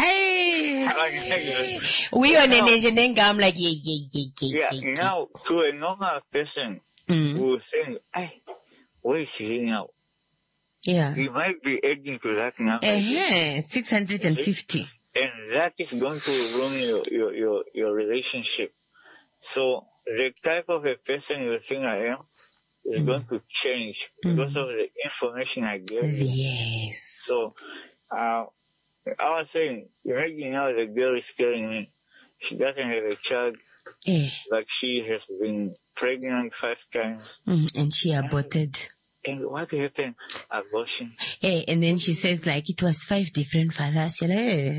Hey. We on a nation, then I'm like, yeah, yeah, yeah, yeah. Yeah, yeah. now to a normal person Mm. who will think, hey, where is he now? Yeah. He might be edging to that now. Uh-huh. six hundred fifty. And that is going to ruin your, your, your, your relationship. So the type of a person you think I am is Mm. going to change because of the information I gave you. Yes. So, uh, I was saying, imagine now the girl is telling me she doesn't have a child, Eh. but she has been pregnant five times. Mm, and she aborted. And what happened? Abortion. Eh, and then she says like it was five different fathers. You're like, eh.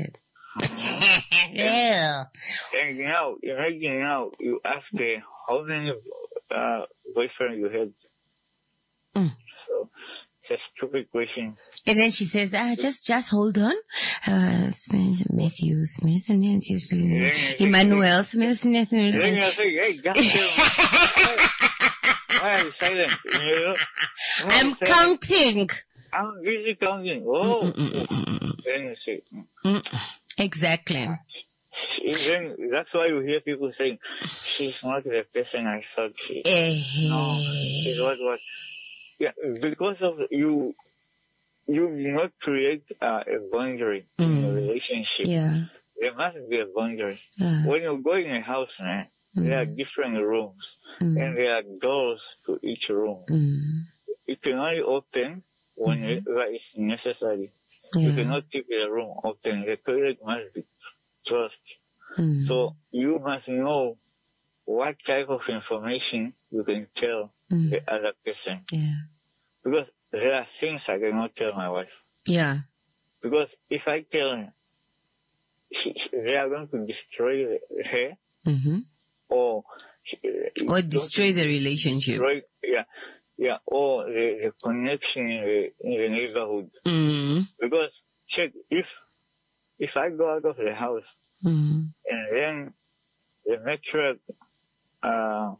Yeah. And now, imagine now, you ask her how many uh, boyfriends you had. Mm. So, it's a stupid question. And then she says, ah, just, just hold on. Uh, Smith, Matthew, Smith, Emmanuel, Smith, Then you say, hey, just tell me. Why are you silent? You know? Why are I'm you silent? counting. I'm busy counting. Oh. Mm-mm-mm-mm. Then you say, Mm. Exactly. Then that's why you hear people saying, she's not the person I thought she Eh. No, she's what what. Yeah, because of you, you do not create uh, a boundary in a Mm. relationship. Yeah. There must be a boundary. Yeah. When you go in a house, man, there are different rooms, Mm. and there are doors to each room. Mm. You can only open whenever it's necessary. You Yeah. cannot keep the room open. The toilet must be closed. Mm. So you must know what type of information you can tell Mm. the other person. Yeah. Because there are things I cannot tell my wife. Yeah. Because if I tell her, she, she- they are going to destroy her, Mm-hmm. or she, Or don't destroy the relationship. destroy, yeah, yeah, or the, the connection in the, in the neighborhood. Mm. Because check, if if I go out of the house Mm. and then the matriarch uh,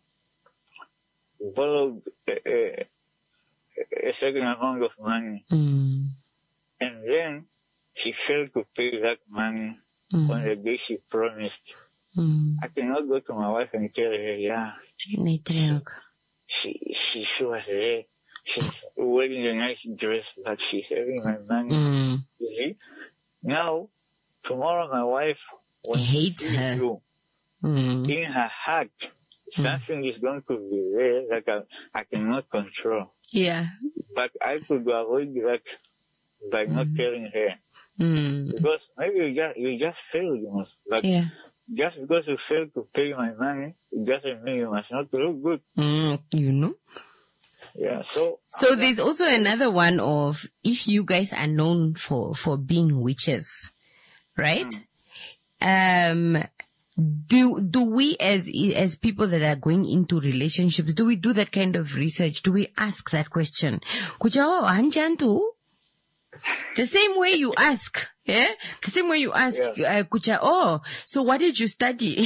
borrowed a, a, a certain amount of money, Mm. and then she failed to pay that money Mm. on the day she promised, Mm. I cannot go to my wife and tell her, yeah, Matriarch. she she, she was there. She's wearing a nice dress, but she's having my money. Mm. You see? Now, tomorrow my wife, when she Hates sees her. you, Mm. in her heart, something is going to be there that I, I cannot control. Yeah. But I could avoid that by not telling her. Mm. Because maybe you just, you just failed, you know. But Yeah. just because you failed to pay my money, it doesn't mean you must not look good. Mm. You know? Yeah, so. So there's also another one of if you guys are known for, for being witches, right? Um, do, do we as, as people that are going into relationships, do we do that kind of research? Do we ask that question? Kujawa anjantu? The same way you ask, yeah? The same way you ask, uh, Kucha, oh, so what did you study?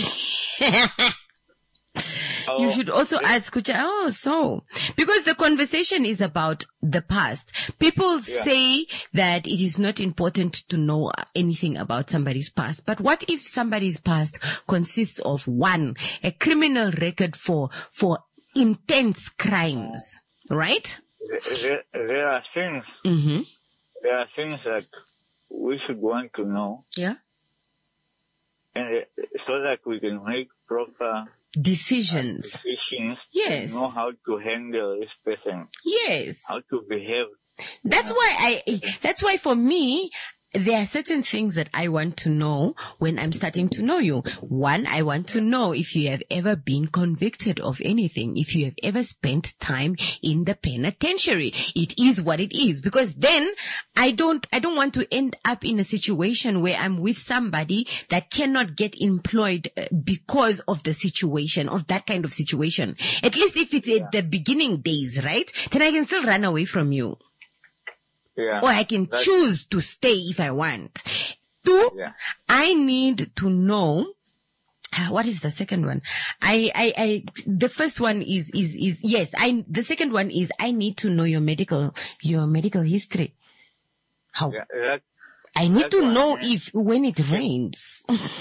You should also ask Kucha, oh, so, because the conversation is about the past. People Yeah. say that it is not important to know anything about somebody's past. But what if somebody's past consists of one, a criminal record for, for intense crimes, right? There, there are things, Mm-hmm. there are things that we should want to know, Yeah. and uh, so that we can make proper Decisions. decisions. Yes. Know how to handle this person. Yes. How to behave. That's why I, that's why for me, there are certain things that I want to know when I'm starting to know you. One, I want to know if you have ever been convicted of anything, if you have ever spent time in the penitentiary. It is what it is, because then I don't, I don't want to end up in a situation where I'm with somebody that cannot get employed uh, because of the situation, of that kind of situation. At least if it's at the beginning days, right? Then I can still run away from you. Yeah. Or I can That's- choose to stay if I want. Two, Yeah. I need to know, ah, what is the second one? I, I, I, the first one is, is, is, yes, I, the second one is I need to know your medical, your medical history. How? Yeah, that, I need that to one, know yeah. if, when it rains.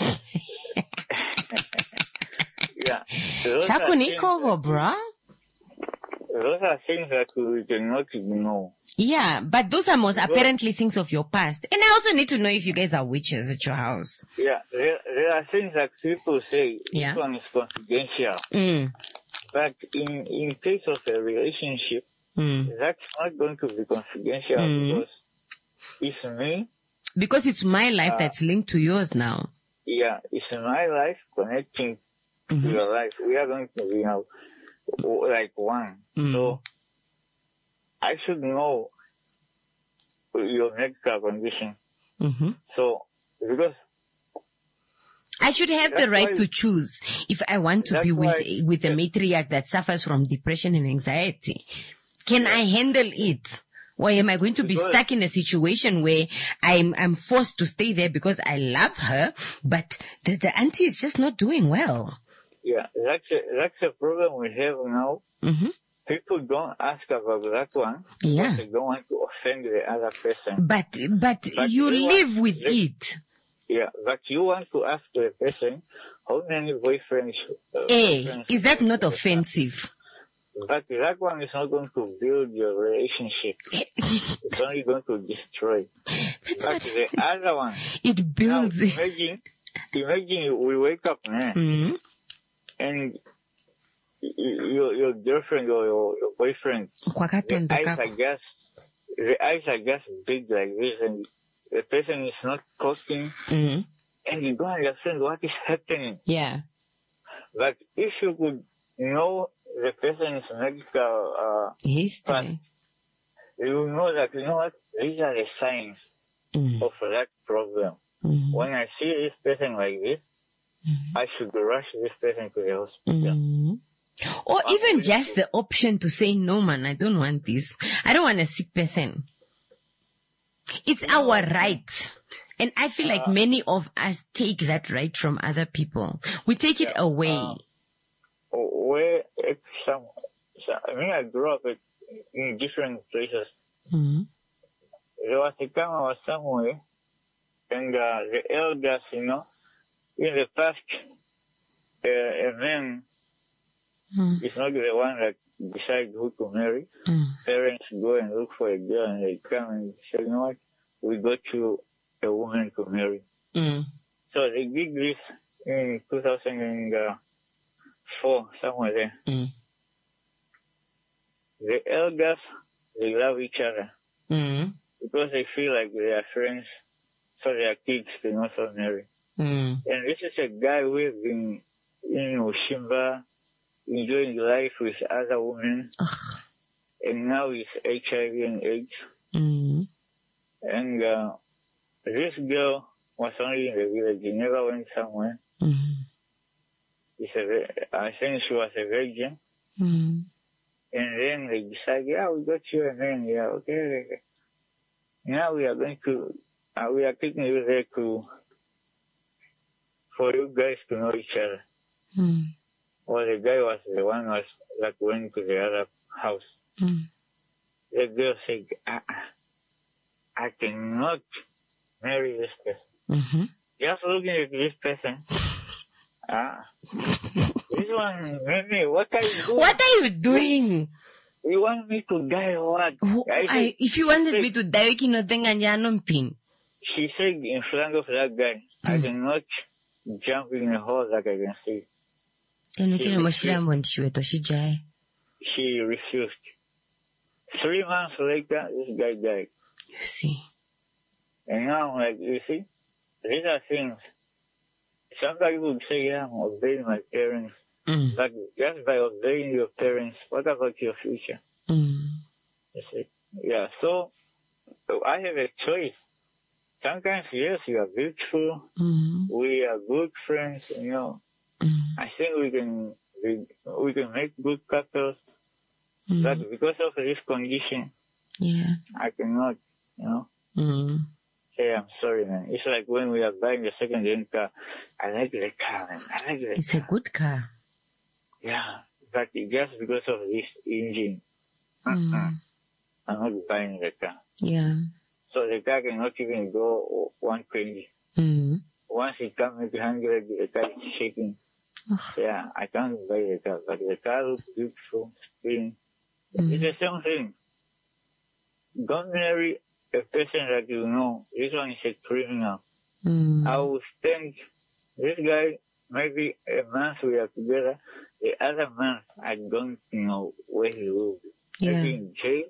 Yeah. Those are things Shakunikovo, bruh. Those are things that we cannot know. Yeah, but those are most Because- apparently things of your past. And I also need to know if you guys are witches at your house. Yeah, there, there are things that people say, Yeah. this one is confidential. Mm. But in, in case of a relationship, Mm. that's not going to be confidential Mm. because it's me. Because it's my life Uh, that's linked to yours now. Yeah, it's my life connecting Mhm. to your life. We are going to be now like one. Mm. So I should know your medical condition. Mm-hmm. So because I should have That's the right why- to choose if I want to That's be with why- with a matriarch that suffers from depression and anxiety. Can I handle it? Or am I going to be Because- stuck in a situation where I'm I'm forced to stay there because I love her, but the, the auntie is just not doing well? Yeah, that's a, that's a problem we have now. Mm-hmm. People don't ask about that one because Yeah. they don't want to offend the other person. But but, But you they want- live with they- it. Yeah, but you want to ask the person how many boyfriends. Uh, Eh, boyfriends is that not offensive? But that one is not going to build your relationship. It's only going to destroy. But the other one, It builds now, it. imagine, imagine we wake up, man, Mhm. and y- your your girlfriend or your, your boyfriend, the Kwakatonda eyes kako. are just the eyes are just big like this, and the person is not talking, Mhm. and you don't understand what is happening. Yeah. But if you could know the person's medical uh, history, you know that, you know what, these are the signs Mm. of that problem. Mhm. When I see this person like this, I should rush this person to the hospital. Mhm. Or even just the option to say, no man, I don't want this. I don't want a sick person. It's our right. And I feel like many of us take that right from other people. We take it away. Where it's some, some, I mean, I grew up at, in different places. Mhm. There was a time I was somewhere, and uh, the elders, you know, in the past, uh, a man Mm. is not the one that decides who to marry. Mm. Parents go and look for a girl, and they come and say, you know what, we got you a woman to marry. Mm. So they did this in two thousand four, somewhere there. Mm. The elders, they love each other Mm. because they feel like they are friends, so their kids can also marry. Mm. And this is a guy who has been in Oshimba, enjoying life with other women, and now he's H I V and AIDS. Mm. And uh, this girl was only in the village. He never went somewhere. Mm. He's a, vir- I think she was a virgin. Mm. And then they decided, yeah, we got you a man. Yeah, okay. okay. Now we are going to, uh, we are taking you there to, for you guys to know each other. Mm. Well, the guy was the one was that went to the other house. Mm. The girl said, I, I cannot marry this person. Mhm. Just looking at this person, ah, this one, Mimi, what are you doing? What are you doing? You want me to die or what? I I, said, if you wanted me to die, we cannot think and pin. she said in front of that guy, I cannot jump in a hole that I can see. Then we She can refused. moshira She refused. Three months later, this guy died. You see. And now I'm like, you see, these are things. Somebody would say, yeah, I'm obeying my parents. Mm. But just by obeying your parents, what about your future? Mm. You see? Yeah, so I have a choice. Sometimes, yes, you are beautiful. Mm. We are good friends, you know. Mm. I think we can we, we can make good couples. Mm. But because of this condition, Yeah. I cannot, you know, Mm. say I'm sorry, man. It's like when we are buying a second-hand car. I like the car, man. I like the It's car. a good car. Yeah, but just because of this engine, Mm. I'm not buying the car. Yeah. So the car cannot even go one twenty. Mm. Once it comes at one hundred, the car is shaking. Yeah, I can't buy the car, but the car looks beautiful, clean. Mm. It's the same thing. Don't marry a person that you know, this one is a criminal. Mm. I will spend this guy maybe a month we are together. The other month, I don't know where he will be. Yeah. Maybe in jail.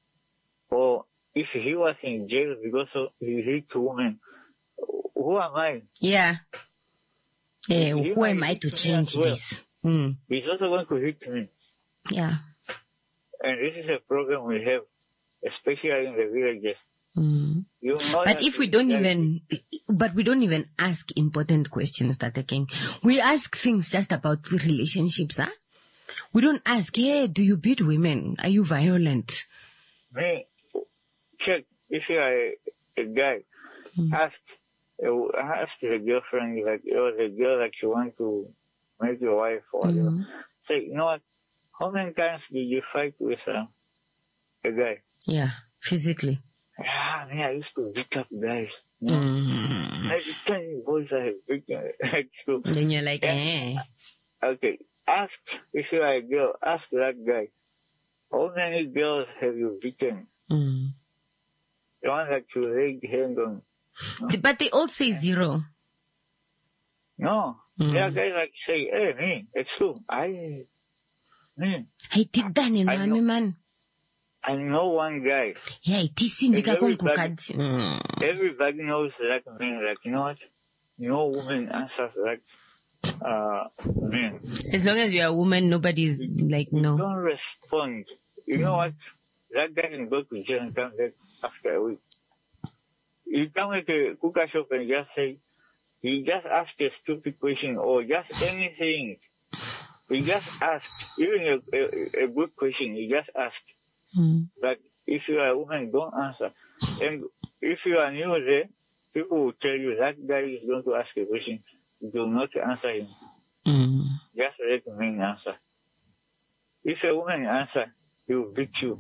Or if he was in jail because of he hit women, who am I? Yeah. Eh, He who am might I hit to me change as well. this? Mm. He's also going to hit me. Yeah. And this is a problem we have, especially in the villages. Mm. You know But that if we it's don't like- even, but we don't even ask important questions, Tata King. We ask things just about relationships, huh? We don't ask, hey, do you beat women? Are you violent? Me, check, if you are a, a guy, ask, uh, ask the girlfriend, like, or the girl that you want to make your wife or whatever. Say, you know what, how many times did you fight with uh, a guy? Yeah, physically. Yeah, me, I used to beat up guys. You know? Mm. Every time boys I have beaten, like, so. Then you're like, eh. Okay, ask, if you are a girl, ask that guy, how many girls have you beaten? Mm. The one that you laid hand on. But they all say zero. No. Mm. There are guys like say, hey, me, it's true. I, me. I did that in I my know- man. I know one guy. Yeah, it is indika Everybody- konkukad. Mm. Everybody knows that man, like, you know what? No woman answers like, uh, men. As long as you're a woman, nobody's like, no. Don't respond. You know what? That guy can go to jail and come back after a week. You come at a cooker shop and just say, he just asked a stupid question or just anything. He just asked, even a, a, a good question, he just asked. Mm. But if you are a woman, don't answer. And if you are new there, people will tell you that guy is going to ask a question. Do not answer him. Mm. Just let the man answer. If a woman answer, he will beat you.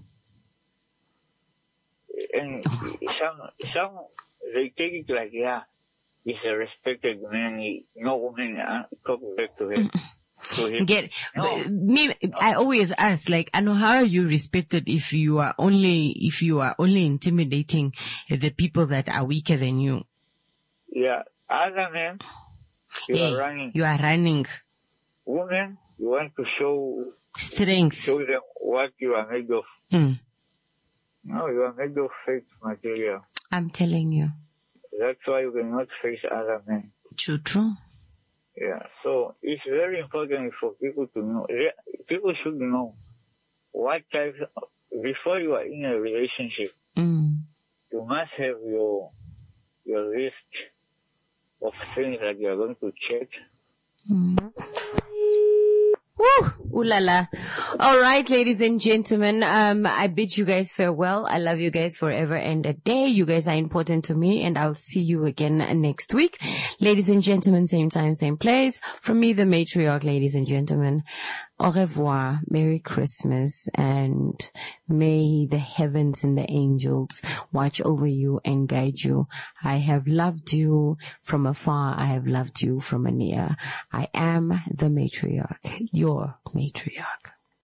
And some, some, they take it like, yeah, he's a respected man. He, no woman uh, talk back to him. To him. Get No. but me. I always ask, like, I know how are you respected if you are only if you are only intimidating the people that are weaker than you. Yeah, other men, you Hey, are running. you are running. Women, you want to show Strength. show them what you are made of. Mm. No, you are made of fake material. I'm telling you. That's why you cannot face other men. True, true. Yeah, so it's very important for people to know. Re- People should know what type, before you are in a relationship, Mm. you must have your your list of things that you are going to check. Mm. Woo! Ooh la la. All right, ladies and gentlemen, um, I bid you guys farewell. I love you guys forever and a day. You guys are important to me, and I'll see you again next week. Ladies and gentlemen, same time, same place. From me, the matriarch, ladies and gentlemen. Au revoir. Merry Christmas, and may the heavens and the angels watch over you and guide you. I have loved you from afar. I have loved you from near. I am the matriarch, your matriarch.